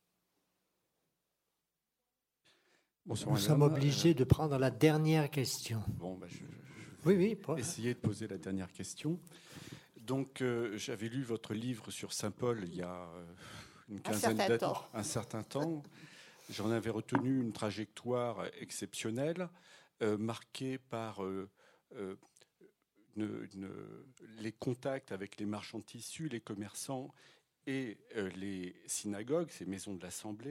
Bonsoir, Nous sommes obligés de prendre la dernière question. Bon, bah, je, je oui, oui, pas... essayer de poser la dernière question. Donc, euh, j'avais lu votre livre sur Saint Paul il y a euh, une quinzaine d'années, un certain temps. J'en avais retenu une trajectoire exceptionnelle, euh, marquée par euh, euh, une, une, les contacts avec les marchands de tissus, les commerçants et euh, les synagogues, ces maisons de l'Assemblée,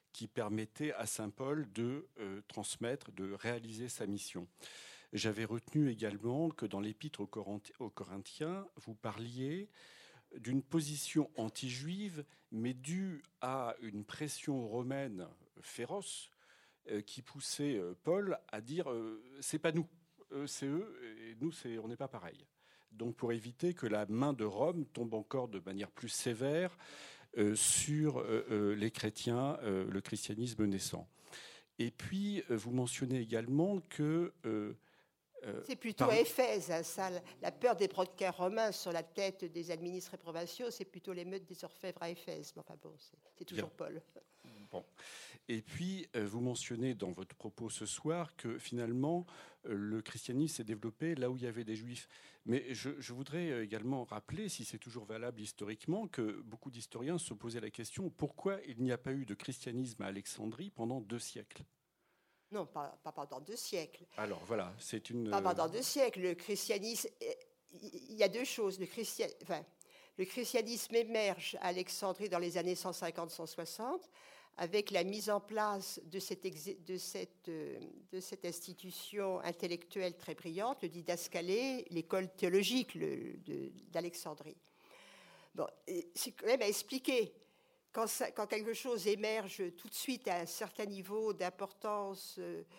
qui permettait à saint Paul de euh, transmettre, de réaliser sa mission. J'avais retenu également que dans l'Épître aux Corinthiens, vous parliez d'une position anti-juive, mais due à une pression romaine féroce euh, qui poussait euh, Paul à dire euh, « c'est pas nous, euh, c'est eux, et nous, c'est, on n'est pas pareil ». Donc pour éviter que la main de Rome tombe encore de manière plus sévère euh, sur euh, euh, les chrétiens, euh, le christianisme naissant. Et puis, euh, vous mentionnez également que... Euh, Euh, c'est plutôt par... à Éphèse, hein, ça, la peur des brodequins romains sur la tête des administrés provinciaux, c'est plutôt l'émeute des orfèvres à Éphèse. Mais enfin bon, c'est, c'est toujours Bien. Paul. Bon. Et puis, euh, vous mentionnez dans votre propos ce soir que finalement, euh, le christianisme s'est développé là où il y avait des juifs. Mais je, je voudrais également rappeler, si c'est toujours valable historiquement, que beaucoup d'historiens se posaient la question pourquoi il n'y a pas eu de christianisme à Alexandrie pendant deux siècles ? Non, pas, pas pendant deux siècles. Alors voilà, c'est une... Pas pendant deux siècles. Le christianisme, il y a deux choses. Le, christian, enfin, le christianisme émerge à Alexandrie dans les années cent cinquante cent soixante avec la mise en place de cette, de cette, de cette institution intellectuelle très brillante, le didascalé, l'école théologique le, de, d'Alexandrie. Bon, c'est quand même à expliquer. Quand, ça, quand quelque chose émerge tout de suite à un certain niveau d'importance,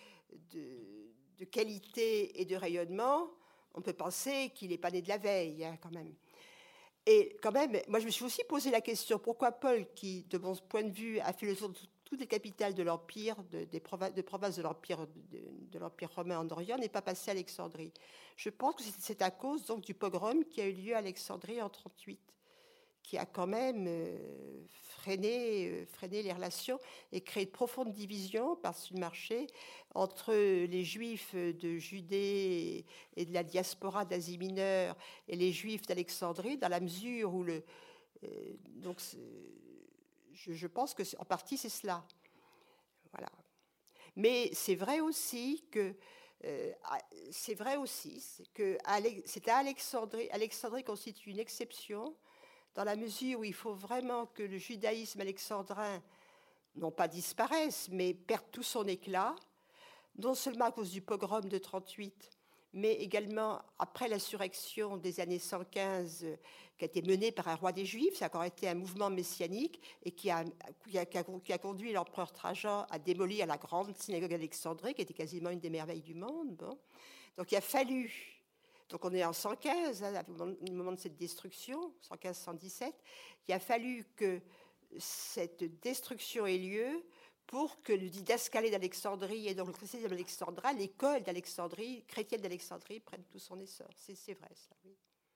de, de qualité et de rayonnement, on peut penser qu'il n'est pas né de la veille, hein, quand même. Et quand même, moi je me suis aussi posé la question, pourquoi Paul, qui, de mon point de vue, a fait le tour de toutes les capitales de l'Empire, de, des provinces de, provinces de, l'Empire, de, de l'Empire romain en Orient, n'est pas passé à Alexandrie. Je pense que c'est à cause donc, du pogrom qui a eu lieu à Alexandrie en trente-huit. Qui a quand même euh, freiné, euh, freiné les relations et créé de profondes divisions par-dessus le marché entre les Juifs de Judée et de la diaspora d'Asie mineure et les Juifs d'Alexandrie, dans la mesure où le... Euh, donc, je, je pense que en partie c'est cela. Voilà. Mais c'est vrai aussi que Euh, c'est vrai aussi que c'est à Alexandrie, Alexandrie constitue une exception dans la mesure où il faut vraiment que le judaïsme alexandrin, non pas disparaisse, mais perde tout son éclat, non seulement à cause du pogrom de trente-huit, mais également après l'insurrection des années cent quinze qui a été menée par un roi des Juifs. Ça a encore été un mouvement messianique et qui a, qui a, qui a conduit l'empereur Trajan à démolir la grande synagogue d'Alexandrie, qui était quasiment une des merveilles du monde. Bon. Donc il a fallu... Donc on est en cent quinze, hein, au moment de cette destruction, cent quinze cent dix-sept. Il a fallu que cette destruction ait lieu pour que le didascalé d'Alexandrie et donc le christianisme d'Alexandrie, l'école d'Alexandrie, chrétienne d'Alexandrie, prenne tout son essor. C'est, c'est vrai, ça, oui.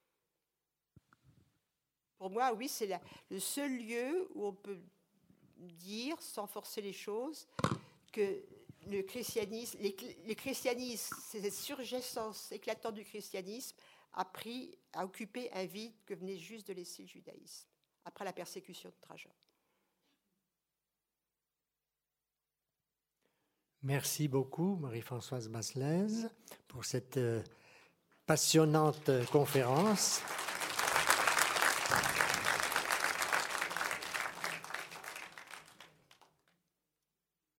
Pour moi, oui, c'est la, le seul lieu où on peut dire, sans forcer les choses, que le christianisme, les, le christianisme, cette surgescence éclatante du christianisme a pris, a occupé un vide que venait juste de laisser le judaïsme, après la persécution de Trajan. Merci beaucoup, Marie-Françoise Masselez, pour cette passionnante conférence.